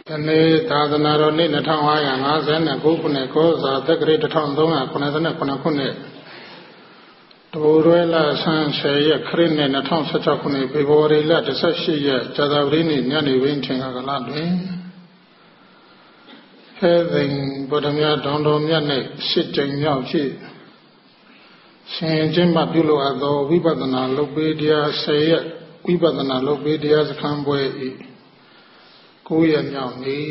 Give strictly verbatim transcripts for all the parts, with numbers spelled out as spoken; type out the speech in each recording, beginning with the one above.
တနေ့သာသနာတော်နေ့နှစ်ထောင်၅ရာ၅ဆယ်ခုနှစ်ကိုဇာတက္ကရာတစ်ထောင်သုံးရာခုနှစ်ခုနှစ်တဘူရွဲလဆန်းဆယ်ရက်ခရစ်နှစ်နှစ်ထောင်ဆယ်၆ခုနှစ်ဖေဖော်ဝါရီလတစ်ဆက်ရှိရက်ဇာတာပတိနေ့ညနေဝင်းချိန်ကလာတွင်ဟဲသိင်ဗုဒ္ဓမြတ်တောင်တော်မြတ်နဲ့ရှစ်ကြိမ်မြောက်ဖြစ်ရှင်ကျင့်မှပြုလို့အပ်သောဝိပဿနာလုပ်ပေးတရားဆယ်ရက်ဝိပဿနာလုပ်ပေးတရားစခန်းပွဲဤကိုယ့်ရဲ့မြောက်နေ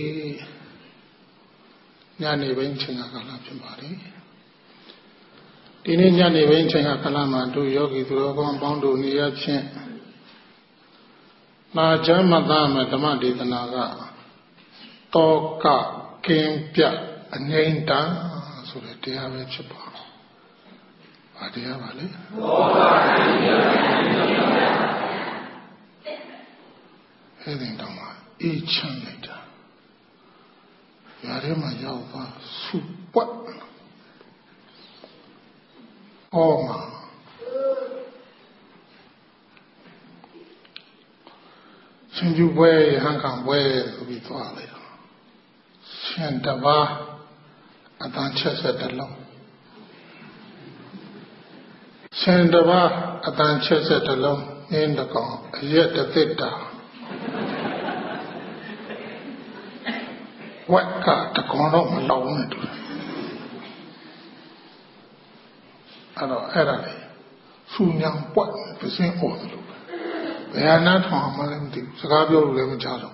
ညနေပိုင်းချိန်ကလာဖြစ်ပါတယ်ဒီနေ့ညနေပိုင်းချိန်ကကလာမှာတို့ယောဂီသူတော်ကောင်းပေါင်းတို့နေရချင်းနာချမ်းမသားမဲ့ဓမ္မဒေသနာကတောကကင်းပြအငိမ့်တန်ဆိုတဲ့တရားပဲဖြစ်ပါဘာတရားပါလဲတောကကင်းပြဟဲ့တင်တောင်းပါအေးချမ်းလိုက်တာຢာထဲမှာရောက်သွားစုပွက်အော်မှာရှင်ကျူပွဲဟန်ခံပွဲဆိုပြီးသွားလိုက်တော့ရှင်တပါးအတန်ချက်ဆက်တလုံးရှင်တပါးအတန်ချက်ဆက်တလုံးအင်းတကောင်အရက်တစ်သစ်တာဝက်ကတကောင်တော့မလောင်နဲ့တူအဲ့တော့အဲ့ဒါလေစူညံပွက်ပစင်းအော်တယ်လို့ဘယ်ဟာနားထောင်မှလည်းမသိဘူးစကားပြောလို့လည်းမကြားတော့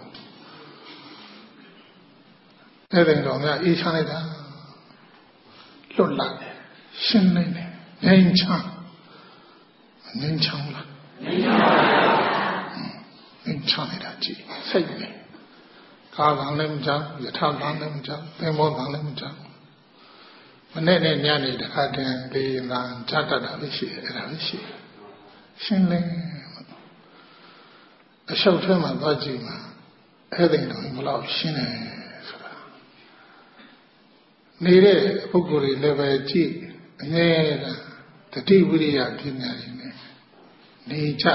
အဲ့ဒီတော့ငါအေးချမ်းလိုက်တာလွတ်လာတယ်ရှင်းနေတယ်ငြိမ်းချမ်းငြိမ်းချမ်းလားငြိမ်းချမ်းပါဘူးငြိမ်းချမ်းနေတာကြည့်စိတ်နဲ့ကာလလည်းမကြောက်ယထာလလည်းမကြောက်သင်္ဘောလည်းမကြောက်မနေ့နဲ့ညနေတခါတည်းဒီလာဇတ်တတာပဲရှိတယ်အဲ့ဒါပဲရှိတယ်ရှင်းလင်းအရှုပ်ထဲမှာသွားကြည့်မှာအဲ့ဒီတော့မလို့ရှင်းတယ်ဆိုတာနေတဲ့ပုဂ္ဂိုလ်တွေလည်းပဲကြည့်အငြင်းတတိဝိရိယပညာတွေနဲ့နေကြ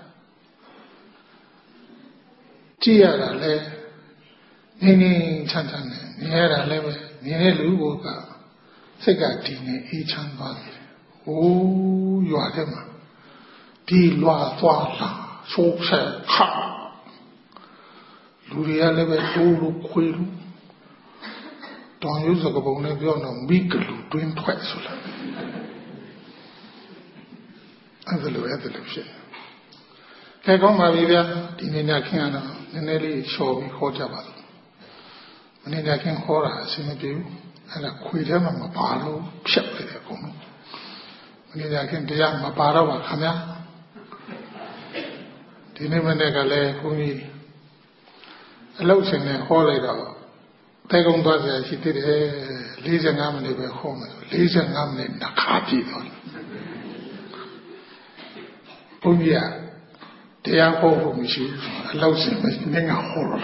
ကြည့်ရတာလဲနေနေချမ်းချမ်းနဲ့နေရတာလည်းပဲနေတဲ့လူကစိတ်ကတည်နေအေးချမ်းသွားတယ်။ဟိုးရွာထဲမှာဒီလွာသွားလာဆိုးဆက်ခါလူတွေကလည်းပဲတိုးလို့ခွေးလို့တောင်ရုပ်စကပုံနဲ့ပြောတော့မိကလူတွင်းထွက်ဆိုလာအဲ့ဒါလိုအဲ့ဒါလိုဖြစ်ခဲကောင်းပါပြီဗျာဒီနေ့ညခင်းရတော့နည်းနည်းလေးချော်ပြီးခေါ်ကြပါလို့မနေ့ညခင်းခေါ်တာအဆင်မပြေဘူးအဲ့ဒါခွေထဲမှာမပါလို့ဖြတ်လိုက်တယ်အကုန်လုံးမနေ့ညခင်းတရားမပါတော့ပါခင်ဗျာဒီနေ့မနေ့ကလည်းဘုန်းကြီးအလုပ်ရှင်နဲ့ခေါ်လိုက်တော့တဲကုန်းသွားစရာရှိသေးတယ်၄၅မိနစ်ပဲခေါ်မယ်၄၅မိနစ်နှခါပြည့်သွားတယ်ဘုန်းကြီးကတရားဟောဖို့မရှိဘူးအလုပ်ရှင်မရှိနေငါဟောတော့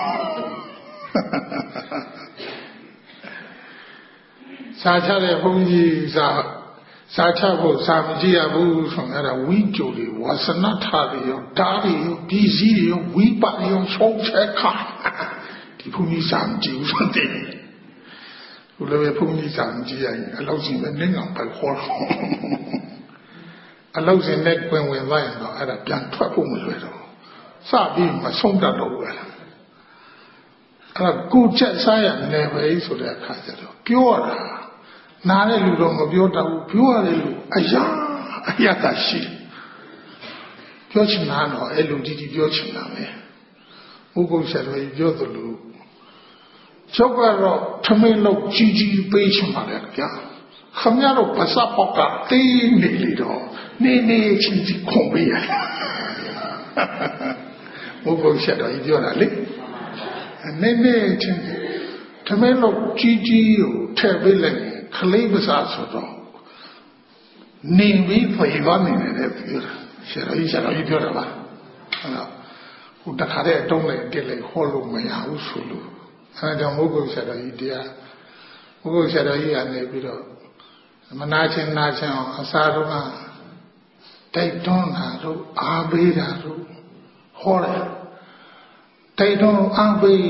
စာချတဲ့ဘုန်းကြီးစာစာချဖို့စာမကြည့်ရဘူးဆိုတော့အဲ့ဒါဝိကြိုတွေဝါစနထာတွေရောဓာတွေရောပစ္စည်းတွေရောဝိပတွေရောဆုံးချက်ခါဒီဘုန်းကြီးစာမကြည့်ဘူးဆိုတဲ့ဘုလည်းဘုန်းကြီးစာမကြည့်ရရင်အလုပ်ရှင်ပဲနေငါပဲခေါ်တော့အလုပ်ရှင်နဲ့တွင်ဝင်သွားရင်တော့အဲ့ဒါပြန်ထွက်ဖို့မလွယ်တော့စပြီးမဆုံးတတ်တော့ဘူးအဲ့ဒါအဲ့ဒါကိုချက်စားရမယ်ပဲဆိုတဲ့အခါကျတော့ပြောရတာနားတဲ့လူတော့မပြောတတ်ဘူးပြောရတဲ့လူအရာအရာကရှိပြောချင်တာတော့အဲ့လူကြီးကြီးပြောချင်တာပဲဥပုသ်ဆရာကြီးပြောသလိုကျောက်ကတော့ထမင်းလောက်ကြီးကြီးပေးချင်ပါလေဗျာခမရတော့ပါစပေါက်ကတေးနေလေတော့နေနေချင်းချင်းခုံပေးရဥပုသ်ဆရာကြီးပြောတာလေနေနေချင်းထမင်းလောက်ကြီးကြီးကိုထည့်ပေးလိုက်ခလေးပစားဆိုတော့နေပြီးဖွေသွားနေတယ်ပြောတာဆရာကြီးဆရာကြီးပြောတာပါအဲ့တော့ဟိုတခါတည်းအတုံးလိုက်တက်လိုက်ဟောလို့မရဘူးဆိုလို့အဲဒါကြောင့်ဘုဂုဆရာကြီးတရားဘုဂုဆရာကြီးကနေပြီးတော့မနာချင်းနာချင်းအောင်အစားတော့တိုက်တွန်းတာတို့အားပေးတာတို့ဟောတယ်တိုက်တွန်းအားပေးလို့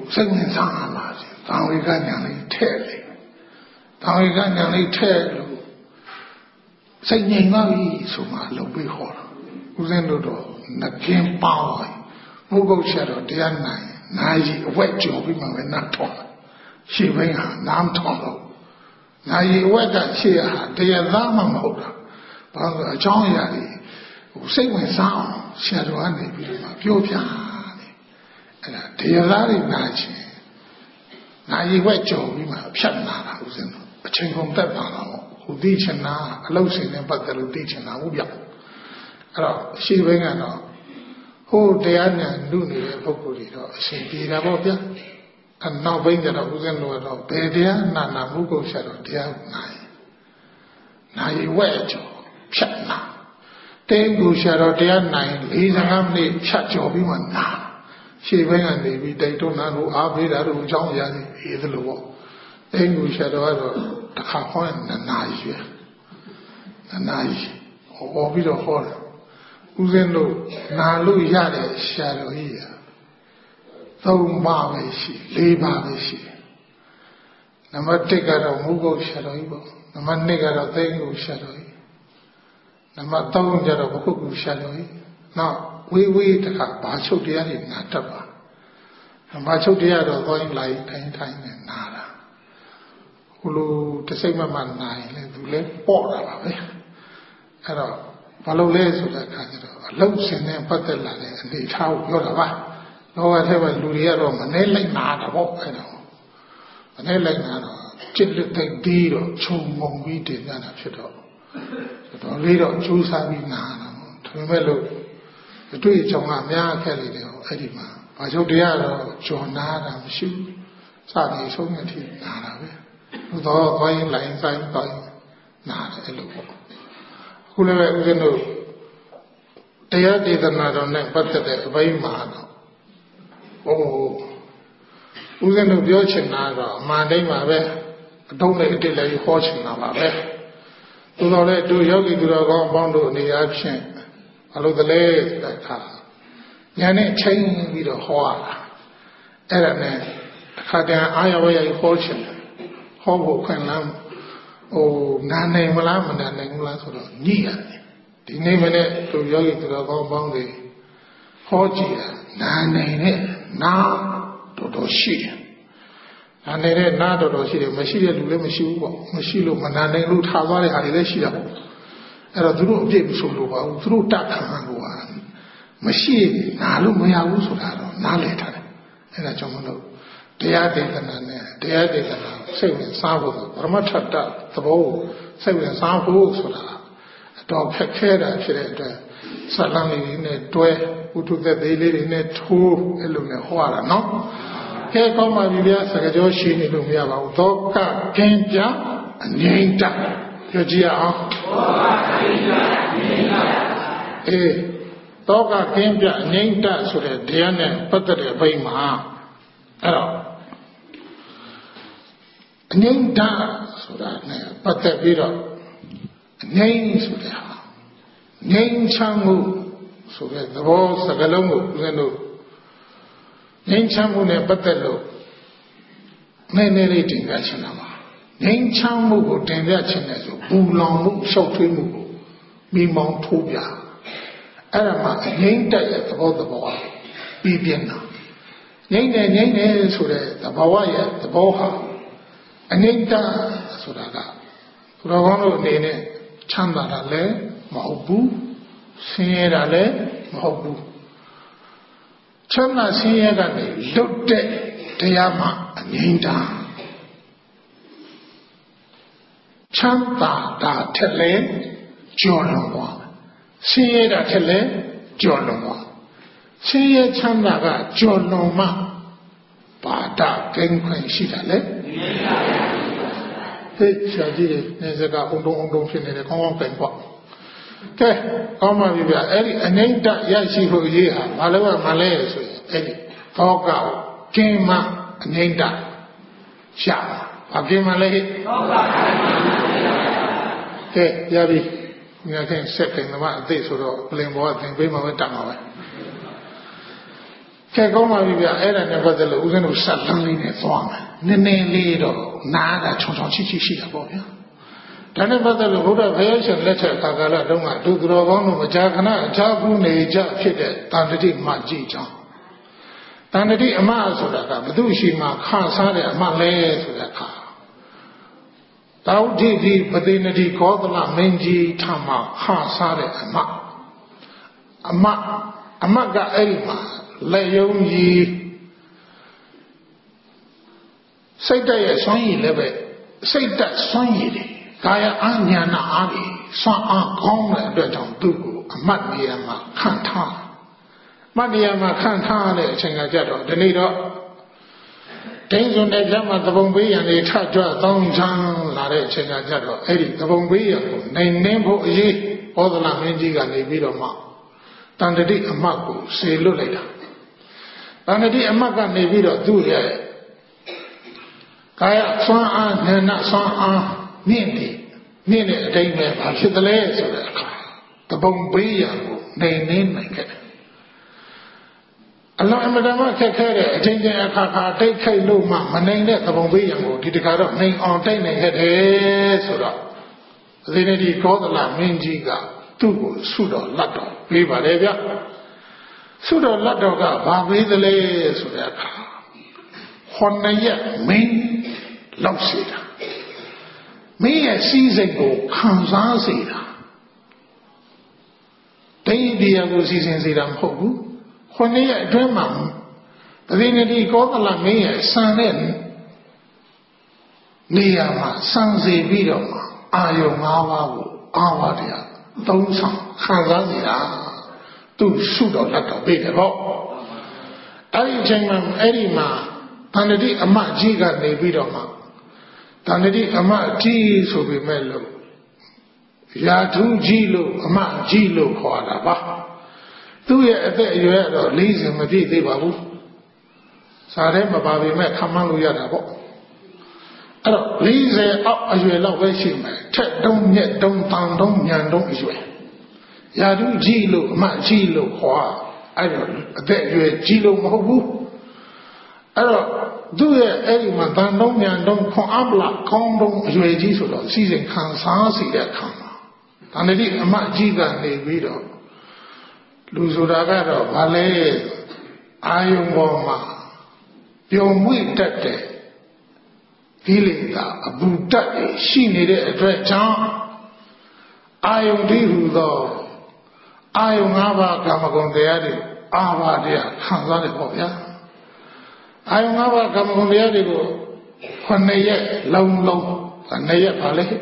စိတ်ဝင်စားလာတယ်။သံဝေကညာလေးထဲ့လေ။သံဝေကညာလေးထဲ့လို့စိတ်ငြိမ်သွားပြီဆိုမှလုပ်ပြီးခေါ်တာ။ဦးဇင်းတို့တော့နှကင်းပေါင်းတယ်။ဘုဂုတ်ချက်တော့တရားနိုင်နာယီအဝက်ကြော်ပြီးမှပဲနတ်ထောင်း။ရှေ့ဘင်းဟာနားထောင်းတော့နာယီအဝက်ကရှေ့ဟာတရားသားမှမဟုတ်တာ။ဘာလို့အကြောင်းအရာတွေဟိုစိတ်ဝင်စားအောင်ဆရာတော်ကနေပြီးတော့ပြောပြတယ်။အဲ့ဒါတရားသားတွေနာချင်းနာယီဝက်ကြော်ပြီးမှဖြတ်နာတာဦးဇင်းတို့အချိန်ကုန်တက်တာတော့ဟိုသိချင်တာအလုပ်ရှင်နဲ့ပတ်သက်လို့သိချင်တာဟုတ်ပြအဲ့တော့ရှေ့ဘင်းကတော့ဟိုတရားညာလူနေတဲ့ပုဂ္ဂိုလ်တွေတော့အရှင်ပြေတာပေါ့ဗျာအနောက်ဘင်းကျတော့ဦးဇင်းတို့ကတော့ဘယ်တရားနာနာမှုကိုဆက်တော့တရားနိုင်နိုင်ဝဲကြောဖြတ်နာတင်းကူဆက်တော့တရားနိုင်၄၅မိနစ်ဖြတ်ကြောပြီးမှနာရှေ့ဘင်းကနေပြီးတိတ်တွန်းနာလို့အားပေးတာတို့အကြောင်းအရာတွေအေးသလိုပေါ့တင်းကူဆက်တော့ကတော့တစ်ခါဟောရင်နှစ်နာရီရွယ်နှစ်နာရီဟောပြီးတော့ဟောတယ်ဦးဇင်းတို့နာလို့ရတဲ့ရှာတော်ကြီးอ่ะသုံးပါးပဲရှိလေးပါးပဲရှိနံပါတ်၁ကတော့မုဂုတ်ရှာတော်ကြီးပေါ့နံပါတ်၂ကတော့သိန်းကိုရှာတော်ကြီးနံပါတ်၃ကျတော့ဘုကုရှာတော်ကြီးနောက်ဝေးဝေးတခါဘာချုပ်တရားတွေနာတတ်ပါဘာချုပ်တရားတော့သွားရင်လိုက်ထိုင်ထိုင်နဲ့နာတာဟိုလိုတစိမ့်မမှနိုင်လေသူလည်းပေါ့တာပါပဲအဲ့တော့ဘာလို့လဲဆိုတဲ့အခါကျတော့အလုံးစင်နဲ့ပတ်သက်လာတဲ့အနေထားကိုပြောတာပါလောကထဲမှာလူတွေကတော့မနှဲလိုက်နာတာပေါ့အဲ့တော့မနှဲလိုက်နာတော့จิตလက်သိပြီးတော့ခြုံငုံပြီးတင်ပြတာဖြစ်တော့တော်လေးတော့ကျိုးစားပြီးနာတာပေါ့ဒါပေမဲ့လို့အတွေ့အကြုံကများအခက်လေးတွေအဲ့ဒီမှာဘာချုပ်တရားတော့ကြော်နာတာမရှိဘူးစသည်ဆုံးမြတ်ထိနာတာပဲသို့တော့ဘိုင်းလိုင်းဆိုင်ပိုင်းနာတယ်အဲ့လိုပေါ့ခုလည်းပဲဦးဇင်းတို့တရားဒေသနာတော်နဲ့ပတ်သက်တဲ့အပိုင်းမှာတော့ဟိုဦးဇင်းတို့ပြောချင်တာတော့အမှန်တိုင်းပါပဲအတုံးနဲ့အတိတ်လည်းဟောချင်တာပါပဲသို့တော်လည်းတို့ယောဂီသူတော်ကောင်းအပေါင်းတို့အနေအချင်းအလုပ်တလဲတဲ့အခါညာနဲ့ချိန်ပြီးတော့ဟောရတာအဲ့ဒါနဲ့အခါတန်အာရဝရဟောချင်တယ်ဟောဖို့ခွင့်လမ်းဟိုနာနိုင်မလားမနာနိုင်ဘူးလားဆိုတော့ညှိရတယ်ဒီနေ့မနေ့တို့ယောဂီသူတော်ကောင်းပေါင်းတွေဟောကြည့်တာနာနိုင်တဲ့နာတော်တော်ရှိတယ်နာနိုင်တဲ့နာတော်တော်ရှိတယ်မရှိတဲ့လူလည်းမရှိဘူးပေါ့မရှိလို့မနာနိုင်လို့ထားသွားတဲ့ဟာတွေလည်းရှိတာပေါ့အဲ့တော့သူတို့အပြည့်မဆိုလို့ပါဘူးသူတို့တတ်ခံလို့ပါမရှိနာလို့မရဘူးဆိုတာတော့နားလည်ထားတယ်အဲ့ဒါကြောင့်မလို့တရားဒေသနာနဲ့တရားဒေသနာစိတ်ဝင်စားဖို့ပရမတ္ထတသဘောကိုစိတ်ဝင်စားဖို့ဆိုတာအတော်ခက်ခဲတာဖြစ်တဲ့အတွက်ဇာလန်လေးနဲ့တွဲဥထုသက်သေးလေးတွေနဲ့ထိုးအဲ့လိုနဲ့ဟောရတာနော်ခဲကောင်းပါပြီဗျာစကားကြောရှိနေလို့မရပါဘူးသောကကင်းကြအငြိမ့်တပြောကြည့်အောင်သောကကင်းကြအငြိမ့်တအေးသောကကင်းကြအငြိမ့်တဆိုတဲ့တရားနဲ့ပတ်သက်တဲ့ဘိမ်းမှာအဲ့တော့အငြိမ့်တဆိုတာနဲ့ပတ်သက်ပြီးတော့အငြိမ့်ဆိုတဲ့ဟာငြိမ့်ချမ်းမှုဆိုတဲ့သဘောစကားလုံးကိုဦးဇင်းတို့ငြိမ့်ချမ်းမှုနဲ့ပတ်သက်လို့နည်းနည်းလေးတင်ပြချင်တာပါငြိမ့်ချမ်းမှုကိုတင်ပြချင်တယ်ဆိုပူလောင်မှုရှောက်ထွေးမှုကိုမိမောင်းထိုးပြအဲ့ဒါမှအငြိမ့်တက်ရဲ့သဘောသဘောပြီးပြင်းတာငြိမ့်တယ်ငြိမ့်တယ်ဆိုတဲ့သဘောရဲ့သဘောဟာအငြိမ့်တဆိုတာကသူတော်ကောင်းတို့အနေနဲ့ချမ်းသာတာလည်းမဟုတ်ဘူးဆင်းရဲတာလည်းမဟုတ်ဘူးချမ်းသာဆင်းရဲကနေလွတ်တဲ့တရားမှအငြိမ့်တာချမ်းသာတာထက်လည်းကြော်လွန်သွားဆင်းရဲတာထက်လည်းကြော်လွန်သွားဆင်းရဲချမ်းသာကကြော်လွန်မှပါဒကင်းခွင့်ရှိတာလေဟဲ့ဆရာကြီးနေစကားအုံတုံအုံတုံဖြစ်နေတယ်ကောင်းကောင်းပြန်ပေါ့ကဲကောင်းပါပြီဗျအဲ့ဒီအနိဋ္ဌရရှိဖို့ရေးဟာဘာလို့ကမလဲဆိုရင်အဲ့ဒီသောကကင်းမှအနိဋ္ဌရှာဘာကင်းမှလဲသောကကဲရပြီမြတ်ခင်စက်ကင်ကမအသိဆိုတော့ပြင်ပေါ်ကသင်ပေးမှာပဲတတ်မှာပဲကဲကောင်းပါပြီဗျအဲ့ဒါနဲ့ပတ်သက်လို့ဦးဇင်းတို့ဆက်လန်းလေးနဲ့သွားမယ်နည်းနည်းလေးတော့နားတာချောင်ချောင်ချိချိရှိတာပေါ့ဗျာဒါနဲ့ပတ်သက်လို့ဘုရားဘုရားရှင်လက်ထက်ခါကာလတုန်းကဒုသူတော်ကောင်းတို့မကြာခဏအချားဘူးနေကြဖြစ်တဲ့တန်တတိမကြီးကြောင့်တန်တတိအမဆိုတာကဘုသူရှိမှခါစားတဲ့အမလဲဆိုတဲ့အခါတောက်တိတိပတိနတိကောသလမင်းကြီးထမခါစားတဲ့အမအမအမကအဲ့ဒီမှာလက်ယုံကြီးစိတ်တရဲ့ဆွမ်းရည်လည်းပဲစိတ်တက်ဆွမ်းရည်တွေကာယအာညာနာအားတွေဆွမ်းအားကောင်းတဲ့အတွက်ကြောင့်သူ့ကိုအမတ်နေရာမှာခံထားမတ်နေရာမှာခံထားတဲ့အချိန်ကကြတော့ဒီနေ့တော့ဒိန်းစွန်တဲ့ကျမ်းမှာသဘုံပေးရံတွေထကြွတောင်းချမ်းလာတဲ့အချိန်ကကြတော့အဲ့ဒီသဘုံပေးရံကိုနိုင်နှင်းဖို့အရေးဩဒလမင်းကြီးကနေပြီးတော့မှတန်တတိအမတ်ကိုဆေလွတ်လိုက်တာတန်တတိအမတ်ကနေပြီးတော့သူ့ရဲ့ကာယဆွမ်းအားဉာဏ်ဆွမ်းအားမြင့်တယ်မြင့်တဲ့အတိုင်းပဲဘာဖြစ်သလဲဆိုတဲ့အခါတပုံပေးရကိုနိုင်နေနိုင်ခဲ့တယ်အလောင်းအမတမခက်ခဲတဲ့အချင်းချင်းအခါခါတိတ်ခိတ်လို့မှမနိုင်တဲ့တပုံပေးရကိုဒီတခါတော့နိုင်အောင်တိုက်နိုင်ခဲ့တယ်ဆိုတော့ဒီနေ့ဒီကောသလမင်းကြီးကသူ့ကိုဆုတော်လက်တော်ပေးပါလေဗျဆုတော်လက်တော်ကဘာပေးသလဲဆိုတဲ့အခါခွန်နှစ်ရက်မင်းလောက်စီတာမင်းရဲ့စီးစိတ်ကိုခံစားစေတာတိုင်းပြည်ကိုစီစဉ်စေတာမဟုတ်ဘူးခွန်နှစ်ရက်အတွင်းမှာပရိနိတိကောသလမင်းရဲ့ဆံတဲ့နေရာမှာဆံစေပြီးတော့အာယုံ၅ပါးကိုအာဝါတရားသုံးဆောင်ခံစားစေတာသူဆုတော်လက်တော်ပေးတယ်ပေါ့အဲ့ဒီအချိန်မှာအဲ့ဒီမှာတန်တတိအမကြီးကနေပြီးတော့မှတန်တတိအမကြီးဆိုပေမဲ့လို့ရာထူးကြီးလို့အမကြီးလို့ခေါ်တာပါသူ့ရဲ့အသက်အရွယ်တော့၄၀မပြည့်သေးပါဘူးစားထဲမပါပေမဲ့ခံမှန်းလို့ရတာပေါ့အဲ့တော့၄၀အောက်အရွယ်လောက်ပဲရှိမယ်ထက်တုံးမြက်တုံးတန်တုံးညံတုံးအရွယ်ရာထူးကြီးလို့အမကြီးလို့ခေါ်အဲ့တော့အသက်အရွယ်ကြီးလို့မဟုတ်ဘူးအဲ့တော့သူ့ရဲ့အဲ့ဒီမှာတန်တုံးညံတုံးခွန်အားပလာကောင်းတုံးအရွယ်ကြီးဆိုတော့စီစဉ်ခံစားစီတဲ့အခါမှာတန်တိအမကြီးကနေပြီးတော့လူဆိုတာကတော့ဗာလဲအာယုံပေါ်မှာပြုံမွေ့တတ်တဲ့ကိလေသာအပူတတ်ရှိနေတဲ့အတွက်ကြောင့်အာယုံတည်းဟူသောအာယုံ၅ပါးကာမဂုဏ်တရားတွေအာဘာတရားခံစားတယ်ပေါ့ဗျာအာယုံ၅ပါးကာမဂုဏ်တရားတွေကိုခုနှစ်ရက်လုံးလုံးနှစ်ရက်ပါလေ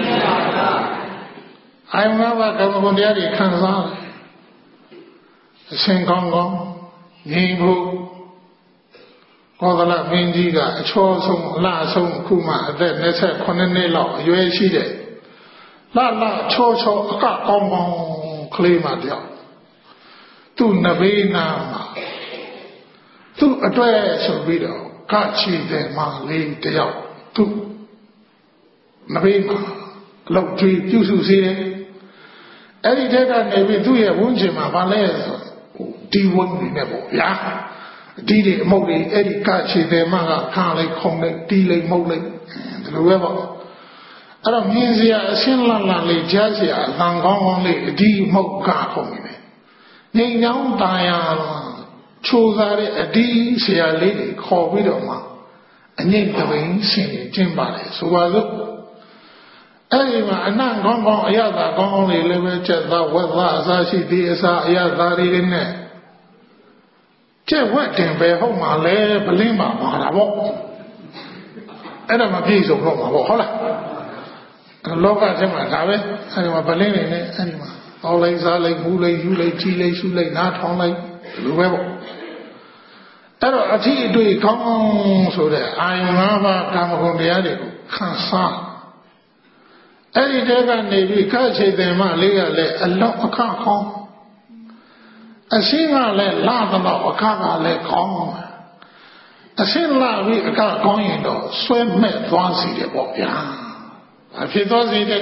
အာယုံ၅ပါးကာမဂုဏ်တရားတွေခံစားတယ်အရှင်ကောင်းကောင်းငြိမ်ဖို့ကောသလမင်းကြီးကအချောဆုံးအလှဆုံးအခုမှအသက်၂၈နှစ်လောက်အရွယ်ရှိတဲ့လှလှချောချောအကကောင်းကောင်းကလေးမတယောက်သူ့နဘေးနာမှာသူ့အတွက်ဆိုပြီးတော့ကချီတဲ့မလေးတယောက်သူ့နဘေးမှာအလုပ်ကြည့်ပြုစုစေတယ်အဲ့ဒီတဲ့ကနေပြီးသူ့ရဲ့ဝန်းကျင်မှာဗာလဲဆိုဒီဝန်းနေပေါ့ဗျာဒီဒီအမုတ်တွေအဲ့ဒီကချီတယ်မကခါလိုက်ခုံလိုက်တီးလိုက်မုတ်လိုက်ဒီလိုပဲပေါ့အဲ့တော့မြင်စရာအရှင်းလန်းလန်းလေးကြားစရာအလံကောင်းကောင်းလေးဒီမုတ်ကခုံနေတယ်ငိမ်ညောင်းตาရချိုးစားတဲ့အဒီဆရာလေးတွေခေါ်ပြီးတော့မှအငိမ့်တပင်းဆင်ကျင်းပါတယ်ဆိုပါစို့အဲ့ဒီမှာအနံ့ကောင်းကောင်းအရသာကောင်းကောင်းလေးလည်းပဲချက်သားဝက်သားအစားရှိသေးအစားအရသာတွေနဲ့ကျက်ဝက်တင်ပဲဟုတ်မှာလဲဗလင်းပါပါတာပေါ့အဲ့ဒါမပြည့်စုံတော့မှာပေါ့ဟုတ်လားလောကထဲမှာဒါပဲအဲ့ဒီမှာဗလင်းနေနဲ့အဲ့ဒီမှာတောင်းလိုက်စားလိုက်မူးလိုက်ယူလိုက်ကြည်လိုက်ရှုလိုက်နားထောင်လိုက်ဒီလိုပဲပေါ့အဲ့တော့အထီးအတွေ့ကောင်းဆိုတဲ့အာယုံ၅ပါးကာမဂုဏ်တရားတွေကိုခံစားအဲ့ဒီတဲကနေပြီးခက်ချေတယ်မလေးကလည်းအလောက်အခခေါင်းအရှင်းကလည်းလာတော့အခကလည်းကောင်းအရှင်းလာပြီးအခကောင်းရင်တော့ဆွဲမဲ့သွားစီတယ်ပေါ့ဗျာအဖြစ်သွားစီတယ်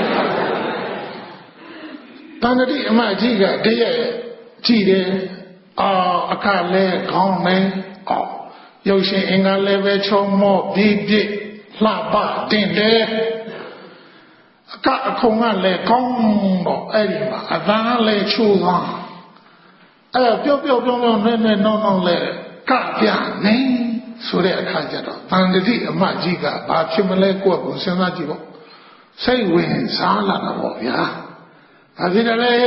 တန်တိအမကြီးကတည့်ရဲ့ကြည်တယ်အာအခါလဲခေါင်းနေအော်ရုပ်ရှင်အင်္ဂါလည်းပဲချုံမော့ပြည့်ပြည့်လှပတင်တယ်အကအခုံကလည်းကောင်းတော့အဲ့ဒီမှာအသာလည်းချိုးသွားအဲ့ပျော့ပျော့ပျော့ပျော့နဲ့နဲ့နောင်းနောင်းလဲကပြနေဆိုတဲ့အခါကျတော့တန်တိအမကြီးကဘာဖြစ်မလဲကိုယ့်ကိုစဉ်းစားကြည့်ပေါ့စိတ်ဝင်စားလာတာပေါ့ဗျာဘာဖြစ်တယ်လဲ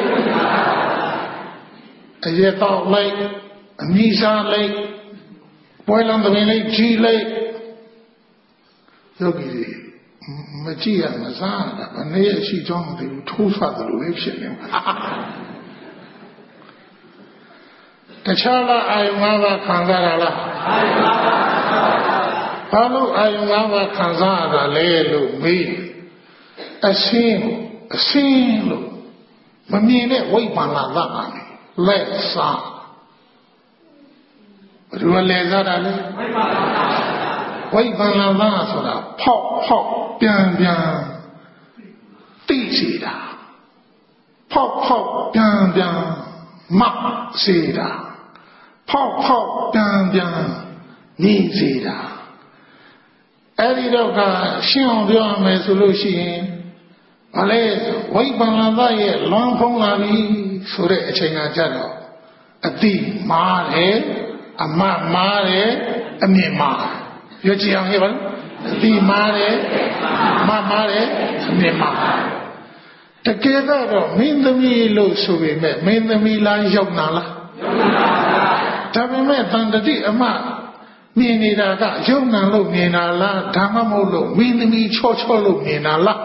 အရက်တော့လိုက်အမိစားလိုက်ပွဲလမ်းသမီးလိုက်ကြီးလိုက်ယောဂီတွေမကြည့်ရမစားတာဘယ်နည်းရှိကြောင်းမသိဘူးထိုးဆွတယ်လို့လည်းဖြစ်နေမှာတခြားလားအာယုံ၅ပါးခံစားရလားအာယုံ၅ပါးဘာလို့အာယုံ၅ပါးခံစားရတာလဲလို့မေးအရှင်းအရှင်းလို့မမြင်တဲ့ဝိပဿနာသာကနေလက်စားဘယ်လိုလဲစားတာလဲဝိပဿနာသာဆိုတာဖောက်ဖောက်ပြန်ပြန်သိစီတာဖောက်ဖောက်ပြန်ပြန်မစေတာဖောက်ဖောက်ပြန်ပြန်နေစေတာအဲ့ဒီတော့ကရှင်းအောင်ပြောရမယ်ဆိုလို့ရှိရင်ဘာလဲဝိပဿနာသားရဲ့လွန်ဖုံးလာပြီဆိုတဲ့အချိန်ကကြတော့အတိမားတယ်အမမားတယ်အမြင်မားပြောကြည့်အောင်ဟဲ့ပါအတိမားတယ်အမမားတယ်အမြင်မားတကယ်တော့မင်းသမီးလို့ဆိုပေမဲ့မင်းသမီးလားရောက်နာလားဒါပေမဲ့တန်တတိအမမြင်နေတာကယုံနာလို့မြင်တာလားဒါမှမဟုတ်လို့မင်းသမီးချောချောလို့မြင်တာလား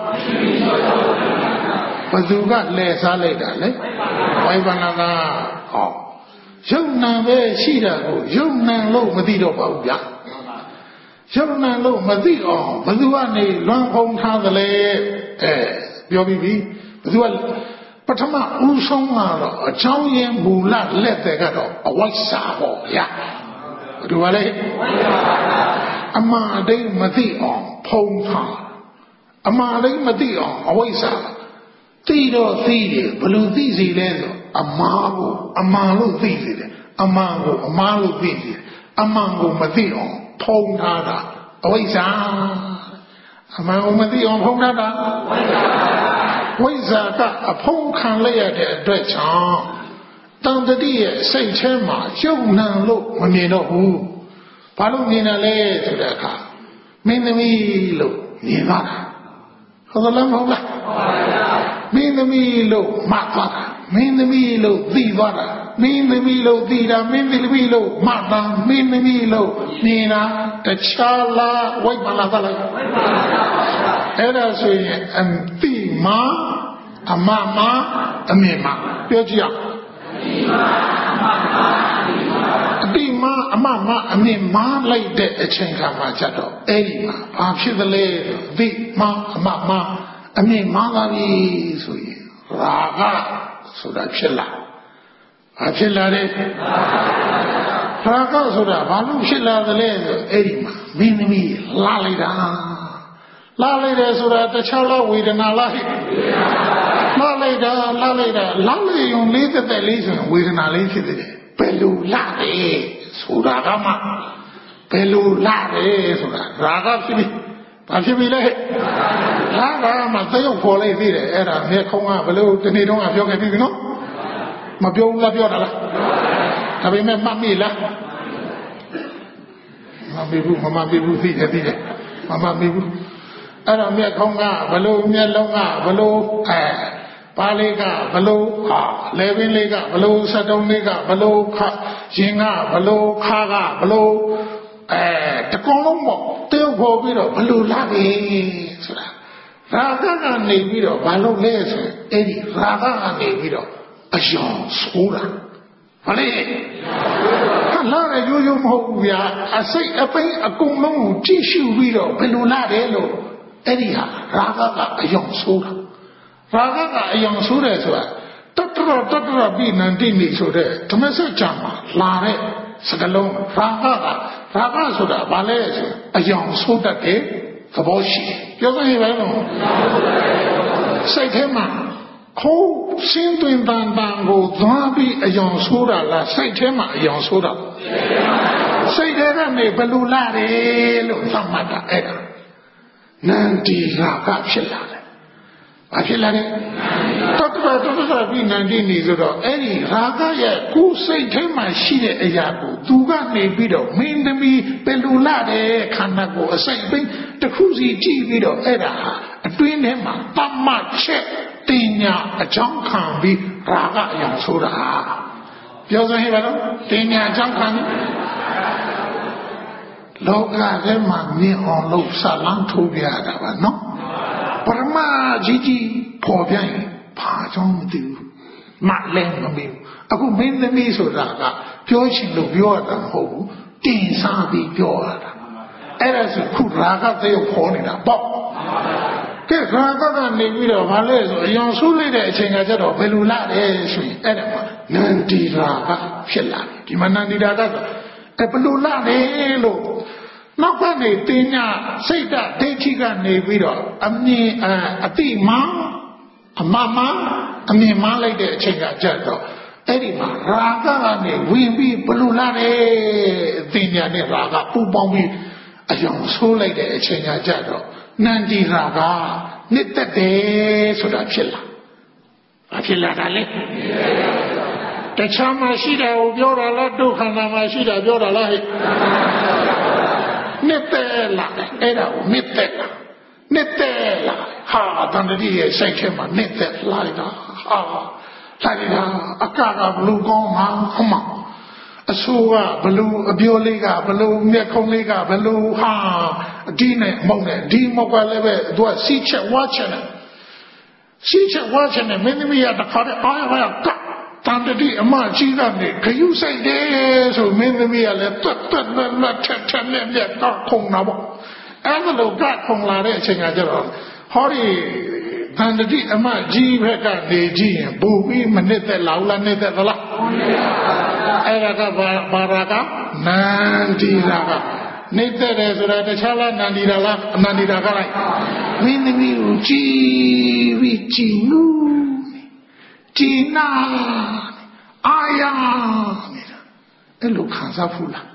ဘသူကလဲစားလိုက်တာလဲဝိပဿနာကဟောယုံနာပဲရှိတာကိုယုံနာလို့မသိတော့ပါဘူးဗျာယုံနာလို့မသိအောင်ဘသူကနေလွန်ဖုံထားသလဲအဲပြောပြီးပြီဘသူကပထမဦးဆုံးကတော့အချောင်းရင်မူလလက်တဲ့ကတော့အဝိဇ္ဇာပေါ့ဗျာဘယ်လိုလဲအမှားတိတ်မသိအောင်ဖုံးထားအမှားတိတ်မသိအောင်အဝိဇ္ဇာသိတော့သိတယ်ဘယ်လိုသိစီလဲဆိုအမှားကိုအမှားလို့သိစီတယ်အမှားကိုအမှားလို့သိစီတယ်အမှန်ကိုမသိအောင်ဖုံးထားတာအဝိဇ္ဇာအမှန်ကိုမသိအောင်ဖုံးထားတာဝိဇ္ဇာကအဖုံးခံလိုက်ရတဲ့အတွက်ကြောင့်တန်တတိရဲ့စိတ်ထဲမှာယုံနံလို့မမြင်တော့ဘူးဘာလို့မြင်တယ်လဲဆိုတဲ့အခါမင်းသမီးလို့မြင်သွားတာဟုတ်သလားမဟုတ်လားမင်းသမီးလို့မှတ်သွားတာမင်းသမီးလို့သိသွားတာမင်းသမီးလို့သိတာမင်းသမီးလို့မှတ်တာမင်းသမီးလို့မြင်တာတခြားလားဝိပဿနာသလားဝိပဿနာအဲ့ဒါဆိုရင်အတိမအမမအမြင်မပြောကြည့်အောင်အတိမအမမအမြင်မလိုက်တဲ့အချိန်ခါမှာကြတော့အဲ့ဒီမှာဘာဖြစ်သလဲဒီမအမမအမြင်မလာပြီဆိုရင်ရာဂဆိုတာဖြစ်လာဘာဖြစ်လာလဲရာဂဆိုတာဘာလို့ဖြစ်လာသလဲဆိုအဲ့ဒီမှာမင်းသမီးလာလိုက်တာလာလိုက်တယ်ဆိုတာတခြားလားဝေဒနာလားလာလိုက်တာလာလိုက်တာလာလိုက်ုံလေးသက်သက်လေးဆိုရင်ဝေဒနာလေးဖြစ်တယ်ဘယ်လိုလာလဲဆိုတာကမှဘယ်လိုလာလဲဆိုတာရာဂဖြစ်ပြီဘာဖြစ်ပြီလဲလာကမှသရုပ်ပေါ်လိုက်သေးတယ်အဲ့ဒါမြေခုံးကဘယ်လိုတနေ့တုန်းကပြောခဲ့ပြီနော်မပြောဘူးလားပြောတာလားဒါပေမဲ့မှတ်မိလားမမေဘူးမမမေဘူးသိတယ်သိတယ်မမမေဘူးအဲ့တော့မျက်ခုံးကဘလို့မျက်လုံးကဘလို့အဲပါးလေးကဘလို့ဟာလဲပင်လေးကဘလို့စက်တုံးလေးကဘလို့ခရင်ကဘလို့ခါကဘလို့အဲတကုံလုံးပေါ့တေးဖို့ပြီးတော့ဘလို့လာပြီဆိုတာရာဂကနေပြီးတော့ဘာလို့လဲဆိုအဲ့ဒီရာဂကနေပြီးတော့အယောင်ဆိုးတာဘာလဲဟာလာရရိုးရိုးမဟုတ်ဘူးဗျာအစိတ်အပိန်းအကုန်လုံးကိုကြည့်ရှုပြီးတော့ဘယ်လိုလာတယ်လို့အဲ့ဒီဟာရာဂကအယောင်ဆိုးတာရာဂကအယောင်ဆိုးတယ်ဆိုတာတတရတတရပိနန္တိနိဆိုတဲ့ဓမ္မစကြာမှာလာတဲ့စကလုံးရာဂကရာဂဆိုတာဘာလဲဆိုအယောင်ဆိုးတတ်တဲ့သဘောရှိပြောကြည့်ပါဦးစိတ်ထဲမှာ口心对当当个转比一样说的了，谁天嘛一样说的，谁天个没不路拉的路上嘛的哎呀，难题哪个ဖြစ်လာလဲဘာဖြစ်လာလဲတတ်တာတတ်တာပြီး难题နေဆိုတော့အဲ့ဒီရာဂရဲ့ကိုယ်စိတ်ထဲမှာရှိတဲ့အရာကိုသူကနေပြီးတော့မင်းသမီးဘယ်လိုလာတဲ့ခန္ဓာကိုယ်အစိတ်အပိုင်းတစ်ခုစီကြည့်ပြီးတော့အဲ့ဒါဟာအတွင်းထဲမှာတတ်မှတ်ချက်တင်ညာအကြောင်းခံပြီးရာဂအရာဆိုတာပြောစမ်းဟဲ့ပါတော့တင်ညာအကြောင်းခံလောကထဲမှာမြင်အောင်လို့စလန်းထိုးပြရတာပါနော်ပရမကြီးကြီးပေါ်ပြရင်ဘာကြောင့်မသိဘူးမလဲမမေးဘူးအခုမင်းသမီးဆိုတာကပြောချင်လို့ပြောရတာမဟုတ်ဘူးတင်စားပြီးပြောရတာအဲ့ဒါဆိုခုရာဂသရုပ်ခေါ်နေတာပေါ့ကဲရာဂကနေပြီးတော့ဘာလဲဆိုအယောင်ဆိုးလိုက်တဲ့အချိန်ကကျတော့ဘယ်လိုလာလဲဆိုရင်အဲ့ဒါမှာနန္ဒီရာဂဖြစ်လာတယ်ဒီမှာနန္ဒီရာဂဆိုအဲ့ဘယ်လိုလာလဲလို့နောက်ကနေတင်ညာစိတ်ဓာတ်ဒိဋ္ဌိကနေပြီးတော့အမြင်အတိမအမမအမြင်မလိုက်တဲ့အချိန်ကကြတော့အဲ့ဒီမှာရာဂကနေဝင်ပြီးဘလို့လာတယ်တင်ညာနဲ့ရာဂပူပေါင်းပြီးအယောင်ဆိုးလိုက်တဲ့အချိန်ကကြတော့နန္ဒီရာဂနှစ်သက်တယ်ဆိုတာဖြစ်လာဘာဖြစ်လာတာလဲတခြားမှာရှိတယ်ကိုပြောတာလားဒုက္ခနာမှာရှိတာပြောတာလားဟဲ့နှစ်သက်လာအဲ့ဒါကိုနှစ်သက်လာနှစ်သက်လာဟာတန်တတိရဲ့စိတ်ထဲမှာနှစ်သက်လာတာဟာလာတာအကကဘလူကောင်းမှာဟမအဆိုးကဘလူအပြောလေးကဘလူမျက်ခုံးလေးကဘလူဟာအဒီနဲ့မုံနဲ့ဒီမောက်ကလည်းပဲသူကစီးချက်ဝါချက်နဲ့စီးချက်ဝါချက်နဲ့မင်းသမီးကတခါတည်းအားရပါကတန်တတိအမကြီးကနေခရုစိတ်တယ်ဆိုမင်းသမီးကလည်းတွတ်တွတ်လွတ်လွတ်ထက်ထက်နဲ့လက်တော့ခုံတာပေါ့အဲ့ဒါလိုကခုံလာတဲ့အချိန်ကကျတော့ဟောဒီတန်တတိအမကြီးဘက်ကနေကြည့်ရင်ဘူပြီးမနစ်သက်လောက်လားနစ်သက်သလားအဲ့ဒါကဘာဘာရာကနန္ဒီရာကနေသက်တယ်ဆိုတာတခြားလားနန္ဒီရာလားအနန္ဒီရာကလိုက်မင်းသမီးကိုကြည့်ပြီးကြည်နူးကြည်နာအာရနေတာအဲ့လိုခံစားဖူးလား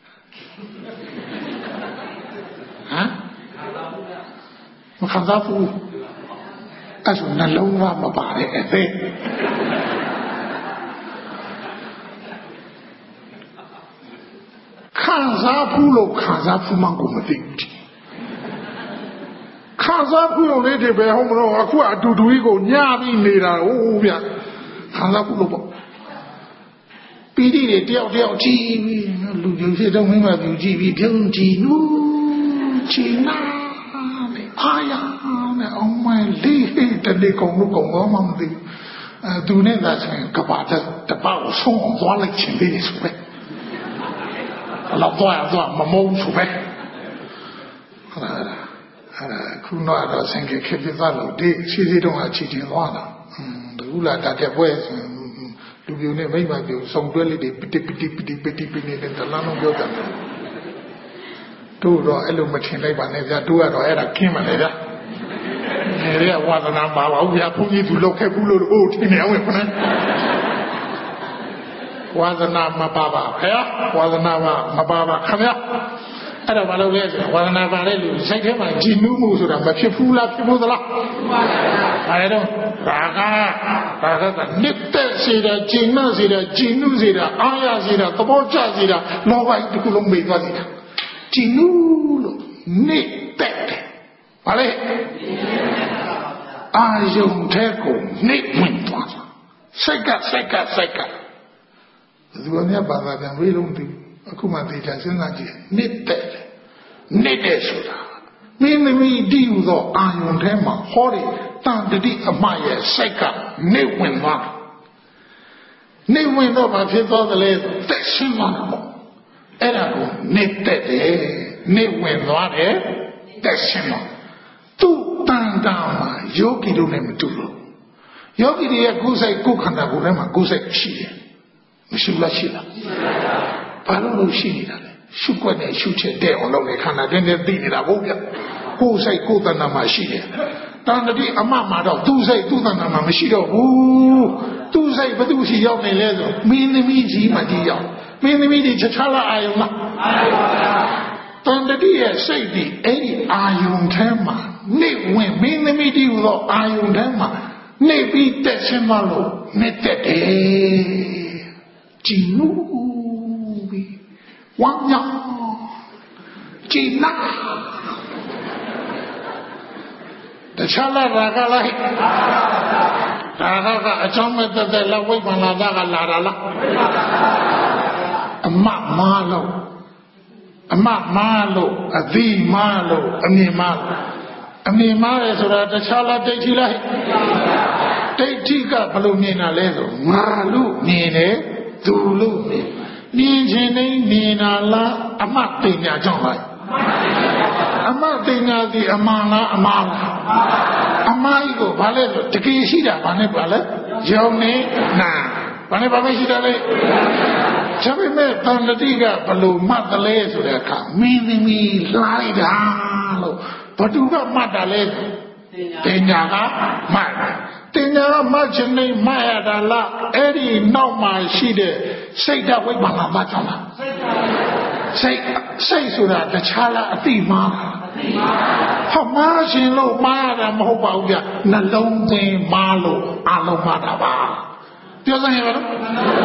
ဟမ်မခံစားဖူးအဲ့ဆိုနှလုံးသားမပါတဲ့အသေးခံစားဖူးလို့ခံစားဖူးမှကိုမသိဘူးခံစားဖူးလို့လေးတွေပဲဟုတ်မလို့အခုအတူတူကြီးကိုညပြီးနေတာဟုတ်ဗျခံစားဖူးလို့ပေါ့ပီတိတွေတယောက်တယောက်ကြည့်ပြီးလူကြီးဖြစ်တော့မင်းမပြူကြည့်ပြီးပြုံးကြည့်နူးချီနာအာရနဲ့အောင်မလေးတလေကုန်လို့ကုန်တော့မှမသိဘူးအဲသူနဲ့သာဆိုရင်ကဘာတတပေါ့ဆုံးအောင်သွားလိုက်ချင်သေးတယ်ဆိုပဲလောက်သွားသွားမမုန်းဆိုပဲဟာအဲ့ဒါခုတော့တော့ဆင်ကေခေပြသလို့ဒီစီစီတုံးအချီတင်သွားတာဘူးလားတတဲ့ပွဲဆိုလူပြိုနဲ့မိမပြိုစုံတွဲလေးတွေပတိပတိပတိပတိပနေတဲ့တလားလုံးပြောကြတယ်တို့တော့အဲ့လိုမထင်လိုက်ပါနဲ့ဗျာတို့ကတော့အဲ့ဒါခင်းပါလေဗျာနေရဝါသနာပါပါဘူးဗျာဘုန်းကြီးသူလောက်ခဲ့ဘူးလို့အိုးထင်နေအောင်ပဲခဏဝါသနာမပါပါခင်ဗျာဝါသနာမမပါပါခင်ဗျာအဲ့တော့ဘာလို့လဲဆိုတော့ဝါသနာပါတဲ့လူစိတ်ထဲမှာကြည်နူးမှုဆိုတာမဖြစ်ဘူးလားဖြစ်ဘူးသလားဘာလဲတော့ရာဂရာဂကနှစ်သက်စေတာကြည်နူးစေတာကြည်နူးစေတာအားရစေတာသဘောကျစေတာလောဘတစ်ခုလုံးမေ့သွားစေတာကြည်နူးလို့နှစ်သက်တယ်ဘာလဲအာယုံတဲ့ကိုနှစ်ဝင်သွားတာစိတ်ကစိတ်ကစိတ်ကဒီလိုမျိုးဘာသာပြန်ပြီးလုံးဒီအခုမှသိချင်စဉ်းစားကြည့်နှစ်သက်တယ်နှစ်တဲ့ဆိုတာမင်းသမီးတည်ဟူသောအာယုံထဲမှာဟောဒီတန်တတိအမရဲ့စိတ်ကနှစ်ဝင်သွားနှစ်ဝင်တော့ဘာဖြစ်သွားသလဲသက်ရှင်သွားတာပေါ့အဲ့ဒါကိုနှစ်သက်တယ်နှစ်ဝင်သွားတယ်သက်ရှင်သွားသူ့တန်တာမှာယောဂီတို့နဲ့မတူလို့ယောဂီတွေရဲ့ကိုယ်စိတ်ကိုယ်ခန္ဓာကိုယ်ထဲမှာကိုယ်စိတ်ရှိတယ်မရှိလားရှိလားဘာလို့လို့ရှိနေတာလဲရှုွက်နဲ့ရှုချက်တဲ့အောင်လုပ်နေခန္ဓာတင်းတင်းသိနေတာဟုတ်ဗျကိုယ်စိတ်ကိုယ်တဏ္ဍာမှာရှိတယ်တန်တတိအမမှာတော့သူ့စိတ်သူ့တဏ္ဍာမှာမရှိတော့ဘူးသူ့စိတ်ဘသူရှိရောက်နေလဲဆိုမင်းသမီးကြီးမှကြီးရောက်မင်းသမီးကြီးချချလာအာယုံလားအာယုံပါဗျာတန်တတိရဲ့စိတ်ဒီအဲ့ဒီအာယုံထဲမှာနေဝင်မင်းသမီးကြီးဟူသောအာယုံထဲမှာနေပြီးတက်ဆင်းမလို့နေတက်တယ်ကြည်နူးပြီးဝမ်းမြောက်ကြည်နာတခြားလာကလိုက်ဒါကအကြောင်းမဲ့တက်တက်လောက်ဝိပ္ပန္နာကလာတာလားအမမားလို့အမမားလို့အသီးမားလို့အမြင်မားလို့အမြင်မားတယ်ဆိုတာတခြားလားဒိဋ္ဌိလားဒိဋ္ဌိကဘယ်လိုမြင်တာလဲဆိုငါလို့မြင်တယ်သူလို့မြင်မြင်ခြင်းနဲ့မြင်တာလားအမသိညာကြောင့်လားအမသိညာဒီအမှန်လားအမှားလားအမှားကြီးကိုဘာလဲဆိုတကယ်ရှိတာဘာနဲ့ပါလဲယုံနေနာဘာနဲ့ပါမရှိတာလဲဒါပေမဲ့တန်တတိကဘလို့မှတ်တယ်လဲဆိုတဲ့အခါမင်းသမီးလှလိုက်တာလို့ဘသူကမှတ်တာလဲတင်ညာကမှတ်တင်ညာကမှတ်ခြင်းနဲ့မှတ်ရတာလားအဲ့ဒီနောက်မှာရှိတဲ့စိတ်ဓာတ်ဝိပ္ပန္နာမှတ်ကြောင်းလားစိတ်စိတ်ဆိုတာတခြားလားအတိမားဟာမားရှင်လို့မားရတာမဟုတ်ပါဘူးဗျနှလုံးသွင်းမားလို့အလုံးမားတာပါပြောစမ်းရပါတော့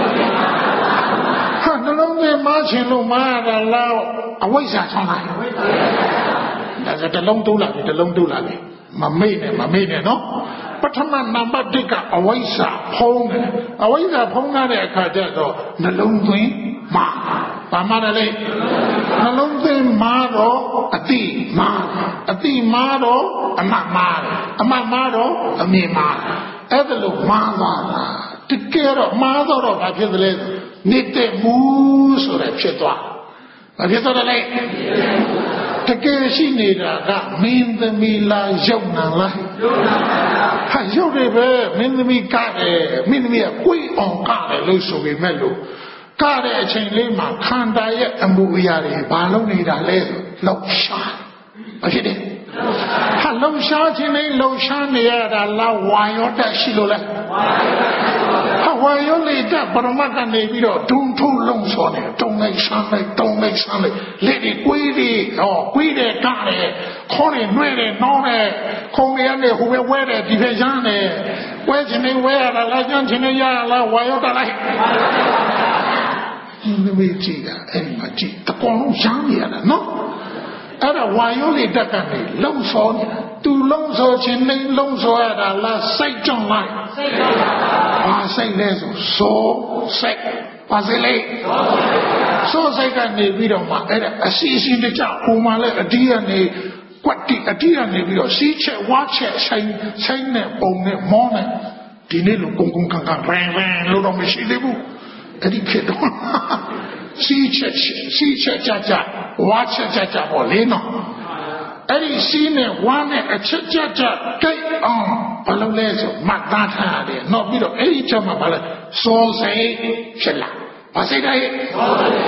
ဟာနှလုံးသွင်းမားရှင်လို့မားရတာလားအဝိဇ္ဇာဆောင်လာတယ်ဒါကတလုံးတိုးလာပြီတလုံးတိုးလာပြီမမေ့နဲ့မမေ့နဲ့နော်ပထမနံပါတ်တစ်ကအဝိဇ္ဇာဖုံးတယ်အဝိဇ္ဇာဖုံးတဲ့အခါကျတော့နှလုံးသွင်းမာဘာမှလည်းနှလုံးသွင်းမာတော့အတိမာအတိမာတော့အမမာအမမာတော့အမြင်မာအဲ့ဒါလို့မာသွားတာတကယ်တော့မာတော့ဘာဖြစ်သလဲနေတဲ့မူဆိုရဖြစ်သွားဘာဖြစ်သွားလဲတကယ်ရှိနေတာကမင်းသမီးလားယုံနာလားယုံနာပါဟာယုံတယ်ပဲမင်းသမီးကတယ်မင်းသမီးကကိုယ်အောင်ကတယ်လို့ဆိုပေမဲ့လို့ကတဲ့အချိန်လေးမှာခန္ဓာရဲ့အမှုအရာတွေဘာလုပ်နေတာလဲဆိုလှုပ်ရှားဘာဖြစ်လဲဟာလှုပ်ရှားခြင်းနဲ့လှုပ်ရှားနေရတာလားဝါရောတက်ရှိလို့လဲဟာဝါရောလေတက်ပရမတ်ကနေပြီးတော့ဒုံထုံးလုံးစောနေတုံလိုက်ဆန်းလိုက်တုံလိုက်ဆန်းလိုက်လက်တွေကွေးတွေဟောကွေးတယ်ကတယ်ခေါင်းတွေနှွဲတယ်နှောင်းတယ်ခုံတွေကနေဟိုပဲဝဲတယ်ဒီပဲရမ်းတယ်ဝဲခြင်းနဲ့ဝဲရတာလားကြမ်းခြင်းနဲ့ရရလားဝါရောတက်လိုက်ဒီလိုမျိုးကြည့်တာအဲ့ဒီမှာကြည့်တကောင်လုံးရှားနေရတာနော်အဲ့ဒါဝါယောလေတက်ကနေလုံစောနေတာသူလုံစောခြင်းနဲ့လုံစောရတာလားစိတ်ကြောင့်လားစိတ်ကြောင့်ပါဘာစိတ်လဲဆိုစောစိတ်ပါစေလေစောစိတ်ကနေပြီးတော့မှအဲ့ဒါအစီအစဉ်တကြဟိုမှာလဲအတီးကနေကွက်တိအတီးကနေပြီးတော့စီးချက်ဝါချက်ဆိုင်ဆိုင်နဲ့ပုံနဲ့မောနဲ့ဒီနေ့လိုကုန်းကုန်းကန်ကန်ရန်ရန်လို့တော့မရှိသေးဘူးအဲ့ဒီခေတ်တော့စီးချက်စီးချက်ကြကြဝါချက်ကြကြပေါ့လေနော်အဲ့ဒီစီးနဲ့ဝါနဲ့အချက်ကြကြကိတ်အောင်ဘာလို့လဲဆိုမှတ်သားထားရတယ်နောက်ပြီးတော့အဲ့ဒီချက်မှာဘာလဲစောစိတ်ဖြစ်လာဘာစိတ်လဲစောစိတ်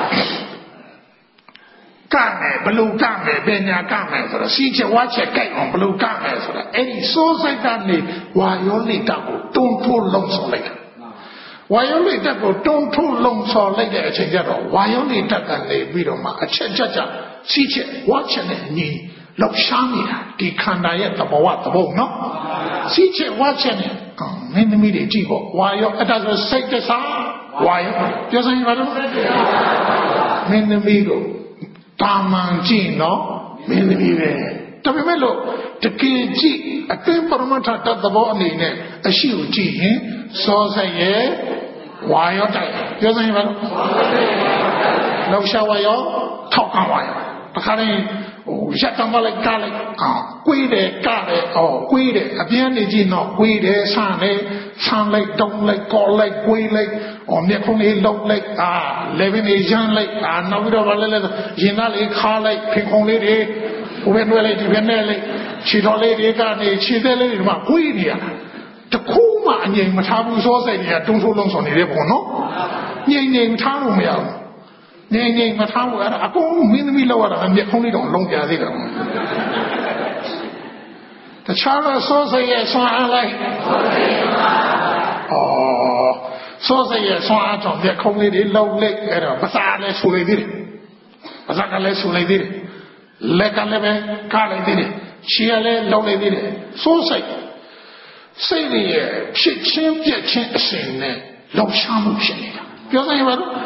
ကမယ်ဘလို့ကမယ်ပညာကမယ်ဆိုတော့စီးချက်ဝါချက်ကိတ်အောင်ဘလို့ကမယ်ဆိုတော့အဲ့ဒီစောစိတ်ကနေဝါယောလိတကိုတွန်းထိုးလုံးဆောင်လိုက်တာဝါယောလိတက်ကိုတုံးထုလုံးဆော်လိုက်တဲ့အချိန်ကျတော့ဝါယောလိတက်ကနေပြီးတော့မှအချက်ချက်ချက်စီးချက်ဝါချက်နဲ့ညီလောက်ရှားနေတာဒီခန္ဓာရဲ့သဘောဝသဘောနော်စီးချက်ဝါချက်နဲ့မင်းသမီးတွေကြည့်ပေါ့ဝါယောအဲ့ဒါဆိုစိတ်တစားဝါယောပြောစမ်းပါတော့မင်းသမီးကိုတာမန်ကြည့်နော်မင်းသမီးပဲဒါပေမဲ့လို့တကယ်ကြည့်အသင်ပရမတ္ထတသဘောအနေနဲ့အရှိကိုကြည့်ရင်စောစိတ်ရဲ့ဝါရောတိုက်ပြောစမ်းရပါလို့လောက်ရှာဝါရောထောက်ကဝါရောတခါတည်းဟိုရက်ကမလိုက်ကလိုက်အော်ကွေးတယ်ကတယ်အော်ကွေးတယ်အပြင်းနေကြည့်တော့ကွေးတယ်ဆန်းတယ်ဆန်းလိုက်တုံးလိုက်ကော်လိုက်ကွေးလိုက်အော်မျက်ခုံးလေးလုံးလိုက်အာလေဗင်းလေးရမ်းလိုက်အာနောက်ပြီးတော့ဘာလဲလဲရင်သားလေးခါလိုက်ဖင်ခုံလေးတွေဟိုဘက်နှွဲလိုက်ဒီဘက်နဲ့လိုက်ခြေတော်လေးတွေကနေခြေသက်လေးတွေမှာကွေးနေရတာတခုမှအငြိမ်မထားဘူးစောစိတ်တွေကတုံးထိုးလုံးဆောင်နေတဲ့ပုံနော်ငြိမ်ငြိမ်ထားလို့မရဘူးငြိမ်ငြိမ်မထားဘူးအဲ့ဒါအကုန်မင်းသမီးလောက်ရတာမျက်ခုံးလေးတော့လုံးပြသေးတယ်တတခြားသောစိုးစိတ်ရဲ့ဆွမ်းအားလိုက်ဩစိုးစိတ်ရဲ့ဆွမ်းအားကြောင့်မျက်ခုံးလေးတွေလှုပ်လိုက်အဲ့တော့ပါးစပ်လည်းဆူလိုက်သေးတယ်ပါးစပ်ကလည်းဆူလိုက်သေးတယ်လက်ကလည်းပဲကားလိုက်သေးတယ်ခြေကလည်းလှုပ်လိုက်သေးတယ်စိုးစိတ်စိတ်ရဲ့ဖြစ်ချင်းပြက်ချင်းအစဉ်နဲ့လှုပ်ရှားမှုဖြစ်နေတာပြောစမ်းရပါတော့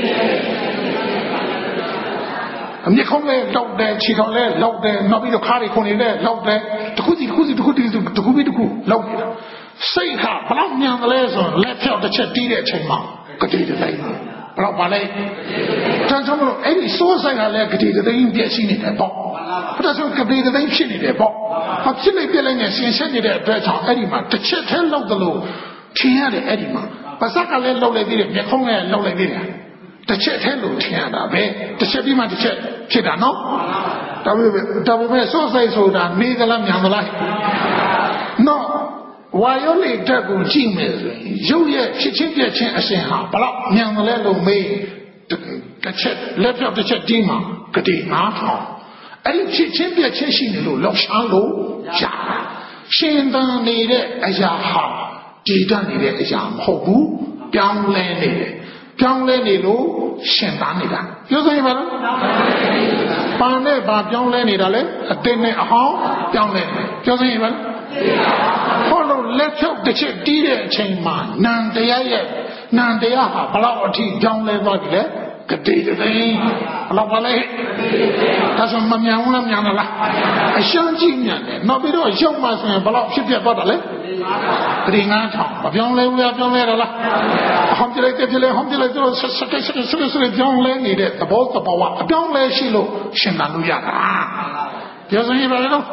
အမြင့်ခုံးလေးလောက်တယ်ခြေထောက်လေးလောက်တယ်နောက်ပြီးတော့ခါးတွေခုန်နေတယ်လောက်တယ်တခုစီတခုစီတခုစီတခုပြီးတခုလောက်နေတာစိတ်ကဘလောက်ညံတယ်လဲဆိုတော့လက်ဖြောက်တစ်ချက်တီးတဲ့အချိန်မှာကတိတသိန်းဘလောက်ပါလဲတန်ချုံလို့အဲ့ဒီစိုးဆိုင်ကလည်းကတိတသိန်းပြည့်ရှိနေတယ်ပေါ့ဘုရားဆိုကတိတသိန်းဖြစ်နေတယ်ပေါ့အဖြစ်နေပြည့်လိုက်နေဆင်ဆက်နေတဲ့အတွက်ကြောင့်အဲ့ဒီမှာတစ်ချက်ထဲလောက်တယ်လို့ထင်ရတယ်အဲ့ဒီမှာပါစက်ကလည်းလောက်လိုက်သေးတယ်မျက်ခုံးလည်းလောက်လိုက်သေးတယ်တစ်ချက်ထဲလို့ထင်ရတာပဲတစ်ချက်ပြီးမှတစ်ချက်ဖြစ်တာနော်ဒါပေမဲ့ဒါပေမဲ့စိုးဆိုင်ဆိုတာနေသလားမြန်သလားနော်ဝါယောလေတက်ကိုကြည့်မယ်ဆိုရင်ရုပ်ရဲ့ဖြစ်ချင်းပြက်ချင်းအရှင်ဟာဘလောက်မြန်တယ်လဲလို့မေးတစ်ချက်လက်ပြောက်တစ်ချက်တီးမှကတိငါးထောင်အဲ့ဒီဖြစ်ချင်းပြက်ချင်းရှိနေလို့လောက်ရှားလို့ရတာရှင်သန်နေတဲ့အရာဟာတည်တတ်နေတဲ့အရာမဟုတ်ဘူးပြောင်းလဲနေတယ်ပြောင်းလဲနေလို့ရှင်သန်နေတာပြောစမ်းရပါလားပါနဲ့ပါပြောင်းလဲနေတာလေအတင်းနဲ့အဟောင်းပြောင်းလဲနေပြောစမ်းရပါလားဟောလို့လက်ဖြုတ်တစ်ချက်တီးတဲ့အချိန်မှာနံတရားရဲ့နံတရားဟာဘလောက်အထိကြောင်းလဲသွားပြီလဲကတိတသိန်းဘလောက်ပါလဲဒါဆိုမမြန်ဘူးလားမြန်လားအရှမ်းကြည့်မြန်တယ်နောက်ပြီးတော့ရုပ်မှဆိုရင်ဘလောက်ဖြစ်ပြသွားတာလဲကတိငါးထောင်မပြောင်းလဲဘူးလားပြောင်းလဲတော့လားဟောင်းပြလိုက်တယ်ပြလိုက်ဟောင်းပြလိုက်တော့စစစစစစပြောင်းလဲနေတဲ့သဘောသဘောအပြောင်းလဲရှိလို့ရှင်သာလို့ရတာပြောစမ်းရပါလား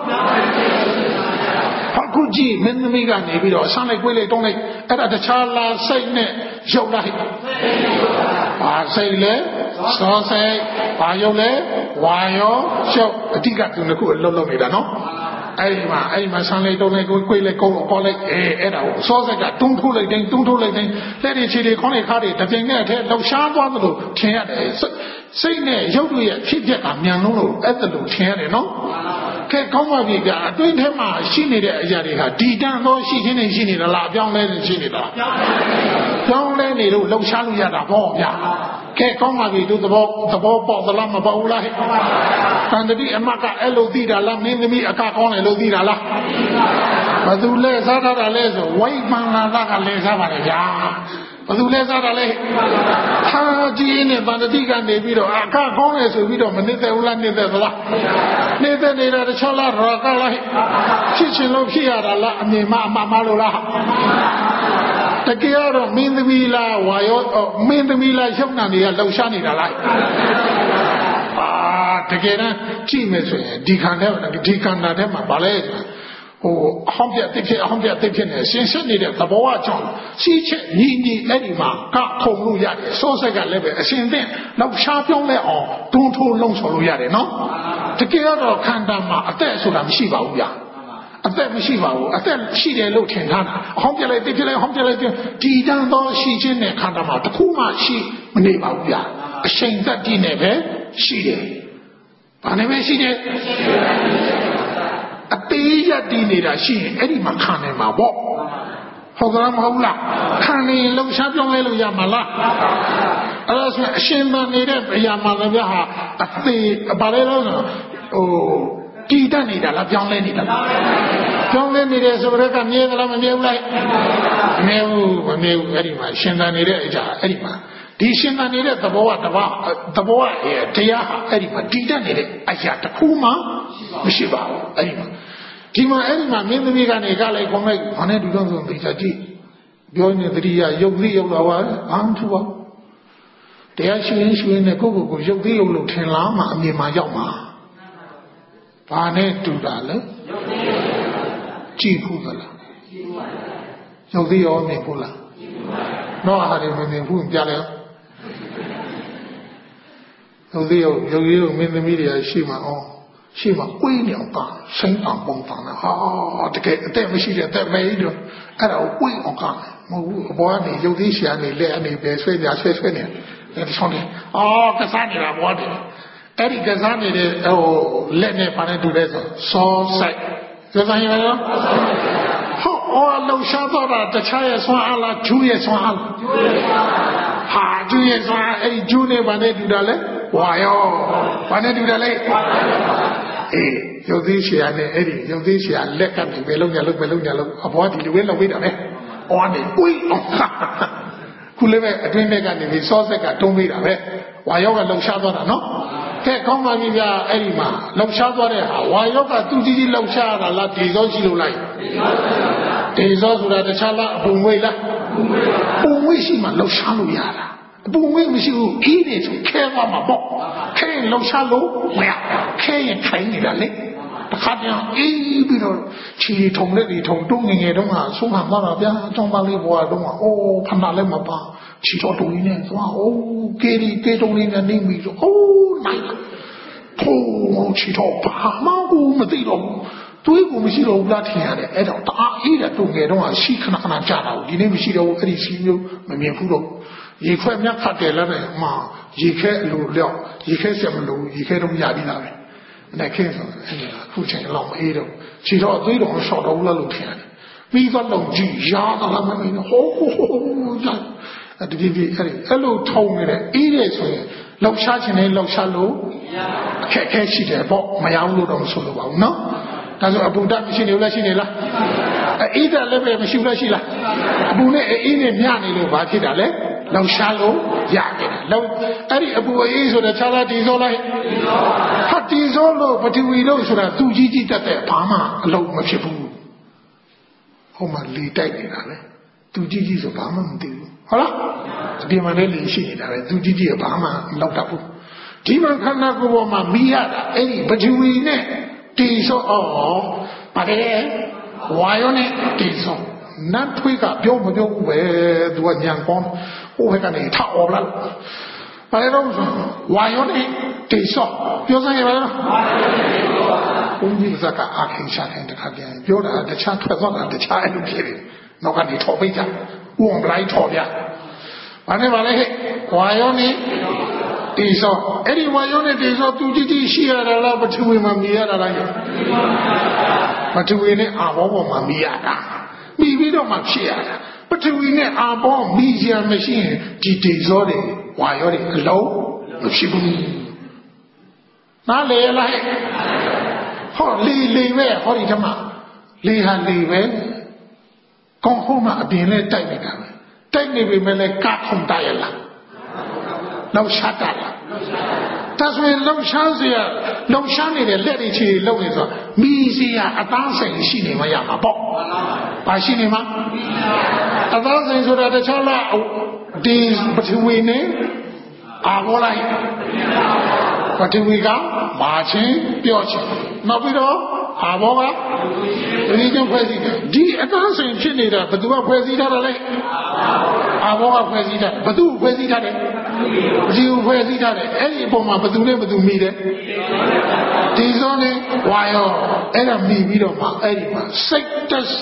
အခုကြည့်မင်းသမီးကနေပြီးတော့ဆန်းလိုက်ကွေးလိုက်တုံးလိုက်အဲ့ဒါတခြားလာစိတ်နဲ့ရုပ်လိုက်ဘာစိတ်လဲစောစိတ်ဘာရုပ်လဲဝါရောရှုပ်အတိကသူတစ်ခုအလုံးလုံးနေတာနော်အဲ့ဒီမှာအဲ့ဒီမှာဆန်းလိုက်တုံးလိုက်ကွေးလိုက်ကုန်းပေါ်လိုက်အဲအဲ့ဒါကိုစောစိတ်ကတွန်းထိုးလိုက်တိုင်းတွန်းထိုးလိုက်တိုင်းလက်တွေခြေတွေခေါင်းတွေခါးတွေတပြိုင်နက်တည်းလှောက်ရှားသွားသလိုထင်ရတယ်စိတ်နဲ့ရုပ်တွေရဲ့ဖြစ်ပျက်ကမြန်လုံးလို့အဲ့ဒါလိုထင်ရတယ်နော်ကဲကောင်းပါပြီဗျာအတွင်းထဲမှာရှိနေတဲ့အရာတွေဟာဒီတန်သောရှိခြင်းနဲ့ရှိနေတာလားအပြောင်းလဲနေရှိနေတာလားပြောင်းလဲနေလို့လှုပ်ရှားလို့ရတာပေါ့ဗျာကဲကောင်းပါပြီသူသဘောသဘောပေါက်သလားမပေါက်ဘူးလားတန်တတိအမကအဲ့လိုသိတာလားမင်းသမီးအကကောင်းတယ်လို့သိတာလားဘသူလဲစားတာလဲဆိုဝိုင်းမှန်လာတာကလဲစားပါလေဗျာဘသူလဲစားတာလဲဟာကြီးနဲ့တန်တတိကနေပြီးတော့အကကောင်းတယ်ဆိုပြီးတော့မနစ်သက်ဘူးလားနစ်သက်သလားနေတဲ့နေတာတခြားလားရာကလားဖြစ်ချင်လို့ဖြစ်ရတာလားအမြင်မအမှားမလို့လားတကယ်တော့မင်းသမီးလားဝါရောမင်းသမီးလားရုပ်နာတွေကလှုပ်ရှားနေတာလားအာတကယ်တမ်းကြည့်မယ်ဆိုရင်ဒီခန္ဓာဒီခန္ဓာထဲမှာဗာလဲဟိုအဟောင်းပြတိဖြစ်အဟောင်းပြတိဖြစ်နေရှင်းရှင်းနေတဲ့သဘောအကြောင်းရှိချက်ညီညီအဲ့ဒီမှာကခုံလို့ရတယ်စိုးစိတ်ကလည်းပဲအရှင်သင်လောက်ရှားပြောင်းလဲအောင်တွန်းထိုးလုံးဆော်လို့ရတယ်နော်တကယ်တော့ခန္ဓာမှာအသက်ဆိုတာမရှိပါဘူးဗျာအသက်မရှိပါဘူးအသက်ရှိတယ်လို့ထင်ထားတာအဟောင်းပြလိုက်တိဖြစ်လိုက်အဟောင်းပြလိုက်ဒီတန်းသောရှိခြင်းနဲ့ခန္ဓာမှာတစ်ခုမှရှိမနေပါဘူးဗျာအရှင်သက်တည်နေပဲရှိတယ်ဘာနဲ့ပဲရှိတယ်အသေးရတည်နေတာရှိရင်အဲ့ဒီမှာခံနေမှာပေါ့ဟုတ်ကလားမဟုတ်လားခံနေလှုပ်ရှားပြောင်းလဲလို့ရမှာလားအဲ့ဒါဆိုအရှင်မနေတဲ့အရာမှာလည်းဗျာဟာအသေးဘာလဲလို့ဆိုဟိုတည်တတ်နေတာလားပြောင်းလဲနေတာလားပြောင်းလဲနေတယ်ဆိုတော့ကမြဲသလားမမြဲဘူးလားမမြဲဘူးမမြဲဘူးအဲ့ဒီမှာရှင်သန်နေတဲ့အရာအဲ့ဒီမှာဒီရှင်သန်နေတဲ့သဘောကတဘာသဘောရဲ့တရားဟာအဲ့ဒီမှာတည်တတ်နေတဲ့အရာတစ်ခုမှမရှိပါဘူးအဲ့ဒီမှာဒီမှာအဲ့ဒီမှာမင်းသမီးကနေကလည်းခေါင်းလိုက်ဘာနဲ့တူတော့ဆိုသိချာကြည့်ပြောနေတတိယရုပ်သိရုပ်လာပါအာထူပါတရားရှိရင်ရှိရင်နဲ့ကိုယ့်ကိုယ်ကိုရုပ်သိရုပ်လို့ထင်လားမှအမြင်မှရောက်မှာဘာနဲ့တူတာလဲကြည့်ဘူးသလားရုပ်သိရောမြင်ဘူးလားတော့ဟာဒီမမြင်ဘူးကြားလဲရုပ်သိရုပ်ရုပ်ရည်ကိုမင်းသမီးတွေရှိမှာအောင်ရှိမှာကွေးနေအောင်ကစိမ့်အောင်ပုံတန်တာဟာတကယ်အသက်မရှိတဲ့အသက်မဲကြီးတော့အဲ့ဒါကိုကွေးအောင်ကမဟုတ်ဘူးအပေါ်ကနေရုပ်သေးရှာနေလက်အနေပဲဆွဲပြဆွဲဆွဲနေတယ်ဒီဆောင်နေအော်ကစားနေတာဘောတယ်အဲ့ဒီကစားနေတဲ့ဟိုလက်နဲ့ပါနေတူတဲ့ဆိုစောဆိုင်ပြောစမ်းရပါလားဟောအော်လုံရှားတော့တာတခြားရဲ့ဆွမ်းအားလားဂျူးရဲ့ဆွမ်းအားလားဂျူးရဲ့ဆွမ်းအားဟာဂျူးရဲ့ဆွမ်းအားအဲ့ဒီဂျူးနဲ့ဗာနဲ့တူတာလဲဝါရောဗာနဲ့တူတာလဲအေးရုပ်သေးဆရာနဲ့အဲ့ဒီရုပ်သေးဆရာလက်ကနေဘယ်လုံးညာလုံးဘယ်လုံးညာလုံးအဘွားဒီလိုပဲလုပ်ပေးတာပဲအော်နေပွိခုလည်းပဲအတွင်းထဲကနေပြီးစောဆက်ကတုံးပေးတာပဲဝါရောကလုံရှားသွားတာနော်ကဲကောင်းပါပြီဗျာအဲ့ဒီမှာလှောက်ရှားသွားတဲ့ဟာဝါရောကသူကြီးကြီးလှောက်ရှားတာလားဒေဇောရှိလို့လိုက်ဒေဇောဆိုတာတခြားလားအပုံငွေလားပုံငွေရှိမှလှောက်ရှားလို့ရတာအပုံငွေမရှိဘူးခီးနေဆိုခဲသွားမှာပေါ့ခဲရင်လှောက်ရှားလို့မရခဲရင်ခိုင်းနေတာလေတခါတည်းအေးပြီးတော့ခြေထုံလက်တွေထုံတုံးငငယ်တုန်းကဆုံးခံသွားတာဗျာအကြောင်းသားလေးဘွားတုန်းကအိုးဖနာလည်းမပါခြေတော်တုံးနေတယ်သွားအိုးကေရီကေတုံးလေးနဲ့နေပြီဆိုအိုးနိုင်ထိုးခြေတော်ဘာမှမသိတော့ဘူးတွေးကိုမရှိတော့ဘူးလားထင်ရတယ်အဲ့တော့တအားအေးတဲ့တုံးငယ်တုန်းကရှိခဏခဏကြာတာဒီနေ့မရှိတော့ဘူးအဲ့ဒီစီမျိုးမမြင်ဘူးတော့ရေခွဲမြတ်ခတ်တယ်လည်းပဲမှာရေခဲအလိုလျောက်ရေခဲဆက်မလို့ရေခဲတော့ရပြီးသားပဲနဲ့ခဲဆိုအဲ့ဒါခုချိန်လောက်မအေးတော့ခြေတော့အသွေးတော်ရှော့တော့ဘူးလားလို့ထင်ရတယ်ပြီးတော့လုံကြည့်ရာသလားမင်းဟိုးဟိုးဟိုးကြာအဲ့ဒီဒီအဲ့ဒီအဲ့လိုထုံနေတယ်အေးတယ်ဆိုရင်လောက်ရှားခြင်းနဲ့လောက်ရှားလို့အခက်ခဲရှိတယ်ပေါ့မရဘူးလို့တော့မဆိုလိုပါဘူးနော်ဒါဆိုအပူဓာတ်မရှိနေဘူးလားရှိနေလားအေးတယ်လည်းပဲမရှိဘူးလားရှိလားအပူနဲ့အေးနဲ့မျှနေလို့ဘာဖြစ်တာလဲလောက်ရှားလို့ရတယ်လောက်အဲ့ဒီအပူအေးဆိုတဲ့ခြားလားဒီစောလိုက်ဟာဒီစောလို့ပထဝီလို့ဆိုတာသူကြီးကြီးတက်တဲ့ဘာမှအလုံးမဖြစ်ဘူးဟိုမှာလေတိုက်နေတာလေသူကြီးကြီးဆိုဘာမှမသိဘူးဟုတ်လားဒီမှာလည်းလေရှိနေတာပဲသူကြီးကြီးကဘာမှမလောက်တတ်ဘူးဒီမှာခန္ဓာကိုယ်ပေါ်မှာမိရတာအဲ့ဒီပထဝီနဲ့ဒီစောအော်ပါတယ်ဝါယောနဲ့ဒီစောနတ်ထွေးကပြောမပြောဘူးပဲသူကညံကောင်းဟိုဘက်ကနေထောက်အော်လာဘာလဲတော့ဝါယောနဲ့တိဆော့ပြောစမ်းရပါလားဘုန်းကြီးကအာခိရှာတဲ့တခါပြန်ပြောတာတခြားထွက်သွားတာတခြားအဲ့လိုဖြစ်တယ်နောက်ကနေထော်ပိတ်ကြဥအောင်လိုက်ထော်ပြဘာနဲ့ပါလဲဟဲ့ဝါယောနဲ့တိဆော့အဲ့ဒီဝါယောနဲ့တိဆော့သူကြည့်ကြည့်ရှိရတာလားပထဝီမှာမြင်ရတာလားပထဝီနဲ့အာဘောပေါ်မှာမြင်ရတာမိပြီးတော့မှဖြစ်ရတာပထဝီနဲ့အာဘောမိရမရှိရင်ဒီတေဇောတွေဝါရောတွေအလုံးမဖြစ်ဘူးနားလေလားဟောလေလေပဲဟောဒီဓမ္မလေဟာလေပဲကောင်းဟုတ်မှအပြင်လဲတိုက်နေတာပဲတိုက်နေပြီမဲ့လဲကထုံတိုက်ရလားလောက်ရှာတာလားဒါဆိုရင်လုံရှားစရာလုံရှားနေတဲ့လက်တွေချီလုံနေဆိုမိစရာအသားစိန်ရှိနေမှရမှာပေါ့ဘာရှိနေမှာအသားစိန်ဆိုတာတခြားလားဒီပထဝီနဲ့အာဘောလိုက်ပထဝီကမာချင်းပြောချင်းနောက်ပြီးတော့အာဘောကဒီကျုပ်ဖွဲ့စည်းဒီအသားစိန်ဖြစ်နေတာဘယ်သူကဖွဲ့စည်းထားတာလဲအာဘောကဖွဲ့စည်းတာဘယ်သူဖွဲ့စည်းထားတယ်ဒီကိုဖွဲ့စည်းထားတယ်အဲ့ဒီအပေါ်မှာဘယ်သူနဲ့ဘယ်သူမိတယ်ဒီစောနဲ့ဝါရောအဲ့ဒါမိပြီးတော့မှအဲ့ဒီမှာစိတ်တဆ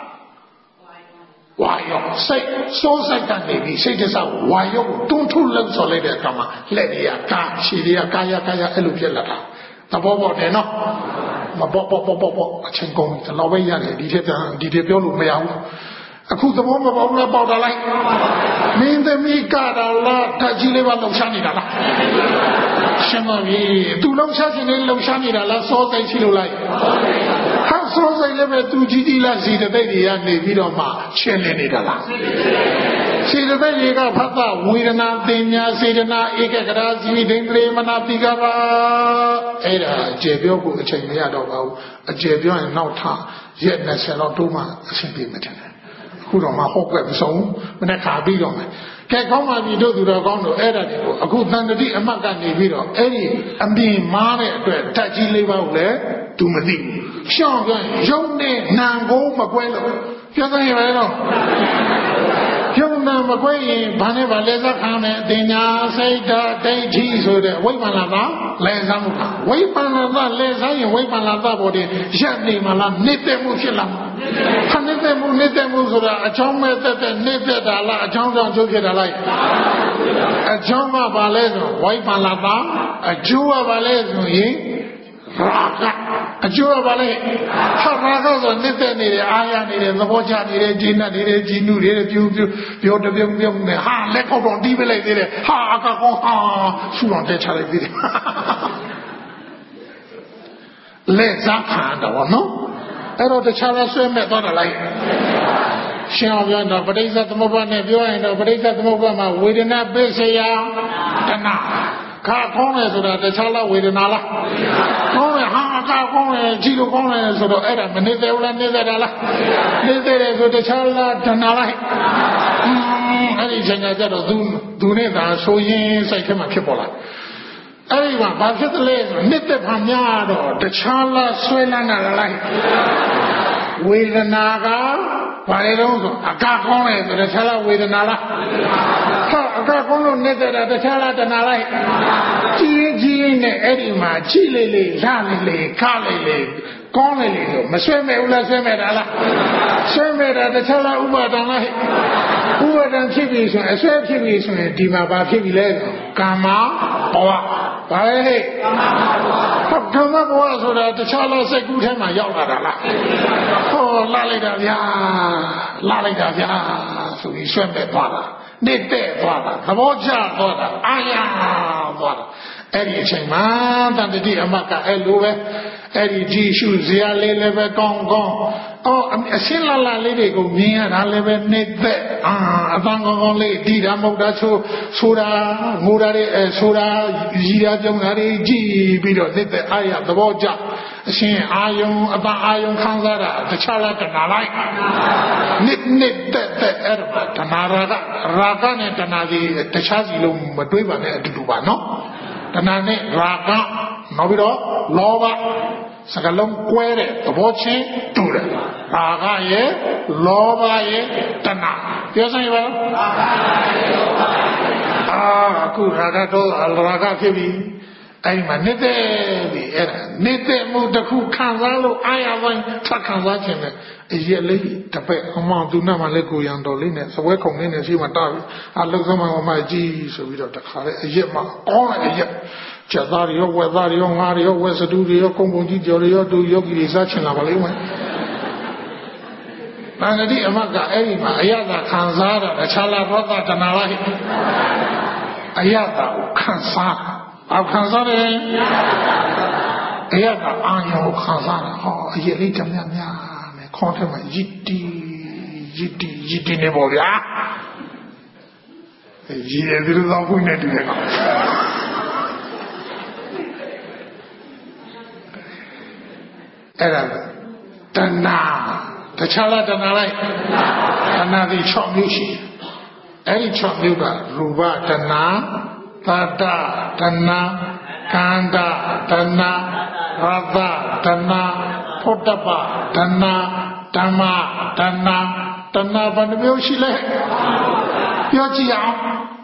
ဝါရောစိတ်စိုးစိတ်ကနေပြီးစိတ်တဆဝါရောကိုတွန်းထုတ်လောက်ဆော်လိုက်တဲ့အခါမှာလက်တွေကကာခြေတွေကကာယကာယအဲ့လိုဖြစ်လာတာသဘောပေါက်တယ်နော်မပေါက်ပေါက်ပေါက်ပေါက်အချင်းကုန်တယ်တော့ပဲရတယ်ဒီထက်ဒီထက်ပြောလို့မရဘူးအခုသဘောမပေါက်လားပေါက်တာလိုက်မင်းသမီးကတာလားဓာတ်ကြီးလေးပါလှုပ်ရှားနေတာလားရှင်းပါပြီသူလှုပ်ရှားခြင်းနဲ့လှုပ်ရှားနေတာလားစောစိတ်ရှိလို့လိုက်ဟာစောစိတ်လည်းပဲသူကြီးကြီးလားစီတသိက်တွေကနေပြီးတော့မှရှင်းနေနေတာလားစေတသိက်တွေကဖတ်တာဝေဒနာတင်ညာစေတနာဧကဂရာဇီဒိန္ဒြေမနာပိကပါအဲ့ဒါအကျေပြောဖို့အချိန်မရတော့ပါဘူးအကျေပြောရင်နောက်ထရက်၂၀လောက်တိုးမှအဆင်ပြေမှာတယ်ခုတော့မှဟောက်ွက်မဆုံးမနဲ့ခါပြီးတော့မယ်ကဲကောင်းပါပြီတို့သူတော်ကောင်းတို့အဲ့ဒါတွေကိုအခုတန်တတိအမှတ်ကနေပြီးတော့အဲ့ဒီအပြင်မားတဲ့အတွက်ဓာတ်ကြီးလေးပါကိုလည်းသူမသိဘူးရှောင်းပြန်ရုံနဲ့နံကိုမကွဲလို့ပြောသရင်ပဲတော့ယုံနာမကွဲရင်ဘာနဲ့ပါလဲစားခံမယ်တင်ညာစိတ်ဓာတ်ဒိဋ္ဌိဆိုတဲ့ဝိပန္နတာလဲစားမှုဝိပန္နတာလဲစားရင်ဝိပန္နတာပေါ်တင်ရက်နေမှလားနေတဲ့မှုဖြစ်လာမှာခဏနေတဲ့မှုနေတဲ့မှုဆိုတာအချောင်းမဲ့တက်တဲ့နေတဲ့တာလားအချောင်းကြောင့်ကျုပ်ဖြစ်တာလားအချောင်းကပါလဲဆိုဝိပန္နတာအကျိုးကပါလဲဆိုရင် raga ajo bale ha raga so nite nire aya nire thabo cha nire jina nire jinu nire piu piu piu de piu piu ne ha let khok don ti pai lai thi de ha aka kon ha su don te cha lai thi de let za khan da wa no ai ro ta cha la swai met twa da lai ရှင်းအောင်ပြောတော့ပဋိစ္စသမုပ္ပါဒ်နဲ့ပြောရင်တော့ပဋိစ္စသမုပ္ပါဒ်မှာဝေဒနာပိစ္ဆယတဏခါခေါင်းလေဆိုတာတခြားလားဝေဒနာလားခေါင်းလေဟာအခါခေါင်းလေကြည့်လို့ခေါင်းလေဆိုတော့အဲ့ဒါမနေသေးဘူးလားနေသေးတာလားနေသေးတယ်ဆိုတခြားလားတဏလားအဲ့ဒီချိန်ကျတော့သူသူနဲ့သာဆိုရင်စိတ်ထဲမှာဖြစ်ပေါ်လာအဲ့ဒီမှာဘာဖြစ်သလဲဆိုတော့နှစ်သက်ဖန်များတော့တခြားလားဆွဲလန်းတာလားဝေဒနာကဘာလဲတော့ဆိုအကကောင်းတယ်ဆိုတခြားလားဝေဒနာလားဟာအကကောင်းလို့နေတဲ့တာတခြားလားတဏှာလားကြီးကြီးနဲ့အဲ့ဒီမှာကြည့်လေလေရလေလေခလေလေကောင်းလေလေလို့မဆွဲမဲ့ဘူးလားဆွဲမဲ့တာလားဆွဲမဲ့တာတခြားလားဥပါဒံလားဥပါဒံဖြစ်ပြီဆိုရင်အဆွဲဖြစ်ပြီဆိုရင်ဒီမှာဘာဖြစ်ပြီလဲကာမဘဝဘာလဲဟဲ့ကာမဘဝဆိုတာတခြားလားစိတ်ကူးထဲမှာရောက်လာတာလားဟောလာလိုက်တာဗျာလာလိုက်တာဗျာဆိုပြီးဆွဲမဲ့သွားတာနေတဲ့သွားတာသဘောကျသွားတာအာရသွားတာအဲ့ဒီအချိန်မှာတန်တတိအမတ်ကအဲ့လိုပဲအဲ့ဒီကြည့်ရှုဇာလေးလည်းပဲကောင်းကောင်းအော်အရှင်းလာလာလေးတွေကိုမြင်ရတာလည်းပဲနေတဲ့အာအပန်းကောင်းကောင်းလေးဒီတာမဟုတ်တာဆိုဆိုတာငိုတာတွေအဲဆိုတာရည်ရပြုံးတာတွေကြည့်ပြီးတော့နေတဲ့အာရသဘောကျအရှင်အာယုံအပန်းအာယုံခံစားတာတခြားလားတဏှာလိုက်နစ်နစ်တဲ့တဲ့အဲ့ဒါတဏှာရာကရာကနဲ့တဏှာစီတခြားစီလုံးမတွေးပါနဲ့အတူတူပါနော်တဏှာနဲ့ရာဂနောက်ပြီးတော့လောဘစကလုံးကွဲတဲ့သဘောချင်းတူတယ်ရာဂရဲ့လောဘရဲ့တဏှာပြောစမ်းရပါလားအာအခုရာဂတော့ရာဂဖြစ်ပြီအဲ့မှာနေတဲ့ပြီအဲ့ဒါနေတဲ့မှုတစ်ခုခံစားလို့အာရပိုင်းထပ်ခံစားခြင်းနဲ့အရက်လေးတပည့်အမောင်သူနဲ့မှလည်းကိုရံတော်လေးနဲ့စပွဲခုံလေးနဲ့ရှိမှတာပြီအလုသမားမကြီးဆိုပြီးတော့တခါလေအရက်မှာအောင်းလိုက်အရက်ကျသားရောဝက်သားရောငါရောဝက်စတူရောကုန်းကုန်းကြီးကျော်ရောသူယောဂီတွေစားချင်လာပါလိမ့်မယ်။နာဂတိအမတ်ကအဲ့ဒီမှာအယတာခံစားတာတခြားလားဘောကတဏှာလားအယတာကိုခံစားအောက်ခံစားတယ်အယတာအာရုံခံစားတာဟောအရက်လေးတများများနဲ့ခေါင်းထဲမှာရစ်တီရစ်တီရစ်တီနေပေါ့ဗျာရည်ရည်သူတော်ဘုန်းနဲ့တူတယ်ကောင်အဲ့ဒါတဏှာတခြားလားတဏှာလိုက်တဏှာဒီ၆မျိုးရှိအဲ့ဒီ၆မျိုးကရူပတဏှာသတ္တတဏှာကန္တတဏှာရသတဏှာဖုတ္တပတဏှာဓမ္မတဏှာတဏှာဘယ်နှမျိုးရှိလဲပြောကြည့်အောင်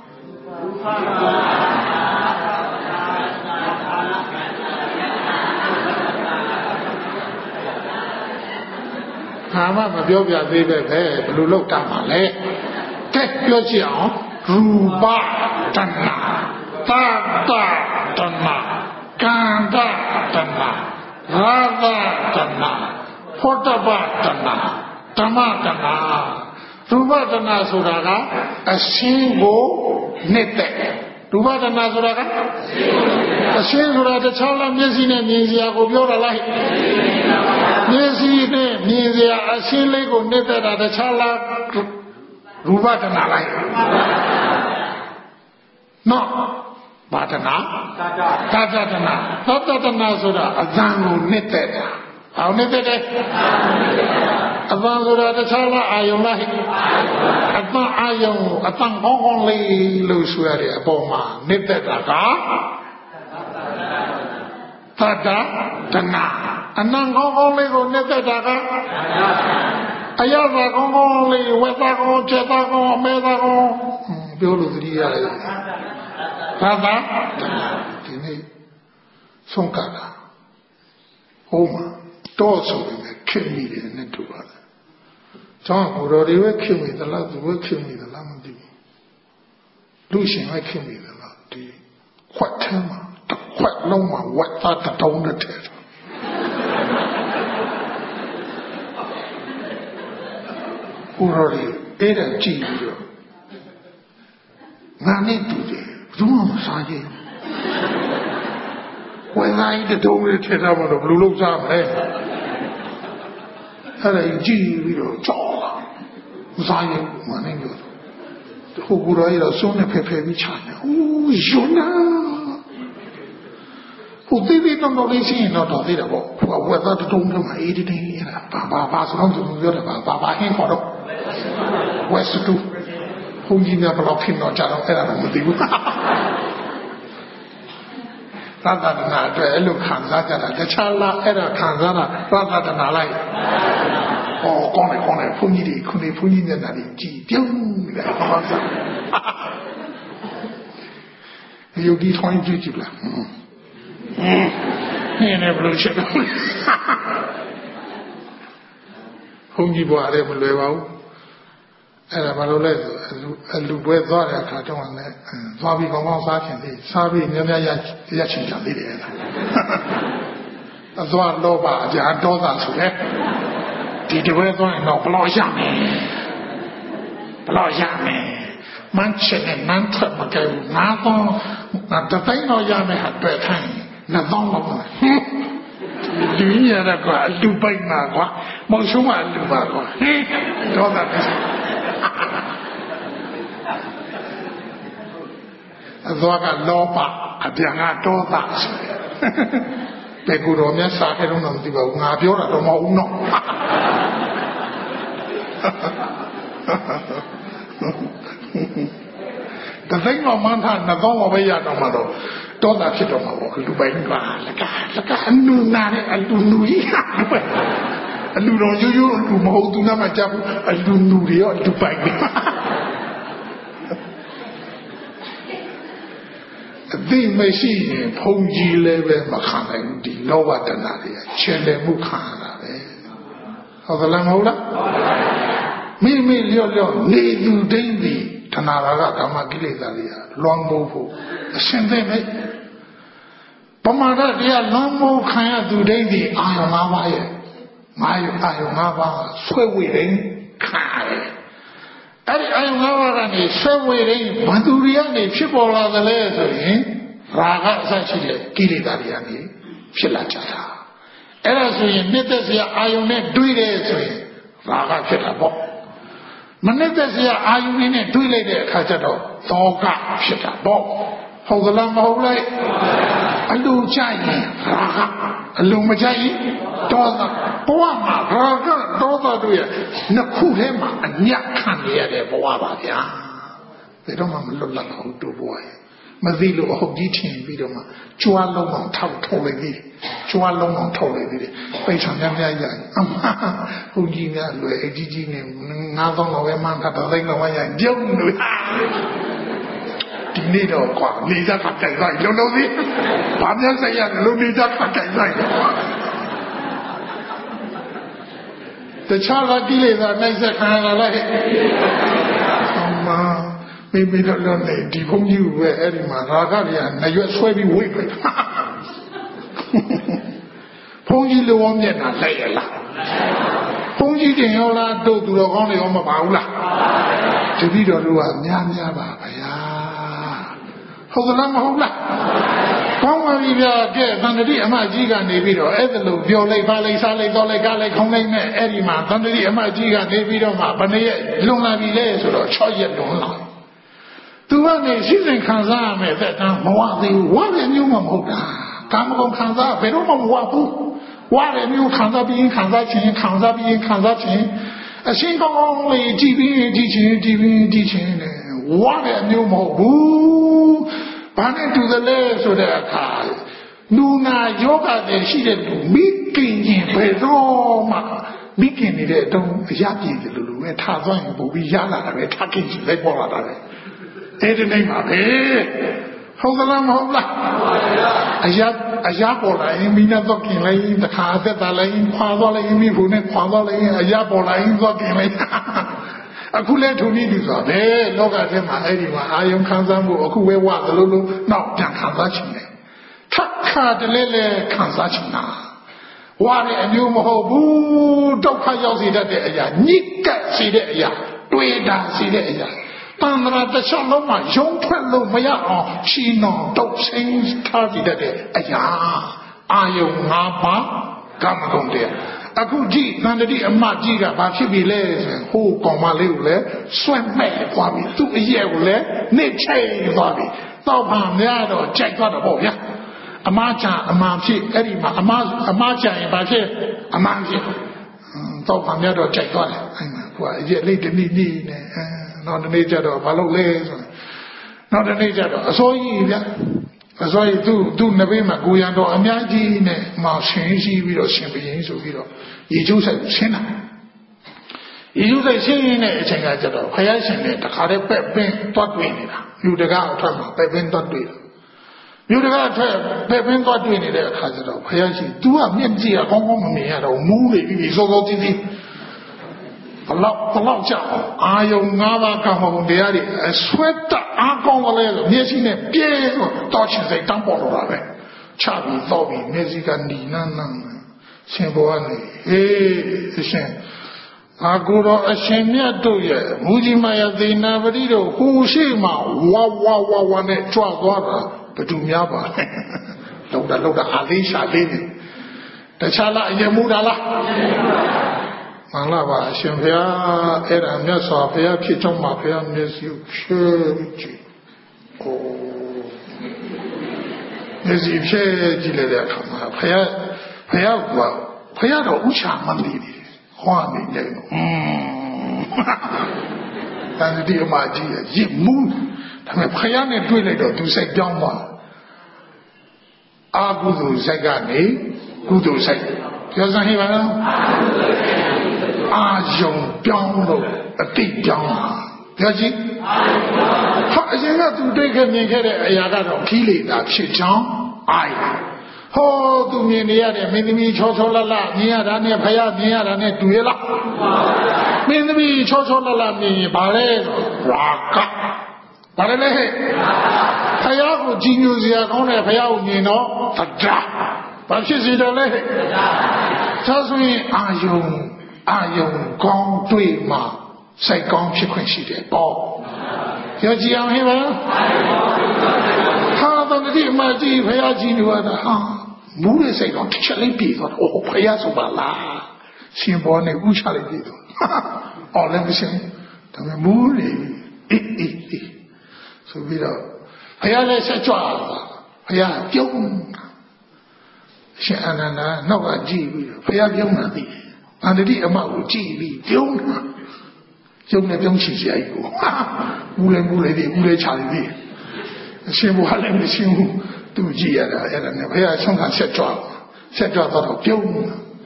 ဘာမှမပြောပြသေးပဲပဲဘယ်လိုလုပ်တာမှလဲတဲ့ပြောကြည့်အောင်ရူပတဏှာသတ္တတဏှာကန္တတဏှာရာသတဏှာဖုတ္တပတဏှာဓမ္မတဏှာရူပတဏှာဆိုတာကအရှင်းကိုနေတဲ့ရူပတဏှာဆိုတာကအရှင်းဆိုတာတခြားလားမျက်စိနဲ့မြင်စရာကိုပြောတာလားမျက်စိနဲ့မြင်စရာအရှင်းလေးကိုနေတဲ့တာတခြားလားရူပတဏှာလားနော်ဘာတဏှာသာတတဏှာသာတတဏှာဆိုတာအသံကိုနေတဲ့တာအောင်နေတဲ့တယ်အသံဆိုတာတခြားလားအာယုံလားအသံအာယုံအသံကောင်းကောင်းလေးလို့ဆိုရတဲ့အပေါ်မှာနေတဲ့တာကသာတတဏှာအနံကောင်းကောင်းလေးကိုနေတဲ့တာကအယသာကောင်းကောင်းလေးဝက်သားကောင်းချက်သားကောင်းအမဲသားကောင်းပြောလို့သတိရတယ်သာသာဒီနေ့ဆုံးကတာဟိုမှာတော့ဆိုပေမဲ့ခင်မိတယ်နဲ့တူပါတယ်။ကျောင်းကိုတော်တွေပဲခင်မိသလားသူပဲခင်မိသလားမသိဘူး။လူရှင်ပဲခင်မိသလားဒီခွက်ထဲမှာတစ်ခွက်လုံးမှာဝက်သားတစ်တုံးနဲ့ထည့်တယ်ကိုရော်လေးအဲ့ဒါကြည့်ပြီးတော့ငါနဲ့တူတယ်ဘူးမှမစားကြဘူးဝယ်လိုက်တဲ့တုံးလေးထည့်ထားမှတော့ဘယ်လိုလုပ်စားမလဲအဲ့ဒါကြည့်ပြီးတော့ကြောက်လာမစားရင်ငါနဲ့ပြောဟိုကိုရော်ရတော့စုံးနဲ့ဖယ်ဖယ်ပြီးချတယ်ဦးယောနာဟိုသေးသေးတော့တော့လေးရှိရင်တော့တော်သေးတယ်ပေါ့ဟိုကဝက်သားတုံးတုံးမှာအေးတင်းတင်းလေးအဲ့ဒါဘာဘာဘာဆိုတော့သူပြောတယ်ဘာဘာဘာဟင်းခေါ်တော့ဝက်စတူဘုန်းကြီးများဘယ်လောက်ဖြစ်တော့ကြတော့အဲ့ဒါတော့မသိဘူးသာသနာအတွက်အဲ့လိုခံစားကြတာတခြားလားအဲ့ဒါခံစားတာသာသနာလိုက်ဟောကောင်းတယ်ကောင်းတယ်ဘုန်းကြီးတွေခုနေဘုန်းကြီးမျက်နှာတွေကြည်ပြုံးနေတာဘာသာယောဂီထွန်းကြည့်ကြည့်လားဟင်းနေဘလို့ချက်တော့ဘုန်းကြီးဘွားလည်းမလွယ်ပါဘူးအဲ့ဒါဘာလို့လဲဆိုအလူပွဲသွားတဲ့အခါတော့လည်းသွားပြီးကောင်းကောင်းစားချင်သေးစားပြီးများများရရချင်ကြသေးတယ်အသွားလောဘအကြာဒေါသဆိုရဲဒီတပွဲသွားရင်တော့ဘလို့ရမယ်ဘလို့ရမယ်မန်းချင်တဲ့နန်းထွက်မကြဘူးငါတော့တတိုင်းတော့ရမယ်ဟာတွေ့ထိုင်နှောင်းတော့လူရရကွာလူပိုက်မှာကွာမောင်ရှုံးမှာလူပါကွာဒေါသပဲအသွားကလောဘအပြန်ကဒေါသတဲ့ကူတော်မြတ်စာခဲ့တော့မသိပါဘူးငါပြောတာတော့မဟုတ်ဘူးနော်တသိန်းတော့မှန်းထားနှောင်းတော့ပဲရတော့မှာတော့ဒေါသဖြစ်တော့မှာပေါ့လူပိုင်ကလကလကအနုနာနဲ့အလူနူကြီးအလူတော်ရိုးရိုးလူမဟုတ်သူကမှကြားဘူးအလူနူတွေရောလူပိုင်အသိမရှိရင်ဘုံကြီးလည်းပဲမခံနိုင်ဘူးဒီလောဘတဏှာတွေချဲတယ်မှုခံရတာပဲဟုတ်သလားမဟုတ်လားမိမိလျော့လျော့နေသူတိမ့်ပြီးတဏှာကကာမကိလေသာတွေကလွန်မိုးဖို့အရှင်သိမဲ့ပမာဒတရားလွန်မိုးခံရသူတိမ့်ပြီးအာယုံ၅ပါးရဲ့ငါယုံအာယုံ၅ပါးဆွဲဝေရင်ခံရတယ်အဲ့ဒီအာယုံ၅ပါးကနေဆွဲဝေရင်ဘသူတွေကနေဖြစ်ပေါ်လာသလဲဆိုရင်ရာဂအစရှိတဲ့ကိလေသာတွေကနေဖြစ်လာကြတာအဲ့ဒါဆိုရင်နှစ်သက်စရာအာယုံနဲ့တွေးတယ်ဆိုရင်ရာဂဖြစ်တာပေါ့မနှစ်သက်စရာအာယုံနဲ့တွေးလိုက်တဲ့အခါကျတော့သောကဖြစ်တာပေါ့ဟုတ်သလားမဟုတ်လားအလူကြရင်ရာဂအလူမကြရင်ဒေါသဘဝမှာရာဂဒေါသတို့ရဲ့နှစ်ခုထဲမှာအညက်ခံရတဲ့ဘဝပါဗျာဒါတော့မှမလွတ်လပ်ဘူးတို့ဘဝရဲ့မသိလို့အဟုတ်ကြီးထင်ပြီးတော့မှကြွားလုံးအောင်ထောက်ထုတ်လိုက်သေးတယ်ကြွားလုံးအောင်ထုတ်လိုက်သေးတယ်ပိတ်ဆောင်များများရရင်အမဟုတ်ကြီးများလွယ်အကြီးကြီးနဲ့ငါးသောင်းတော့ပဲမှန်းတာတော့သိတော့ရရင်ပြုံးလို့ဒီနေ့တော့ကွာနေကြခါကြိုက်လိုက်လုံးလုံးသေးဘာများဆက်ရလုံးနေကြခါကြိုက်လိုက်တခြားကကိလေသာနှိမ့်ဆက်ခံရတာလေအမမိမိတို့လည်းနေဒီဘုန်းကြီးပဲအဲ့ဒီမှာရာဂတွေကနှရွက်ဆွဲပြီးဝိတ်လိုက်ဘုန်းကြီးလိုဝမျက်နှာလိုက်ရလားဘုန်းကြီးတင်ရောလားတို့သူတော်ကောင်းတွေရောမပါဘူးလားတပည့်တော်တို့ကများများပါဗျာဟုတ်သလားမဟုတ်လားကောင်းပါပြီဗျာကဲသန္တိအမကြီးကနေပြီးတော့အဲ့ဒါလို့ပြောလိုက်ပါလိုက်စားလိုက်တော့လိုက်ကားလိုက်ခုံလိုက်နဲ့အဲ့ဒီမှာသန္တိအမကြီးကနေပြီးတော့မှဘယ်နှစ်ရက်လွန်လာပြီလဲဆိုတော့၆ရက်လွန်လာသူကနေရှိစဉ်ခံစားရမယ်တဲ့တမ်းမဝသေးဘူးဝါတယ်မျိုးမှမဟုတ်တာကာမဂုဏ်ခံစားဘယ်တော့မှမဝဘူးဝါတယ်မျိုးခံစားပြီးခံစားခြင်းခံစားပြီးခံစားခြင်းအရှင်းကောင်းလေးကြည်ပြီးကြည်ခြင်းကြည်ပြီးကြည်ခြင်းနဲ့ဝါတယ်မျိုးမဟုတ်ဘူးဘာနဲ့တူသလဲဆိုတဲ့အခါလူနာယောဂတဲ့ရှိတဲ့လူမိခင်ရင်ဘယ်တော့မှမိခင်နေတဲ့အတုံးအရပြည့်တယ်လို့လို့ပဲထားသွားရင်ပို့ပြီးရလာတာပဲထားခင်ကြီးလိုက်ပေါ်လာတာပဲအဲ့ဒီနေမှာပဲဟုတ်သလားမဟုတ်လားအရာအရာပေါ်လာရင်မိနာတော့กินလိုက်တခါသက်သာလိုက်ခွာသွားလိုက်မိဖို့နဲ့ခွာသွားလိုက်အရာပေါ်လာရင်တော့กินလိုက်အခုလဲထုံနေပြီဆိုတော့လောကထဲမှာအဲ့ဒီမှာအာယုံခံစားမှုအခုဝဲဝသလိုလိုနောက်ပြန်ခံစားချင်တယ်ထပ်ခါတလဲလဲခံစားချင်တာဝါတဲ့အမျိုးမဟုတ်ဘူးဒုက္ခရောက်စေတတ်တဲ့အရာညစ်ကပ်စေတဲ့အရာတွေးတာစေတဲ့အရာတန်ត្រာတစ်လျှောက်လုံးမှာယုံထွက်လို့မရအောင်ချီနှောင်တုတ်ဆင်းထားစေတတ်တဲ့အရာအာယုံ၅ပါးကာမဂုဏ်တရားအခုကြည့်သန္တိအမကြီးကဘာဖြစ်ပြီလဲဆိုဟိုကောင်မလေးကိုလည်းဆွဲမဲ့သွားပြီသူ့အရဲ့ကိုလည်းနှိမ့်ချိတ်သွားပြီတော့ဘာများတော့ကြိုက်သွားတော့ပေါ့ဗျာအမချာအမှန်ဖြစ်အဲ့ဒီမှာအမအမချာရင်ဘာဖြစ်အမှန်ဖြစ်တော့ဘာများတော့ကြိုက်သွားတယ်အဲ့မှာကိုကအရဲ့လေးတနည်းနည်းနဲ့နောက်တနေ့ကျတော့ဘာလုပ်လဲဆိုနောက်တနေ့ကျတော့အစိုးရဗျာအစိုးရသူ့သူ့နဘေးမှာကိုရံတော်အများကြီးနဲ့မောင်ဆင်းရှိပြီးတော့ရှင်ပြင်းဆိုပြီးတော့ရေကျိုးဆိုင်ဆင်းတာရေကျိုးဆိုင်ဆင်းရင်းတဲ့အချိန်ကကျတော့ဖယားရှင်နဲ့တခါတည်းပက်ပင်းတွတ်တွေ့နေတာလူတကားအထက်မှာပက်ပင်းတွတ်တွေ့တယ်လူတကားအထက်ပက်ပင်းတွတ်တွေ့နေတဲ့အခါကျတော့ဖယားရှင် तू ကမျက်ကြည့်ရကောင်းကောင်းမမြင်ရတော့မူးနေပြီစောစောကြီးကြီးဘလောက်ဘလောက်ကြောက်အာယုံ၅ပါးကမ္မဂုဏ်တရားတွေအဆွဲတအားကောင်းကလေးဆိုမျက်စိနဲ့ပြဲဆိုတော့ချင်စိတ်တန်းပေါ်တော့တာပဲချပြီးတော့ပြီးမျက်စိကနီနန်းနန်းရှင်ဘောကနေဟေးအရှင်အာကိုတော့အရှင်မြတ်တို့ရဲ့မူကြီးမယသေနာပတိတို့ဟိုရှိမှဝါဝါဝါဝါနဲ့ကြွသွားတာဘယ်သူများပါလဲလောက်တာလောက်တာအာလေးရှာလေးနေတခြားလားအရင်မူတာလားမှန်လားပါအရှင်ဘုရားအဲ့ဒါမြတ်စွာဘုရားဖြစ်ကြောင်းမှာဘုရားမျက်စိကိုဖြဲကြည့်။အိုးမျက်စိဖြဲကြည့်လိုက်တဲ့အခါမှာဘုရားဘုရားကဘုရားတော့ဥချာမလေးတယ်ဟောနေတယ်။อืมတန်တိအမကြီးရစ်မှုဒါပေမဲ့ဘုရားနဲ့တွေ့လိုက်တော့သူစိတ်ပြောင်းသွား။အာကုသိုလ်စိတ်ကနေကုသိုလ်စိတ်ပြောစမ်းဟိပါလား။အာယုံပြောင်းလို့အတိပြောင်းတာပြောကြည့်ဟာအရင်ကသူတွေ့ခဲ့မြင်ခဲ့တဲ့အရာကတော့ခီးလေတာဖြစ်ချောင်းအိုင်ဟောသူမြင်နေရတဲ့မင်းသမီးချောချောလတ်လတ်မြင်ရတာနဲ့ဖယားမြင်ရတာနဲ့တူရလားမင်းသမီးချောချောလတ်လတ်မြင်ရင်ဘာလဲရာကဘာလဲလဲဖယားကိုကြည်ညိုစရာကောင်းတဲ့ဖယားကိုမြင်တော့တရားဘာဖြစ်စီတော့လဲသာဆိုရင်အာယုံအာယုံကောင်းတွေ့မှစိတ်ကောင်းဖြစ်ခွင့်ရှိတယ်ပေါ့ပြောကြည့်အောင်ဟဲ့ပါဟာတော့ဒီမှာကြည့်ဖယားကြည့်နေရတာဟာမူးတဲ့စိတ်ကောင်းတစ်ချက်လေးပြေသွားတော့ဖယားဆိုပါလားရှင်ဘောနဲ့ဥချလိုက်ပြီတော့အော်လည်းမရှင်ဒါပေမဲ့မူးနေအေးအေးအေးဆိုပြီးတော့ဖယားလည်းဆက်ကြွလာဖယားပြုံးရှင်အနန္ဒာနောက်ကကြည့်ပြီးဖယားပြုံးတာသိတယ်အန္တတိအမကိုကြည့်ပြီးပြုံးတာကျုံနဲ့ပြုံးချီကြိုက်ကိုဘူးလေဘူးလေဒီဘူးလေချာလေးဒီအရှင်ဘုရားလည်းမရှင်းဘူးသူကြည့်ရတာအဲ့ဒါနဲ့ဘုရားဆုံးခံဆက်ကြွဆက်ကြွတော့ပြုံးဘု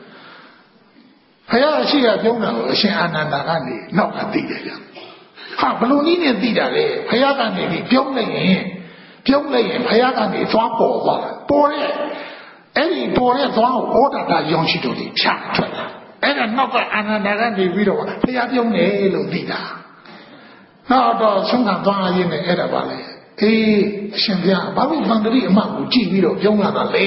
ရားရှိကပြုံးတာကိုအရှင်အာနန္ဒာကနေနောက်ကသိတယ်ဗျဟာဘလို့နည်းနဲ့သိတာလေဘုရားကနေပြီးပြုံးလိုက်ရင်ပြုံးလိုက်ရင်ဘုရားကနေသွားပေါ်သွားတာပေါ်တဲ့အဲ့ဒီပေါ်တဲ့သွားကိုဩဒတာယုံရှိတို့ဖြတ်ထွက်လာအဲ့ဒါနောက်ကအာနန္ဒာကနေပြီးတော့ဖျားပြုံးတယ်လို့သိတာနောက်တော့ဆုံးခံသွားရင်းနဲ့အဲ့ဒါပါလေအေးအရှင်ဘုရားဘာလို့ဗန္ဒတိအမကိုကြည့်ပြီးတော့ပြုံးလာတာလဲ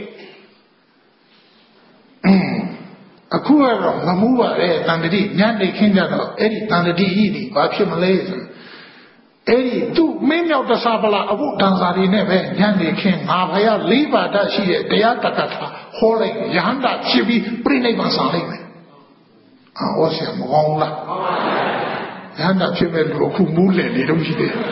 အင်းအခုကတော့မမှုပါလေတန်တတိညနေခင်းကြတော့အဲ့ဒီတန်တတိဤဒီဘာဖြစ်မလဲဆိုအဲ့ဒီသူ့မင်းမြောက်တစားပလာအဘုဒ္ဒံစာရီနဲ့ပဲညနေခင်းငါဘုရားလေးပါးတရှိတဲ့တရားတက္ကထာဟောလိုက်ရဟန္တာဖြစ်ပြီးပြိဋိဘံဆောင်လိုက်မယ်အာဟောဆရာမကောင်းလားရဟန္တာဖြစ်မဲ့လူအခုမူးလေနေတော့ရှိတယ်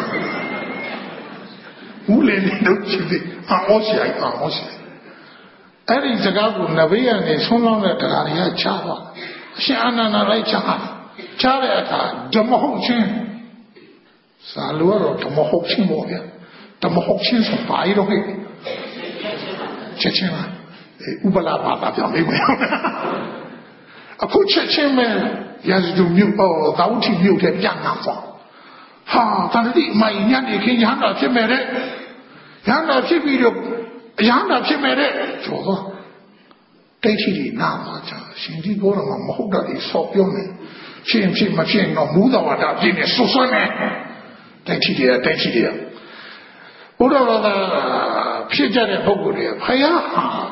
မူးလေနေတော့ရှိတယ်အာဟောဆရာအာဟောဆရာအဲ့ဒီစကားကိုနဘေးကနေဆုံးလောင်းတဲ့တရားတွေကချားသွားအရှင်အာနန္ဒာလိုက်ချားချားတဲ့အခါဓမ္မဟုတ်ချင်းစာလူကတော့ဓမ္မဟုတ်ချင်းပေါ့ဗျာဓမ္မဟုတ်ချင်းဆိုပါရတော့ဟဲ့ချက်ချင်းပါဥပလာဘာသာပြောင်းနေမယ်အခုချက်ချင်းပဲရာဇသူမြို့ပေါ့တောင်းထီမြို့ထဲပြန်လာသွားဟာတန်တိမိုင်ညနေခင်းရဟန္တာဖြစ်မဲ့တဲ့ရဟန္တာဖြစ်ပြီးတော့ရဟန္တာဖြစ်မဲ့တဲ့ကျော်တော့တိတ်ချီဒီနာမှာချာရှင်ဒီဘောတော့မဟုတ်တာဒီဆော့ပြုံးနေဖြစ်ဖြစ်မဖြစ်တော့မူးတော်ဝါဒပြင်းနေဆွဆွနေတိတ်ချီတယ်တိတ်ချီတယ်ဘုရားဘာသာဖြစ်ကြတဲ့ပုဂ္ဂိုလ်တွေဖယားဟာ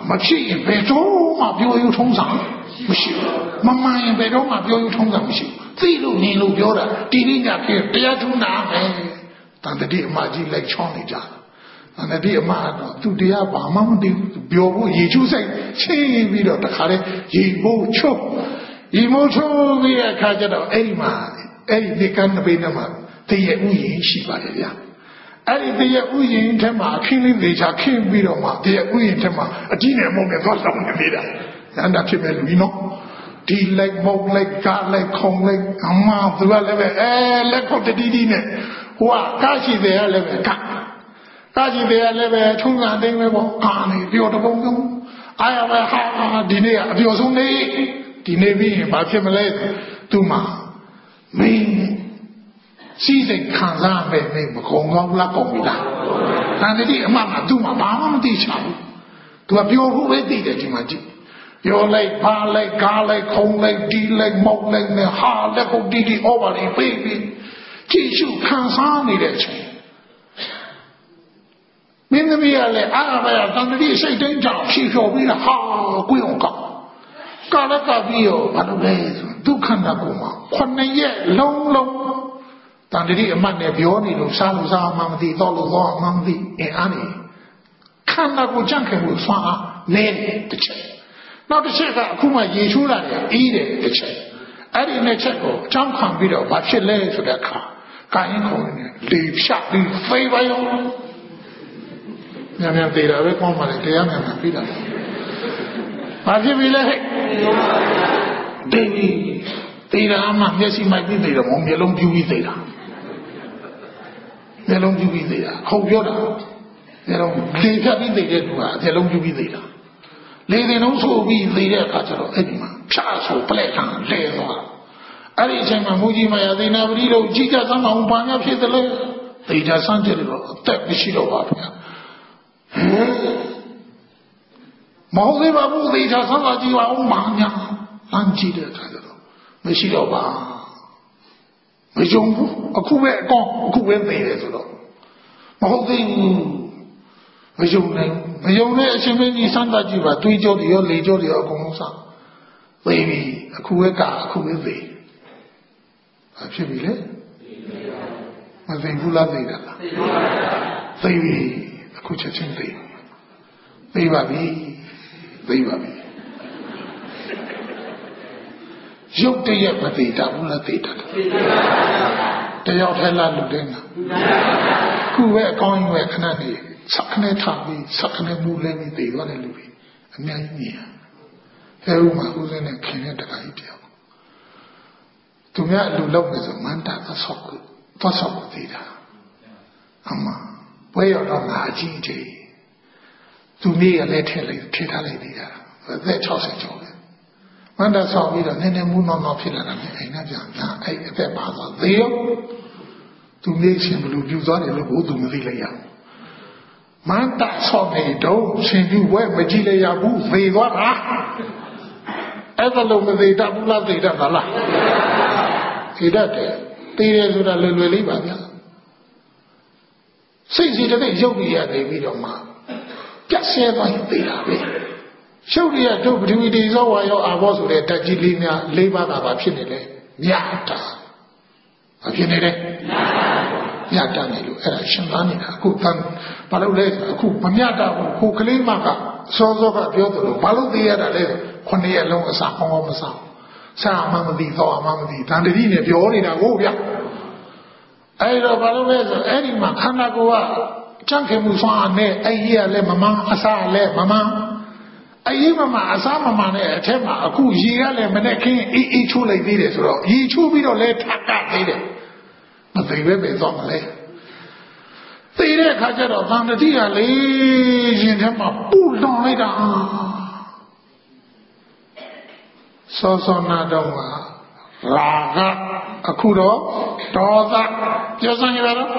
မဖြစ်ရင်ဘယ်တော့မှပြောရုံထုံးစံမရှိဘူးမမှန်ရင်ဘယ်တော့မှပြောရုံထုံးစံမရှိဘူးသိလို့မြင်လို့ပြောတာဒီနေ့ညပြတရားထုံးတာမယ်တန်တတိအမကြီးလိုက်ချောင်းနေကြတန်တတိအမတော့သူတရားဘာမှမသိဘူးပြောဖို့ရေချိုးဆိုင်ချင်းပြီးတော့တခါတည်းရေမိုးချုပ်ရေမိုးချုပ်ပြီးတဲ့အခါကျတော့အဲ့ဒီမှာအဲ့ဒီဒီကန်းပေးနေမှာတည့်ရဲ့ဥယျာဉ်ရှိပါတယ်ဗျာအဲ့ဒီတည့်ရဲ့ဥယျာဉ်ထဲမှာအခင်းလေးသေးချာခင်းပြီးတော့မှတည့်ရဲ့ဥယျာဉ်ထဲမှာအကြီးနဲ့မုံနဲ့သွားလောင်းနေနေတာအန္တာဖြစ်မဲ့လူကြီးနော်ဒီလိုက်မုံလိုက်ကားလိုက်ခုံလိုက်အမသူကလည်းပဲအဲလက်ခုတ်တတိတိနဲ့ဟိုကကားရှိတယ်ကလည်းပဲကားကားရှိတယ်ကလည်းပဲထုံးစံတိုင်းပဲပေါ့အာနေပြောတပုံပုံအားရပဲဟာဒီနေ့ကအပြောဆုံးနေဒီနေ့ပြီးရင်ဘာဖြစ်မလဲသူမှမင်းစီးစိတ်ခံစားမဲ့နေမကုံကောင်းလားကုန်ပြီလားတန်တိအမှမှသူမှဘာမှမသိချဘူးသူကပြောဖို့ပဲသိတယ်ဒီမှာကြည့်ပြောလိုက်ပါလိုက်ကားလိုက်ခုံလိုက်တီးလိုက်မောက်လိုက်နဲ့ဟာလက်ကုတ်တီးတီးဩပါလိပေးပြီးကြည့်ရှုခံစားနေတဲ့အချိန်မင်းသမီးကလည်းအားမရတန်တိစိတ်တိုင်းကြောင့်ဖြေဖြော်ပြီးတော့ဟာကိုယ်အောင်ကောကာလကပြီးရောဘာလို့လဲဒုက္ခနာကိုမှာခုနှစ်ရက်လုံးလုံးတန်တိအမှတ်နဲ့ပြောနေလို့စားလို့စားမှမသိတော့လို့တော့မှမသိအင်းအားနေခန္ဓာကိုကြန့်ခဲ့လို့ဆွမ်းအားနဲတစ်ချက်နောက်တစ်ချက်ကအခုမှရေချိုးလာတယ်အေးတယ်တစ်ချက်အဲ့ဒီနှစ်ချက်ကိုကြောင်းခံပြီးတော့ဘာဖြစ်လဲဆိုတဲ့အခါကာယင်းခုံနေလေဖြတ်ပြီးဖေးပါရောမြန်မြန်သေးတာပဲကောင်းပါလေတရားမြန်မြန်ပြီးတာဘာဖြစ်ပြီလဲဟဲ့ဒေဝီသေးတာမှမျက်စိမိုက်ပြီးသေးတယ်မောင်မျက်လုံးပြူပြီးသေးတာမျက်လုံးပြူပြီးသေးတာဟုတ်ပြောတာမျက်လုံးလေဖြတ်ပြီးသေးတဲ့သူကမျက်လုံးပြူပြီးသေးတာလေတင်လုံးဆိုပြီးသေးတဲ့အခါကျတော့အဲ့ဒီမှာဖြာဆိုပလက်ခံလဲသွားအဲ့ဒီအချိန်မှာမူကြီးမရသေနာပတိတို့ကြီးကြသမ်းအောင်ဘာများဖြစ်တယ်လဲသေချာစမ်းကြည့်လို့အသက်မရှိတော့ပါဗျာမဟုတ်သေးပါဘူးသေချာစမ်းပါကြည့်ပါဦးမာညာလမ်းကြည့်တဲ့အခါကျတော့မရှိတော့ပါမယုံဘူးအခုပဲအကောအခုပဲသေတယ်ဆိုတော့မဟုတ်သေးဘူးမယုံနိုင်မယုံတဲ့အရှင်မင်းကြီးစမ်းသပ်ကြည့်ပါတွေးကြောတွေရောလေကြောတွေရောအကုန်လုံးစသေပြီအခုပဲကအခုပဲသေဘာဖြစ်ပြီလဲမသိဘူးလားသိတာလားသိပြီအခုချက်ချင်းသိသိပါပြီသိပါပြီရုပ်တရက်မသိတာဘူးလားသိတာတယောက်ထဲလားလူတိုင်းလားခုပဲအကောင်းကြီးပဲခဏနေစက္ကနဲ့ထားပြီးစက္ကနဲ့မူလဲပြီးသိသွားတယ်လူတွေအများကြီးမြင်အဲဥမာဦးစင်းနဲ့ခင်တဲ့တခါကြီးပြောသူများလူလောက်နေဆိုမန္တာသဆောက်ကိုသဆောက်ကိုသိတာအမဘွဲရောက်တော့ငါအကြီးကြီးသူမိရလည်းထည့်လိုက်ထည့်ထားလိုက်သေးတာအသက်၆၀ကျော်ပဲမန္တာဆောက်ပြီးတော့နည်းနည်းမူးနောက်နောက်ဖြစ်လာတာနဲ့အိမ်နဲ့ပြန်ပြန်အဲ့အသက်ပါသွားသေးရောသူမိရှင်ဘလို့ပြူသွားတယ်လို့ဘို့သူမသိလိုက်ရဘူးမန္တာဆောက်နေတော့ရှင်ပြူဝဲမကြည့်လိုက်ရဘူးသေသွားတာအဲ့ဒါလို့မသေးတတ်ဘူးလားသေတတ်ပါလားသေတတ်တယ်သေတယ်ဆိုတာလွယ်လွယ်လေးပါဗျာစိတ်စီတဲ့ရုပ်ကြီးရနေပြီးတော့မှပြတ်ဆဲသွားရင်သေတာပဲရုပ်ကြီးကတို့ပထဝီတေဇောဝါယောအာဘောဆိုတဲ့ဓာတ်ကြီးလေးများလေးပါးကပါဖြစ်နေလေညတာဘာဖြစ်နေလဲညတာနေလို့အဲ့ဒါရှင်သားနေတာအခုတန်ဘာလို့လဲအခုမမြတာဘူးကိုကလေးမကစောစောကပြောသလိုဘာလို့သိရတာလဲခုနှစ်ရက်လုံးအစာကောင်းကောင်းမစားစာမှမသိတော့မှမသိတန်တတိနဲ့ပြောနေတာကိုဗျအဲ့တော့ဘာလို့လဲဆိုအဲ့ဒီမှာခန္ဓာကိုယ်ကကြံ့ခင်မှုဆွမ်းနဲ့အဲ့ဒီကလည်းမမအစာလည်းမမအဲ့ဒီမမအစာမမနဲ့အထက်မှာအခုရေကလည်းမနဲ့ခင်းအေးအေးချိုးလိုက်သေးတယ်ဆိုတော့ရေချိုးပြီးတော့လည်းထပ်ကသေးတယ်မသိပဲပဲသွားမလဲသိတဲ့အခါကျတော့တန်တတိကလေရင်ထဲမှာပူလောင်လိုက်တာစောစောနာတော့ကရာဂအခုတော့ဒေါသပြောစမ်းရတော့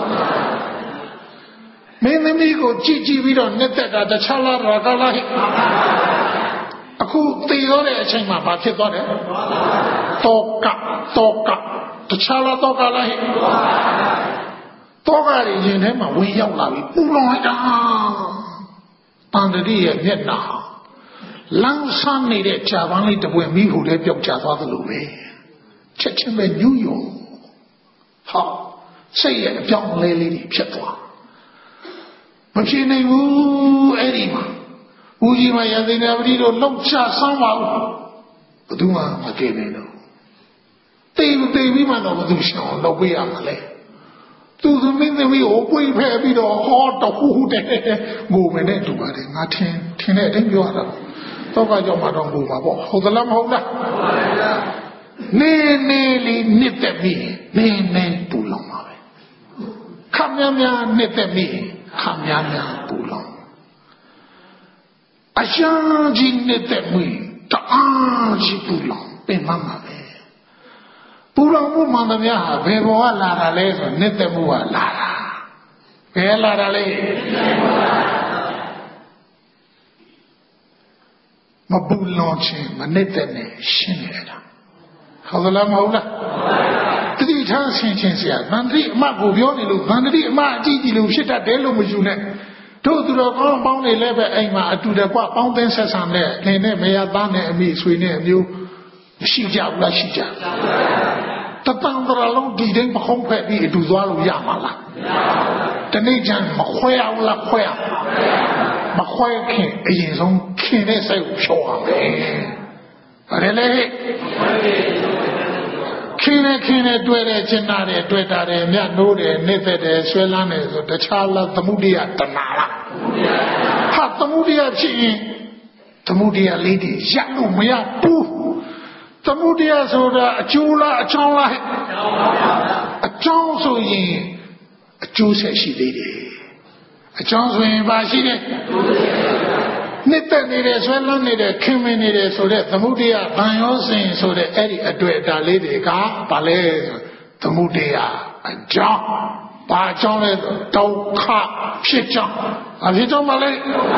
မင်းသမီးကိုကြည့်ကြည့်ပြီးတော့နှစ်သက်တာတခြားလားရာဂလားဟိအခုသိရတဲ့အချိန်မှာဘာဖြစ်သွားတယ်တောကတောကတခြားလားတောကလားဟိတောကရရင်ထဲမှာဝင်ရောက်လာပြီပူလောင်လိုက်တာတန်တတိရဲ့မျက်နှာလမ်းဆန်းနေတဲ့ကြာပန်းလေးတစ်ပွင့်မိဖို့လည်းပြောက်ကျသွားသလိုပဲချက်ချင်းပဲညှို့ယုံဟာစိတ်ရဲ့အပြောင်းအလဲလေးတွေဖြစ်သွားမဖြစ်နိုင်ဘူးအဲ့ဒီမှာဦးကြီးမရသိနေပတိတို့လောက်ချဆန်းပါဘူးဘယ်သူမှမကြည့်နိုင်တော့တေးတေးပြီးမှတော့ဘယ်သူရှောင်လောက်ပေးရမှာလဲသူသမီးသမီးကိုပွေဖဲပြီးတော့ဟောတော့ဟူဟူတဲ့ငိုမယ်နဲ့တူပါတယ်ငါထင်ထင်တဲ့အတိုင်းပြောရတာတော့ကကြောင့်မတော့ငိုပါပေါ့ဟုတ်သလားမဟုတ်လားနေနေလေးနှစ်သက်ပြီးနေနေပူလောင်ပါပဲခမ်းများများနှစ်သက်ပြီးခမ်းများများပူလောင်အရှမ်းကြီးနှစ်သက်ပြီးတအားကြီးပူလောင်ပြင်မှမှာပဲပူလောင်မှုမှန်သမျှဟာဘယ်ဘောကလာတာလဲဆိုနှစ်သက်မှုကလာတာဘယ်လာတာလဲမပူလောင်ခြင်းမနှစ်သက်နဲ့ရှင်းနေတာဟုတ်သလားမဟုတ်လားတတိထားဆင်ခြင်းဆရာဗန္ဓတိအမကိုပြောနေလို့ဗန္ဓတိအမအကြည့်ကြည့်လို့ဖြစ်တတ်တယ်လို့မယူနဲ့တို့သူတော်ကောင်းပေါင်းနေလည်းပဲအိမ်မှာအတူတကွပေါင်းသင်းဆက်ဆံတဲ့နေနဲ့မရသားနဲ့အမိဆွေနဲ့အမျိုးရှိကြဘူးလားရှိကြတပံတရလုံးဒီတိုင်းမခုံးဖက်ပြီးအတူသွားလို့ရမှာလားတနေ့ကျန်မခွဲအောင်လားခွဲအောင်မခွဲခင်အရင်ဆုံးခင်တဲ့စိတ်ကိုဖြောအောင်ပဲဘာလဲလဲခင်နဲ့ခင်နဲ့တွေ့တဲ့ကျင်နာတယ်တွေ့တာတယ်မြတ်နိုးတယ်နေသက်တယ်ဆွဲလန်းတယ်ဆိုတခြားလားသမုဒိယတဏှာလားဟာသမုဒိယဖြစ်ရင်သမုဒိယလေးတွေရလို့မရဘူးသမုဒိယဆိုတာအကျိုးလားအချောင်းလားအချောင်းဆိုရင်အကျိုးဆက်ရှိသေးတယ်အချောင်းဆိုရင်ဘာရှိလဲနှစ်သက်နေတယ်ဆွဲလန်းနေတယ်ခင်မင်နေတယ်ဆိုတဲ့သမုဒိယဗံရောစဉ်ဆိုတဲ့အဲ့ဒီအတွေ့အတာလေးတွေကဘာလဲသမုဒိယအကြောင်းဘာအကြောင်းလဲဒုက္ခဖြစ်ကြောင်းအဖြစ်ကြောင်းမလဲ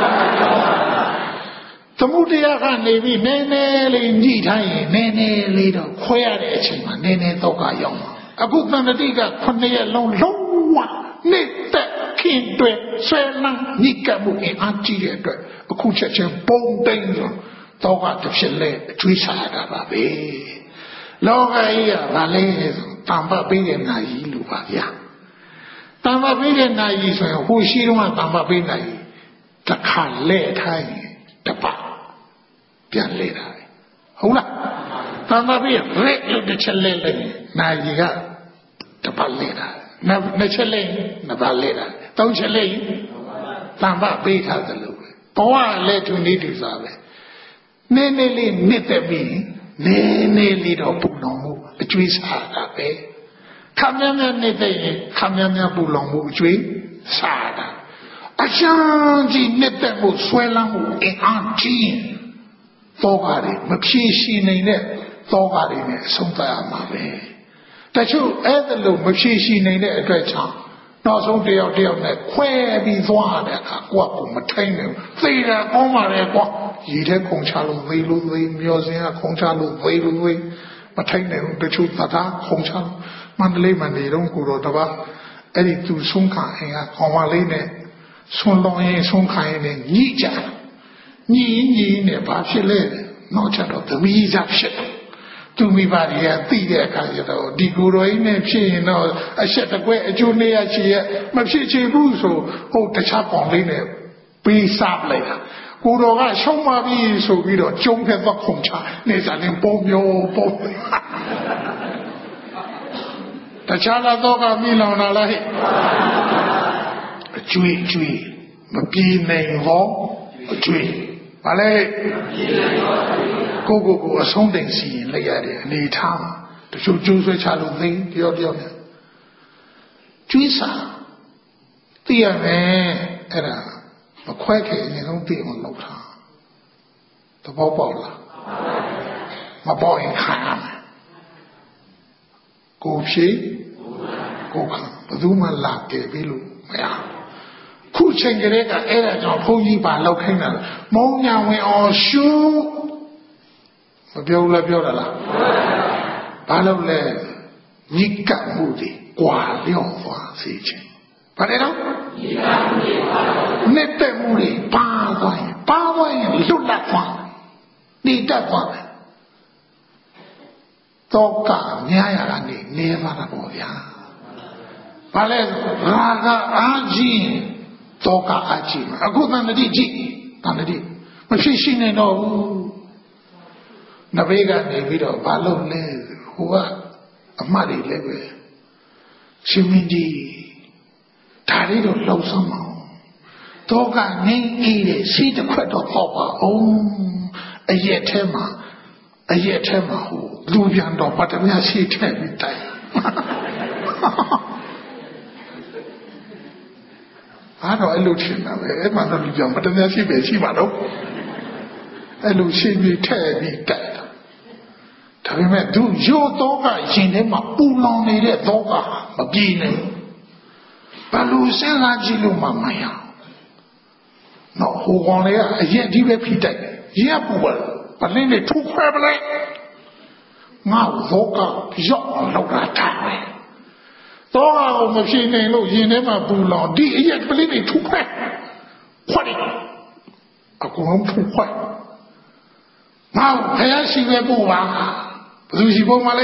သမုဒိယကနေပြီးနည်းနည်းလေးညှိထိုင်းရင်နည်းနည်းလေးတော့ခွဲရတဲ့အချိန်မှာနည်းနည်းတော့ကရောက်မှာအခုတန်တတိကခုနှစ်ရက်လုံးလုံးဝနှစ်သက်ခင်တွေဆွဲလန်းညှိကပ်မှုအင်အားကြီးတဲ့အတွက်အခုချက်ချင်းပုံတိန်ဆိုတော့ကတစ်ဖြစ်လဲအကျွေးစားတာပါပဲလောကကြီးကဗာလဲတန်ပတ်ပေးတဲ့နာကြီးလူပါဗျာတန်ပတ်ပေးတဲ့နာကြီးဆိုရင်ဟိုရှိတော့ကတန်ပတ်ပေးနာကြီးတစ်ခါလဲထိုင်းတပတ်ပြန်လဲတာဟုတ်လားတန်ပတ်ပေးရက်လို့တစ်ချက်လဲလဲနာကြီးကတပတ်လဲတာနှစ်ချက်လဲနှစ်ပတ်လဲတာသုံးချက်လဲတန်ပတ်ပေးထားသလိုဘဝလည်းသူနေတူစားပဲနည်းနည်းလေးနှစ်သက်ပြီးနည်းနည်းလေးတော့ပူလောင်မှုအကျွေးစားတာပဲခမ်းများများနှစ်သက်ရင်ခမ်းများများပူလောင်မှုအကျွေးစားတာအရှမ်းကြီးနှစ်သက်မှုဆွဲလန်းမှုအင်အားကြီးသောကတွေမဖြေရှင်းနိုင်တဲ့သောကတွေနဲ့အဆုံးသတ်ရမှာပဲတချို့အဲ့ဒါလို့မဖြေရှင်းနိုင်တဲ့အတွက်ကြောင့်နောက်ဆုံးတယောက်တယောက်နဲ့ခွဲပြီးသွားတဲ့အခါကိုယ့်ကိုမထိန်ဘူးသေတာကောင်းပါလေကွာရည်တဲ့ခုံချလို့သေလို့သေမျောစင်ကခုံချလို့သေလို့သေမထိန်နိုင်ဘူးတချို့သတာခုံချမန္တလေးမှာနေတော့ကိုတော့တပါအဲ့ဒီသူဆုံးခါအင်ကခေါင်းမလေးနဲ့ဆွန်လောင်းရင်ဆုံးခါရင်ညှိကြညှိညှိနဲ့ဘာဖြစ်လဲနောက်ချက်တော့သမီးစားဖြစ်တယ်သူမိဘတွေကသိတဲ့အခါကျတော့ဒီကိုယ်တော်ကြီးနဲ့ဖြစ်ရင်တော့အဆက်တကွဲအကျိုးနေရချေရမဖြစ်ချေဘူးဆိုဟုတ်တခြားပေါင်လေးနဲ့ပေးစားလိုက်တာကိုယ်တော်ကရှုံးပါပြီဆိုပြီးတော့ကျုံးခဲ့တော့ခုံချနေစားရင်ပုံမျိုးပုံတခြားလာတော့ကမိလောင်လာလိုက်အကျွေးအကျွေးမပြေနိုင်တော့အကျွေးဘာလဲကိုကိုကိုအဆုံးတိမ်စီရင်လိုက်ရတဲ့အနေထားမှာတချို့ကျိုးဆွဲချလို့သိတယောက်တယောက်နဲ့ကျွေးစားသိရမယ်အဲ့ဒါမခွဲခဲ့ရင်တော့သိအောင်လုပ်တာသဘောပေါက်လားမပေါက်ရင်ခံရမယ်ကိုဖြေကိုခံဘယ်သူမှလာကြပြီလို့မရခုချိန်ကလေးကအဲ့ဒါကြောင့်ဘုန်းကြီးပါလောက်ခိုင်းတာမုံညာဝင်အောင်ရှုမပြောဘူးလားပြောတာလားဘာလို့လဲညစ်ကပ်မှုတွေကွာလျော့သွားစေခြင်းဘာလဲတော့နေတဲ့မှုတွေပါသွားရင်ပါသွားရင်လွတ်လပ်သွားနေတတ်သွားတယ်တော့ကများရတာနေနေပါတာပေါ့ဗျာဘာလဲရာဂအားကြီးတော့ကအားကြီးမှာအခုတန်တတိကြည့်တန်တတိမဖြစ်ရှိနေတော့ဘူးနဘေးကနေပြီးတော့ဘာလို့လဲဟိုကအမှတ်တွေလည်းပဲရှင်မင်းကြီးဒါလေးတော့လှုပ်ဆောင်မအောင်တော့ကနေအေးတဲ့စီးတစ်ခွက်တော့ပေါ့ပါအောင်အရက်ထဲမှာအရက်ထဲမှာဟိုလူပြန်တော့ပတ်တမရှိထည့်ပြီးတိုင်အားတော့အဲ့လိုထင်တာပဲအဲ့မှာတော့လူပြန်ပတ်တမရှိပဲရှိပါတော့အဲ့လိုရှိပြီးထည့်ပြီးတိုင်ဒါပေမဲ့သူရိုးတော့ကရှင်ထဲမှာပူလောင်နေတဲ့တော့ကမပြေနိုင်ဘလို့စဉ်းစားကြည့်လို့မှမရနော်ဟိုကောင်လေးကအရက်ကြီးပဲဖိတိုက်တယ်ရက်ပူပါဘလင်းနဲ့ထူခွဲပလဲငါတော့ကရောက်လောက်တာထားတယ်တော့ကမဖြစ်နိုင်လို့ရင်ထဲမှာပူလောင်ဒီအရက်ပလင်းနဲ့ထူခွဲခွက်တယ်အကုန်လုံးထူခွဲငါဖယားရှိပဲပို့ပါဘယ်သူရှိပို့မလဲ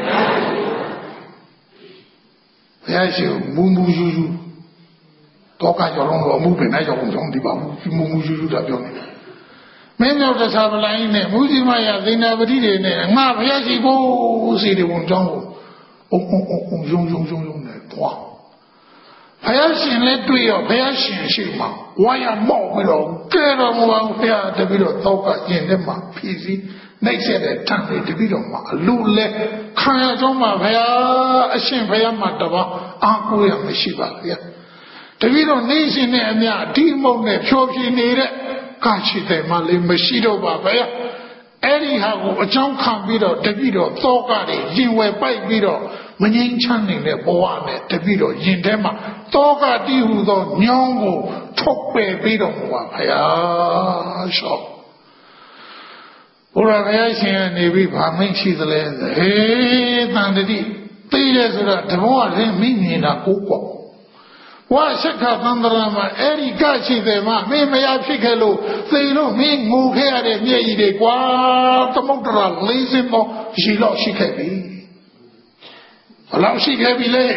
ဖယားရှိမူမူယူယူတော့ကကြောင်းတော့အမှုပင်နဲ့ကြောင်းကြောင်းဒီပါဘူးမူမူယူယူတာပြောနေတယ်မင်းတို့တခြားပလိုင်းနဲ့မူစီမရသေနာပတိတွေနဲ့ငါဖယားရှိဖို့စီတွေဝန်ကြောင်းကိုအုံအုံအုံယုံယုံယုံယုံနဲ့တွားဖယားရှင်လည်းတွေ့ရောဖယားရှင်ရှိမှာဝါရမောက်ပြီးတော့ကဲတော်မူပါဖယားတပြီးတော့တော့ကကျင်တဲ့မှာဖြည့်စည်းနှိပ်ဆက်တဲ့တန်တွေတပြီးတော့မှာအလူလဲခံရကြောင်းမှာဖယားအရှင်ဖယားမှာတပါအားကိုးရမရှိပါဗျာတပြီးတော့နေရှင်နဲ့အမြဒီမုံနဲ့ဖြောပြနေတဲ့ကရှိတယ်မှလည်းမရှိတော့ပါဗျာအဲ့ဒီဟာကိုအကြောင်းခံပြီးတော့တပြီးတော့သောကတွေရင်ဝယ်ပိုက်ပြီးတော့မငြိမ်းချမ်းနေတဲ့ဘဝနဲ့တပြီးတော့ရင်ထဲမှာသောကတိဟုသောညောင်းကိုထုတ်ပယ်ပြီးတော့ပါဗျာရှော့ဘုရားဘုရားရှင်ကနေပြီးဗာမင်းရှိသလဲဟေးတန်တတိသိတယ်ဆိုတော့တဘောကလည်းမိမြင်တာကိုပေါ့ဝါရှက်ခသန္တရာမှာအဲ့ဒီကရှိတယ်မှာမင်းမရဖြစ်ခဲ့လို့သိလို့မင်းငိုခဲ့ရတဲ့မျက်ရည်တွေကွာသမုဒ္ဒရာလေးစင်းတော့ရှိတော့ရှိခဲ့ပြီဘယ်လောက်ရှိခဲ့ပြီလဲ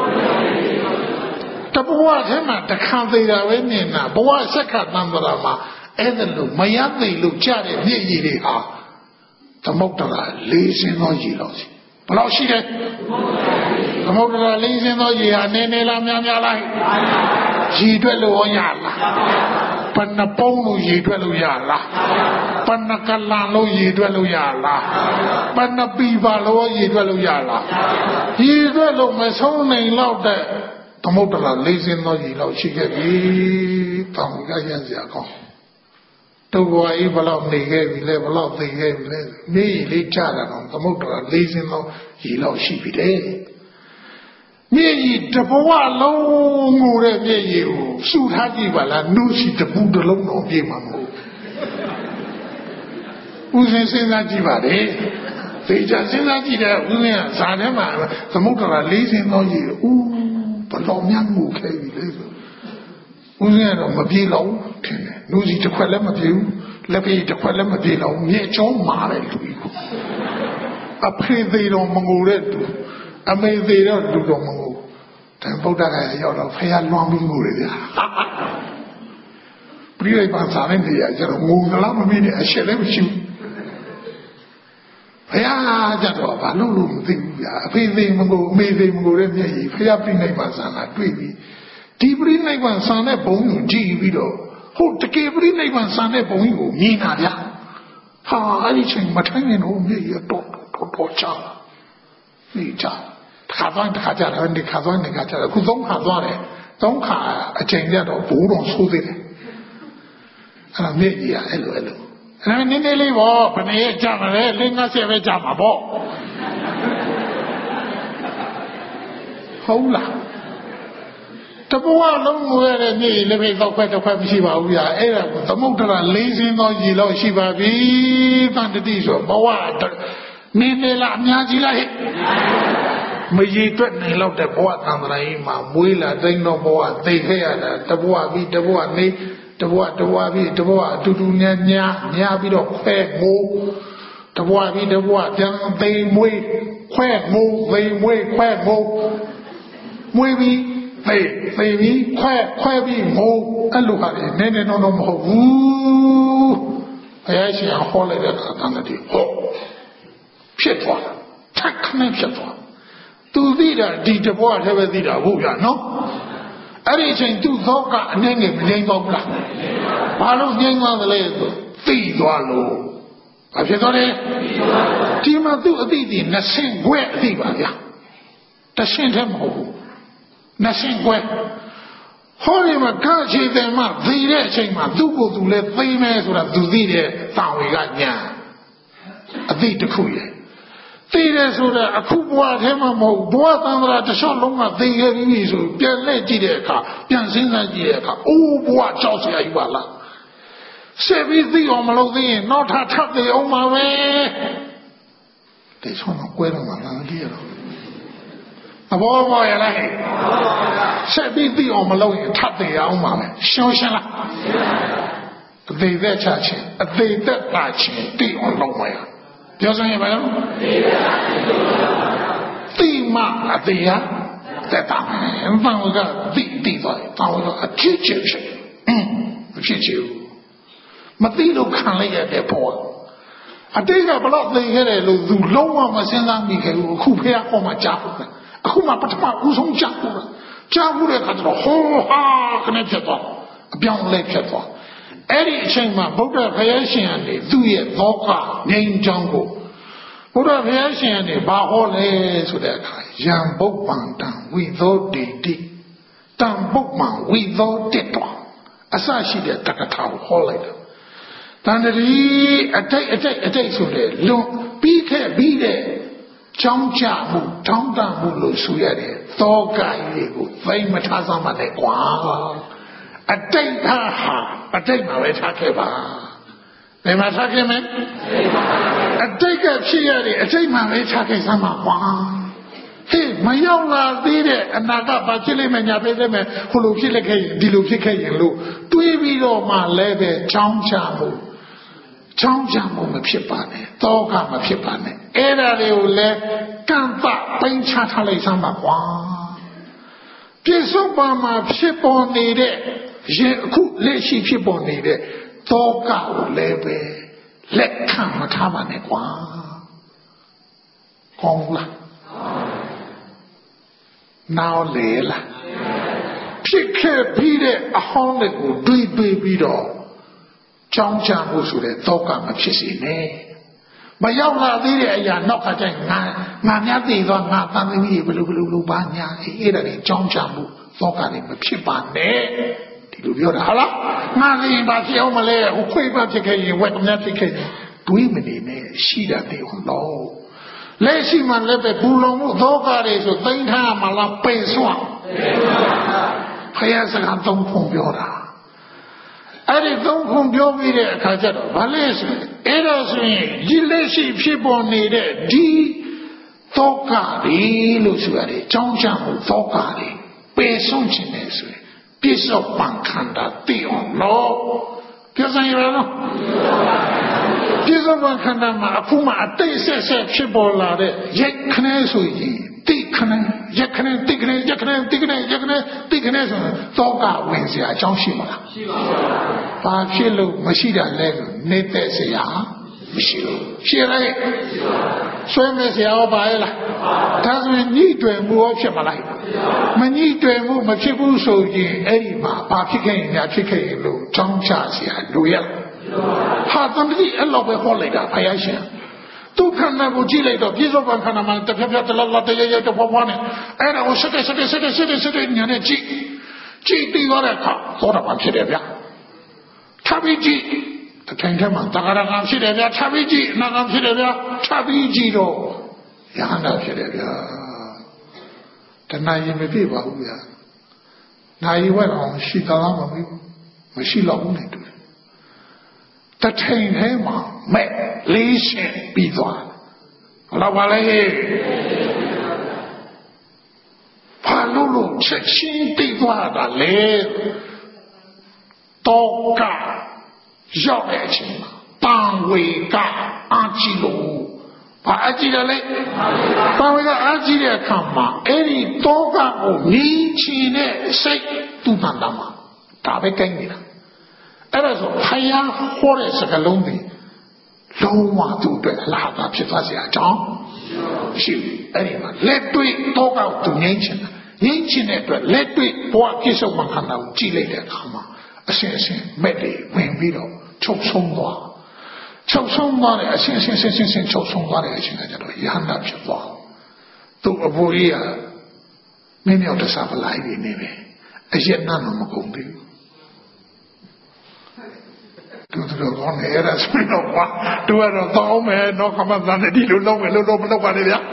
တဘဝထဲမှာတခါသေးတာပဲနေတာဘဝရှက်ခသန္တရာမှာအဲ့ဒါလို့မရသိလို့ကြတဲ့မျက်ရည်တွေဟာသမုဒ္ဒရာလေးစင်းတော့ရှိတော့ရှိဘယ်လောက်ရှိတယ်သမုဒ္ဒရာလေးစင်းသောရေဟာနည်းနည်းလားများများလားရေတွက်လို့ရလားပဏ္ဏပုံးလို့ရေတွက်လို့ရလားပဏ္ဏကလန်လို့ရေတွက်လို့ရလားပဏ္ဏပီပါလို့ရေတွက်လို့ရလားရေတွက်လို့မဆုံးနိုင်တော့တဲ့သမုဒ္ဒရာလေးစင်းသောရေလောက်ရှိခဲ့ပြီတောင်ကရရစရာကောင်းတုတ်ဘွားကြီးဘလောက်နေခဲ့ပြီလဲဘလောက်သိခဲ့ပြီလဲမြေကြီးလေးချတာတော့သမုဒ္ဒရာလေးစင်းသောရေလောက်ရှိပြီတဲ့မြေကြီးတဘဝလုံးငိုတဲ့မြေကြီးကိုစုထားကြည့်ပါလားနှုတ်ရှိတပူတစ်လုံးတော့ပြေးမှာမဟုတ်ဦးစင်းစဉ်းစားကြည့်ပါလေသေချာစဉ်းစားကြည့်တဲ့ဦးစင်းကဇာထဲမှာသမုဒ္ဒရာလေးစင်းသောရေဦးဘလောက်များငိုခဲ့ပြီလဲဆိုဦးစင်းကတော့မပြေတော့ဘူးထင်တယ်နှုတ်ရှိတစ်ခွက်လည်းမပြေဘူးလက်ပြေတစ်ခွက်လည်းမပြေတော့မြေချောင်းမာတဲ့လူကြီးကိုအဖေသေးတော့မငိုတဲ့သူအမေသေးတော့လူတော်မငိုတန်ဗုဒ္ဓဂါရရောက်တော့ဖះလွန်ပြီးငိုတယ်ဗျာပြိဋိဘံစာနဲ့နေရကျတော့ငိုလားမမင်းနဲ့အရှက်လည်းမရှိဘူးဖះကြတော့ဘာလို့လို့မသိဘူးဗျာအဖေသေးမငိုအမေသေးမငိုတဲ့မျက်ရည်ဖះပြိဋိဘံစာကတွေ့ပြီးဒီပြိဋိဘံစာနဲ့ဘုံကိုကြည့်ပြီးတော့ဟုတ်တကယ်ပြိဋိဘံစာနဲ့ဘုံကြီးကိုမြင်တာဗျာဟာအဲ့ဒီချိန်မထိုင်နေတော့မျက်ရည်တော့တော့တော့ချာနေချာခါသွားတခါကြတယ်ဒီခါသွားနေခါကြတယ်အခုသုံးခါသွားတယ်သုံးခါအချိန်ကြတော့ဘိုးတော်ဆိုးသေးတယ်အဲ့ဒါမျက်ကြီးအဲ့လိုအဲ့လိုအဲ့ဒါနည်းနည်းလေးပေါ့ဘယ်နည်းကြာမလဲလင်းငါးဆယ်ပဲကြာမှာပေါ့ဟုတ်လားတဘဝလုံးငိုရတဲ့နေ့လည်းပဲတော့ခွက်တော့ခွက်မရှိပါဘူးဗျာအဲ့ဒါကိုသမုဒ္ဒရာလေးစင်းသောရေလောက်ရှိပါပြီတန်တတိဆိုဘဝနည်းနည်းလားအများကြီးလားဟဲ့မကြီးတွက်နိုင်တော့တဲ့ဘဝသံဃာကြီးမှာမွေးလာသိမ့်တော့ဘဝသိခဲ့ရတာတဘဝပြီးတဘဝနေတဘဝတဘဝပြီးတဘဝအတူတူညာညာညာပြီးတော့ခွဲငိုးတဘဝပြီးတဘဝပြန်သိမွေးခွဲငိုးသိမွေးခွဲငိုးမွေးပြီးသိသိပြီးခွဲခွဲပြီးငိုးအဲ့လိုဟာနေနေတော့တော့မဟုတ်ဘူးဘုရားရှင်ဟောလိုက်တဲ့အခါတန်တည်းဟောဖြစ်သွားတာထက်ခနဲ့ဖြစ်သွားသူသိတာဒီတဘဝတည်းပဲသိတာဟုတ်ဗျာနော်အဲ့ဒီအချိန်သူ့သောကအနေနဲ့မငြိမ်းတော့ဘူးလားဘာလို့ငြိမ်းသွားသလဲဆိုသိသွားလို့ဘာဖြစ်သွားလဲဒီမှာသူ့အသိဒီနှစ်ဆင့်ခွဲအသိပါဗျာတဆင့်တည်းမဟုတ်ဘူးနှစ်ဆင့်ခွဲဟောဒီမှာကာချေတယ်မှာသိတဲ့အချိန်မှာသူ့ကိုယ်သူလည်းသိမယ်ဆိုတာသူသိတဲ့တာဝေကညာအသိတစ်ခုရဲ့သိတယ်ဆိုတာအခုဘဝထဲမှာမဟုတ်ဘဝသံဃာတစ်လျှောက်လုံးကသိခဲ့ပြီဆိုပြန်လှည့်ကြည့်တဲ့အခါပြန်စဉ်းစားကြည့်တဲ့အခါအိုးဘဝကြောက်စရာကြီးပါလားဆက်ပြီးသိအောင်မလုပ်သေးရင်နောက်ထပ်ထပ်သိအောင်ပါပဲဒီဆုံးတော့ကွဲတော့မှလာကြည့်ရတော့အဘောဘောရလားဆက်ပြီးသိအောင်မလုပ်ရင်ထပ်သိအောင်ပါပဲရှင်းရှင်းလားအသေးသက်ချခြင်းအသေးသက်တာခြင်းသိအောင်လုပ်မှာရပြောစမ်းရပါလားသိမှအသေးရသက်တာအမှန်ကသိသိသွားတယ်တောင်းတော့အဖြစ်ချင်ဖြစ်အဖြစ်ချင်မသိလို့ခံလိုက်ရတဲ့ဘဝအတိတ်ကဘလို့သိခဲ့တယ်လို့သူလုံးဝမစဉ်းစားမိခဲ့ဘူးအခုဖေကဟောမှကြားဖို့အခုမှပထမဦးဆုံးကြားဖို့ကြားဖို့တဲ့အခါကျတော့ဟောဟာခနဲ့ဖြစ်သွားအပြောင်းလဲဖြစ်သွားအဲ့ဒီအချိန်မှာဗုဒ္ဓဘုရားရှင်ကနေသူ့ရဲ့သောကငြိမ်းချမ်းကိုဘုရားဘုရားရှင်ကနေဘာဟောလဲဆိုတဲ့အခါယံပုပ္ပန္တံဝိသောတိတိတံပုပ္ပံဝိသောတိတောအစရှိတဲ့တက္ကထာကိုဟောလိုက်တယ်တန်တရီအတိတ်အတိတ်အတိတ်ဆိုတဲ့လွန်ပြီးခဲ့ပြီးတဲ့ကြောင်းကြမှုတောင်းတမှုလို့ဆိုရတယ်သောကကြီးကိုသိမထားစမ်းပါနဲ့ကွာအတိတ်ဟာအတိတ်မှာပဲထားခဲ့ပါဘယ်မှာထားခဲ့မလဲအတိတ်ကဖြစ်ရတဲ့အတိတ်မှာပဲထားခဲ့စမ်းပါကွာဟေးမရောက်လာသေးတဲ့အနာကဘာဖြစ်လိမ့်မယ်ညာဖြစ်လိမ့်မယ်ဟိုလိုဖြစ်လက်ခဲ့ဒီလိုဖြစ်ခဲ့ရင်လို့တွေးပြီးတော့မှလည်းပဲချောင်းချမှုချောင်းချမှုမဖြစ်ပါနဲ့တောကမဖြစ်ပါနဲ့အဲ့ဒါတွေကိုလည်းကန့်ပပိန်ချထားလိုက်စမ်းပါကွာပြစ္ဆုတ်ပါမှာဖြစ်ပေါ်နေတဲ့ရင်အခုလက်ရှိဖြစ်ပေါ်နေတဲ့တောကကိုလည်းပဲလက်ခံမထားပါနဲ့ကွာကောင်းလားနောက်လေလားဖြစ်ခဲ့ပြီးတဲ့အဟောင်းတွေကိုတွေးတွေးပြီးတော့ကြောင်းချမှုဆိုတဲ့တောကမဖြစ်စေနဲ့မရောက်လာသေးတဲ့အရာနောက်ကကျရင်ငါငါများသိသွားငါတန်သမီးတွေဘယ်လိုဘယ်လိုလုပ်ပါညာအဲ့ဒါတွေကြောင်းချမှုတောကတွေမဖြစ်ပါနဲ့ဒီလိုပြောတာဟာလားငါလည်းဘာဖြစ်အောင်မလဲဟိုခွေးပါဖြစ်ခဲ့ရင်ဝက်ကများဖြစ်ခဲ့ရင်တွေးမနေနဲ့ရှိတာသိအောင်တော့လက်ရှိမှလည်းပဲဘူလုံးမှုသောကတွေဆိုသိမ့်ထားမှလားပိတ်ဆွမ်းဘုရားစကားသုံးခုပြောတာအဲ့ဒီသုံးခုပြောပြီးတဲ့အခါကျတော့ဘာလဲဆိုအဲ့ဒါဆိုရင်ဒီလက်ရှိဖြစ်ပေါ်နေတဲ့ဒီသောကတွေလို့ဆိုရတယ်ကြောင်းချမှုသောကတွေပယ်ဆုံးခြင်းနဲ့ဆိုရင်ပြစ္ဆုတ်ပံခန္ဓာသိအောင်လို့ပြောစမ်းရအောင်ပြစ္ဆုတ်ပံခန္ဓာမှာအခုမှအတိတ်ဆက်ဆက်ဖြစ်ပေါ်လာတဲ့ရက်ခနဲဆိုရင်တိခနဲရက်ခနဲတိခနဲရက်ခနဲတိခနဲရက်ခနဲတိခနဲဆိုရင်သောကဝင်စရာအကြောင်းရှိမလားရှိပါဘူးဘာဖြစ်လို့မရှိတာလဲနေတဲ့စရာမရှိဘူးရှိလိုက်ဆွေးမဲ့စရာရောပါရဲ့လားဒါဆိုရင်ညှိတွယ်မှုရောဖြစ်မလားမညှိတွယ်မှုမဖြစ်ဘူးဆိုရင်အဲ့ဒီမှာဘာဖြစ်ခဲ့ရင်ညာဖြစ်ခဲ့ရင်လို့ကြောင်းချစရာလိုရဟာတန်တိအဲ့လိုပဲဟောလိုက်တာဘုရားရှင်ဒုက္ခနာကိုကြည့်လိုက်တော့ပြစ္ဆုတ်ပံခန္ဓာမှာတဖြည်းဖြည်းတလလတရရတဖွားဖွားနဲ့အဲ့ဒါကိုစတဲ့စတဲ့စတဲ့စတဲ့စတဲ့ညာနဲ့ကြည့်ကြည့်ပြီးတော့တဲ့အခါသောတာပန်ဖြစ်တယ်ဗျာထပ်ပြီးကြည့်တထိုင်ထဲမှာတဂရကံဖြစ်တယ်ဗျာထပ်ပြီးကြည့်အနာကံဖြစ်တယ်ဗျာထပ်ပြီးကြည့်တော့ယဟန္တာဖြစ်တယ်ဗျာတဏှာရင်မပြည့်ပါဘူးဗျာနာယီဝက်အောင်ရှိသလားမမေးဘူးမရှိတော့ဘူးနဲ့တူတယ်တထိုင်ထဲမှာမဲ့လေးရှင်ပြီးသွားတော့ပါလေချက်ချင်းတိတ်သွားတာလေတော့ကရောက်တဲ့အချိန်မှာတန်ဝေကအာကြည့်လို့ဘာအကြည့်တယ်လဲတန်ဝေကအာကြည့်တဲ့အခါမှာအဲ့ဒီတော့ကကိုမြင်ချင်တဲ့စိတ်သူ့တန်တာမှာဒါပဲကိုင်းနေတာအဲ့ဒါဆိုဖယားဟောတဲ့စကားလုံးတွေလုံးဝသူ့အတွက်အလားတာဖြစ်သွားစရာအကြောင်းရှိဘူးအဲ့ဒီမှာလက်တွေ့တော့ကသူငြိမ်းချင်တာငြိမ်းချင်တဲ့အတွက်လက်တွေ့ဘဝပြည့်စုံမှခန္ဓာကိုကြည့်လိုက်တဲ့အခါမှာအရှင်အရှင်မဲ့တွေဝင်ပြီးတော့ချုပ်ဆုံးသွားချုပ်ဆုံးသွားတဲ့အရှင်ရှင်ရှင်ရှင်ရှင်ချုပ်ဆုံးသွားတဲ့အချိန်ကကျတော့ယဟန္တာဖြစ်သွားသူ့အဖိုးကြီးကမင်းမြောက်တစားပလိုက်နေနေပဲအရက်နာတော့မကုန်သေးဘူးသူတို့ကောင်းနေရတာဆိုတော့ကွာသူကတော့တောင်းမယ်တော့ခမသန်တယ်လို့လုံးမယ်လို့တော့မလုပ်ပါနဲ့ဗျာ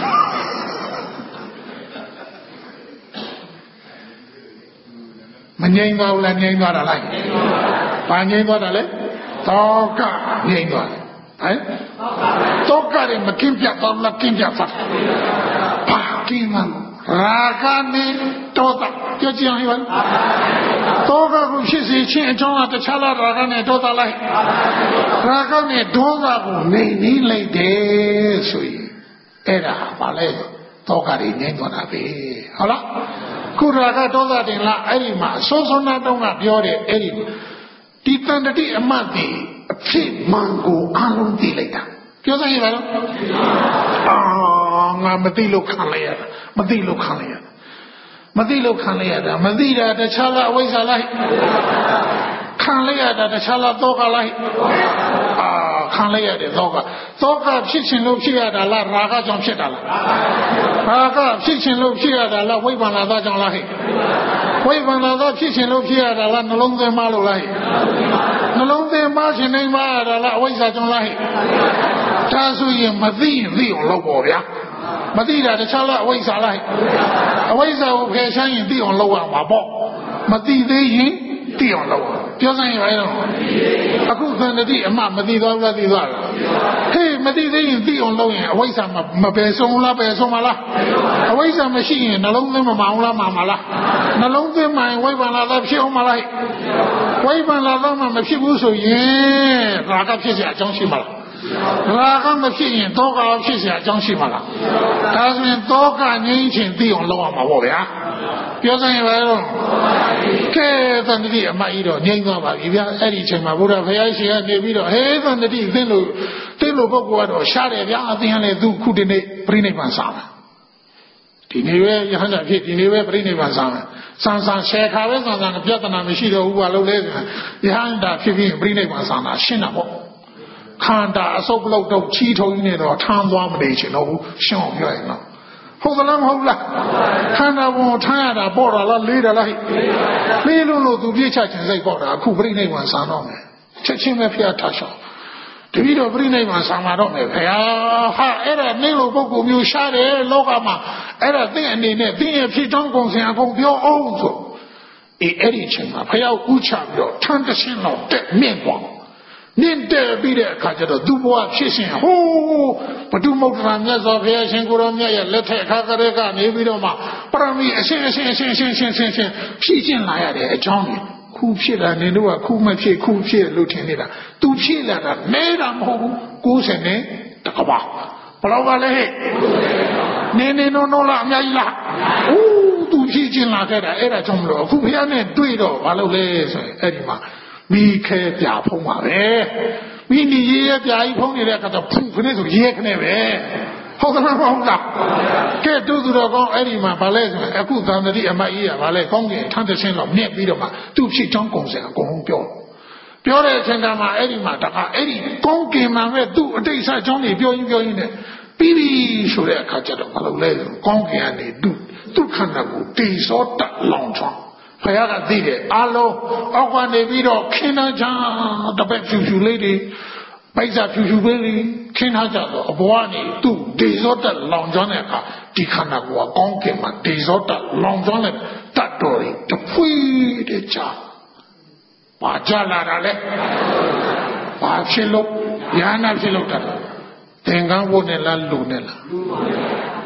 မငြိမ်သွားဘူးလားငြိမ်သွားတာလားဘာငြိမ်သွားတာလဲတော့ကငြိမ်သွားတယ်ဟမ်တော့ကလည်းမကင်းပြတ်တော့လားကင်းပြတ်သွားဘာကင်းမှရာဂနဲ့တောတာပြောကြည့်အောင်ဟဲ့တော့ကကိုဖြစ်စေခြင်းအကြောင်းကတခြားလားရာဂနဲ့တောတာလိုက်ရာဂနဲ့ဒေါသကိုနေနေလိုက်တယ်ဆိုရင်အဲ့ဒါဘာလဲတော့ကတွေငြိမ်သွားတာပဲဟုတ်လားခုရာဂဒေါသတင်လားအဲ့ဒီမှာအစောစောနာတုံးကပြောတယ်အဲ့ဒီဒီတန်တတိအမတ်ဒီအဖြစ်မှန်ကိုအလုံးသိလိုက်တာပြောစမ်းရပါတော့အာငါမသိလို့ခံလိုက်ရတာမသိလို့ခံလိုက်ရတာမသိလို့ခံလိုက်ရတာမသိတာတခြားလားအဝိဇ္ဇာလားခံလိုက်ရတာတခြားလားသောကလားအာခံလိုက်ရတယ်သောကသောကဖြစ်ခြင်းလို့ဖြစ်ရတာလားရာဂကြောင့်ဖြစ်တာလားရာဂဖြစ်ခြင်းလို့ဖြစ်ရတာလားဝိပ္ပန္နာကြောင့်လားဟဲ့ဝိပ္ပန္နာဖြစ်ခြင်းလို့ဖြစ်ရတာလားနှလုံးသွင်းမလို့လားဟဲ့နှလုံးသွင်းမခြင်းနေမှာရတာလားအဝိဇ္ဇာကြောင့်လားဟဲ့ဒါဆိုရင်မသိရင်သိအောင်လုပ်ပေါ့ဗျာမသိတာတခြားလားအဝိဇ္ဇာလားဟဲ့အဝိဇ္ဇာကိုဖယ်ရှားရင်သိအောင်လုပ်ရမှာပေါ့မသိသေးရင်သိအောင်လုပ်ပြောစမ်းရပါတော့အခုသန္တိအမှမသိသွားဘူးလားသိသွားလားဟေးမသိသေးရင်သိအောင်လုပ်ရင်အဝိဇ္ဇာမပယ်ဆုံးလားပယ်ဆုံးမလားအဝိဇ္ဇာမရှိရင်နှလုံးသွင်းမမှောင်လားမှမလားနှလုံးသွင်းမှဝိပ္ပန္နာသာဖြစ်အောင်မလားဝိပ္ပန္နာသာမှမဖြစ်ဘူးဆိုရင်ရာဂဖြစ်เสียအကြောင်းရှိမလားရာဂမဖြစ်ရင်တောကဖြစ်เสียအကြောင်းရှိမလားဒါဆိုရင်တောကငြိမ်းချင်သိအောင်လုပ်ရမှာပေါ့ဗျာပြောစမ်းရပါတော့ကဲသန္တိအမကြီးတော့ငြိမ်းသွားပါပြီဗျာအဲ့ဒီအချိန်မှာဘုရားဖရာရှင်ကနေပြီးတော့ဟေးသန္တိသင်လို့သင်လို့ပုဂ္ဂိုလ်ကတော့ရှားတယ်ဗျာအသင်ကလည်းသူခုဒီနေ့ပြိဋိဘံစားမယ်ဒီနေ့ပဲယဟန္တာဖြစ်ဒီနေ့ပဲပြိဋိဘံစားမယ်စံစံဆယ်ခါပဲစံစံပြဿနာမရှိတော့ဘူးဘာလို့လဲဆိုရင်ယဟန္တာဖြစ်ပြီးပြိဋိဘံစားတာရှင်းတာပေါ့ခန္ဓာအစုပ်လောက်တော့ချီထုံးနေတော့ထမ်းသွားမနေချင်တော့ဘူးရှင်းအောင်ပြောရင်တော့ဟုတ်သလားမဟုတ်လားခန္ဓာဝန်ထမ်းရတာပေါ့တာလားလေးတာလားလေးလို့လို့သူပြည့်ချခြင်းစိတ်ပေါ့တာအခုပြိဋိဘံစားတော့မယ်ချက်ချင်းပဲဖျားထားရှောင်းတပည့်တော်ပြိဋိဘံစားမှာတော့မယ်ဖျားဟာအဲ့ဒါနေလို့ပုဂ္ဂိုလ်မျိုးရှားတယ်လောကမှာအဲ့ဒါသင်အနေနဲ့သင်ရဲ့ဖြစ်တောင်းကုန်စင်အကုန်ပြောအောင်ဆိုအေးအဲ့ဒီချိန်မှာဖျားဥချပြီးတော့ထမ်းတရှင်းတော့တက်မြင့်သွားမြင့်တက်ပြီးတဲ့အခါကျတော့သူ့ဘဝဖြစ်ရှင်ဟိုးဘဒုမုဒ္ဒရာမြတ်စွာဘုရားရှင်ကိုရောမြတ်ရဲ့လက်ထက်အခါကလေးကနေပြီးတော့မှပရမီအရှင်အရှင်အရှင်အရှင်ရှင်ရှင်ရှင်ဖြည့်ကျင်လာရတဲ့အကြောင်းကြီးခုဖြစ်လာနေတော့ခုမဖြစ်ခုဖြစ်လို့ထင်နေတာသူဖြစ်လာတာမဲတာမဟုတ်ဘူးကိုးဆယ်နဲ့တကဘာဘလောက်ပါလဲဟဲ့နေနေနော်နော်လားအများကြီးလားဦးသူဖြည့်ကျင်လာခဲ့တာအဲ့ဒါကြောင့်မလို့အခုဘုရားနဲ့တွေ့တော့ဘာလို့လဲဆိုရင်အဲ့ဒီမှာမိခဲပြဖုံးပါပဲမိနီရေးရပြကြီးဖုံးနေတဲ့အခါကျဖုံးခနဲ့ဆိုရဲခနဲ့ပဲဟုတ်ကဲ့မဟုတ်လားကဲတူတူတော့ကောင်းအဲ့ဒီမှာဗာလဲဆိုရင်အခုသံတတိအမတ်ကြီးကဗာလဲကောင်းကင်ထမ်းတခြင်းတော့မြက်ပြီးတော့မှသူ့ဖြစ်ချောင်းကုန်စင်အကုန်လုံးပြောပြောတဲ့အချိန်ကမှအဲ့ဒီမှာတခါအဲ့ဒီကောင်းကင်မှာပဲသူ့အတိတ်ဆချောင်းတွေပြောရင်းပြောရင်းနဲ့ပြီးပြီဆိုတဲ့အခါကျတော့ဘာလို့လဲဆိုကောင်းကင်ကနေသူ့သူ့ခန္ဓာကိုတေစောတက်လောင်ချောင်းဖယားကသိတယ်အလုံးအောက်ကနေပြီးတော့ခင်းသားချာတပည့်ဖြူဖြူလေးတွေပိုက်စားဖြူဖြူလေးတွေခင်းထားကြတော့အဘွားနေသူ့ဒေဇောတက်လောင်ကျွမ်းတဲ့အခါဒီခန္ဓာကိုယ်ကကောင်းကင်မှာဒေဇောတက်လောင်ကျွမ်းတဲ့တတ်တော်တွေတဖွေးတဲ့ချာဘာကြလာတာလဲဘာဖြစ်လို့ညာနာဖြစ်လို့တာသင်္ကန်းဝတ်နဲ့လားလူနဲ့လား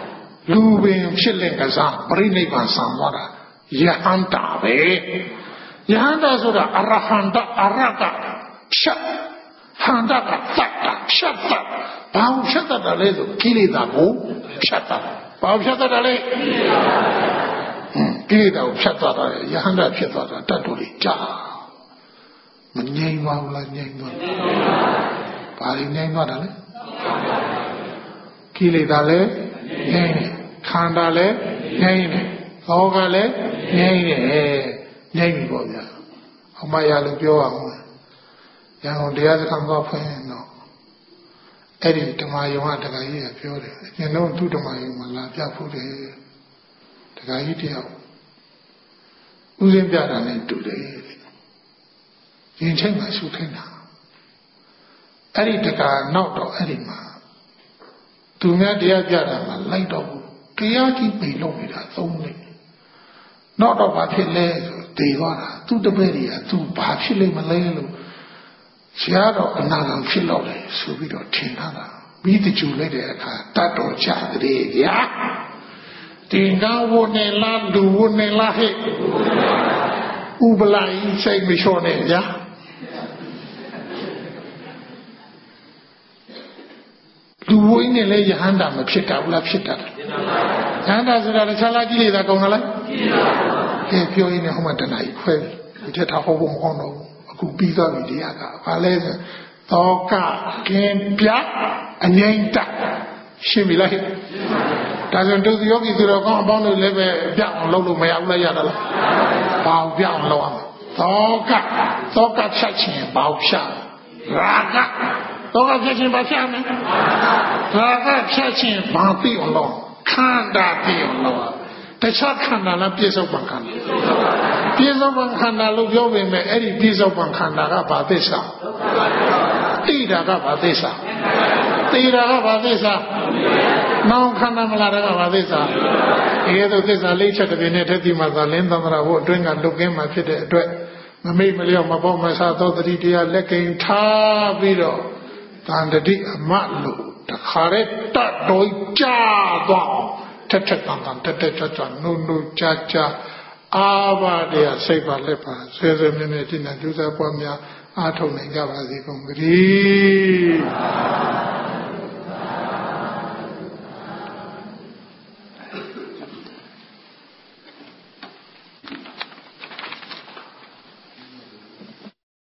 လူပင်ဖြစ်လင်ကစားပြိနိဗ္ဗာန်ဆောင်သွားတာယဟန္တာပဲယဟန္တာဆိုတာအရဟန္တအရဟတဖြတ်ဟန္တာကသတ်တာဖြတ်တာဘာလို့ဖြတ်တာလဲဆိုကိလေသာကိုဖြတ်တာဘာလို့ဖြတ်တာလဲကိလေသာကိုဖြတ်သွားတာယဟန္တာဖြစ်သွားတာတတ်တော်လေးကြာမငြိမ်ပါဘူးလားငြိမ်သွားဘာလို့ငြိမ်သွားတာလဲကိလေသာလည်းငြိမ်တယ်ခန္ဓာလည်းငြိမ်တယ်လောကလည်းငြိမ်တယ်ငြိမ်ပြီပေါ့ဗျာအမရလို့ပြောအောင်ရန်ကုန်တရားစခန်းကဖွင့်တော့အဲ့ဒီဓမ္မယုံကတခါကြီးကပြောတယ်အရင်တော့သူ့ဓမ္မယုံမှာလာပြဖို့တယ်တခါကြီးတယောက်ဥစဉ်ပြတာနဲ့တူတယ်ရင်ချိန်မှာရှုခိုင်းတာအဲ့ဒီတခါနောက်တော့အဲ့ဒီမှာသူများတရားပြတာမှာလိုက်တော့ဘူးတရားကြီးပြီလို့နေတာသုံးနေနောက်တော့ဘာဖြစ်လဲဆိုတေသွားတာသူ့တပည့်တွေကသူဘာဖြစ်လိမ့်မလဲလို့ရှားတော့အနာဂံဖြစ်တော့တယ်ဆိုပြီးတော့ထင်ထားတာပြီးတကြူလိုက်တဲ့အခါတတ်တော်ကြတဲ့ဗျာတင်ကားဝနေလားလူဝနေလားဟဲ့ဥပလာရင်စိတ်မလျှော့နဲ့ဗျာလူဝင်းနဲ့လည်းယဟန္တာမဖြစ်တာဘူးလားဖြစ်တာယဟန္တာဆိုတာတခြားလားကိလေသာကုန်လားကဲပြောရင်းနဲ့ဟိုမှာတဏှာကြီးခွဲပြီဒီထက်ထားဟောဖို့မကောင်းတော့ဘူးအခုပြီးသွားပြီတရားကဘာလဲဆိုသောကကင်းပြအငြိမ့်တရှင်းပြီလားဒါဆိုဒုတိယယောဂီဆိုတော့ကောင်းအပေါင်းတို့လည်းပဲပြအောင်လုပ်လို့မရဘူးလားရတာလားဘာပြအောင်လုပ်အောင်သောကသောကဖြတ်ခြင်းဘာဖြတ်ရာဂသောကဖြတ်ခြင်းဘာဖြတ်မလဲရာဂဖြတ်ခြင်းဘာပြီးအောင်လုပ်ခန္ဓာပြီးအောင်လုပ်တခြားခန္ဓာလားပြစ္ဆုတ်ပံခန္ဓာပြစ္ဆုတ်ပံခန္ဓာလို့ပြောပေမဲ့အဲ့ဒီပြစ္ဆုတ်ပံခန္ဓာကဘာသစ္စာတိတာကဘာသစ္စာတိတာကဘာသစ္စာနောင်ခန္ဓာမလားကဘာသစ္စာဒီကဲသို့သစ္စာလေးချက်တစ်ပြင်းနဲ့တတိမသာလင်းသံဃာဘုအတွင်းကလုတ်ကင်းမှဖြစ်တဲ့အတွက်မမိတ်မလျော့မပေါ့မဆာသောတတိတရားလက်ကင်ထားပြီးတော့တန်တတိအမလို့တခါရဲတတ်တော်ကြာသွားအောင်ထက်ထက်တန်တန်တက်တက်ကြွကြွနုနုကြကြအာဘာတရားစိတ်ပါလက်ပါဆွဲဆွဲမြဲမြဲတည်နေကြိုးစားပွားများအားထုတ်နိုင်ကြပါစေကုန်သတည်း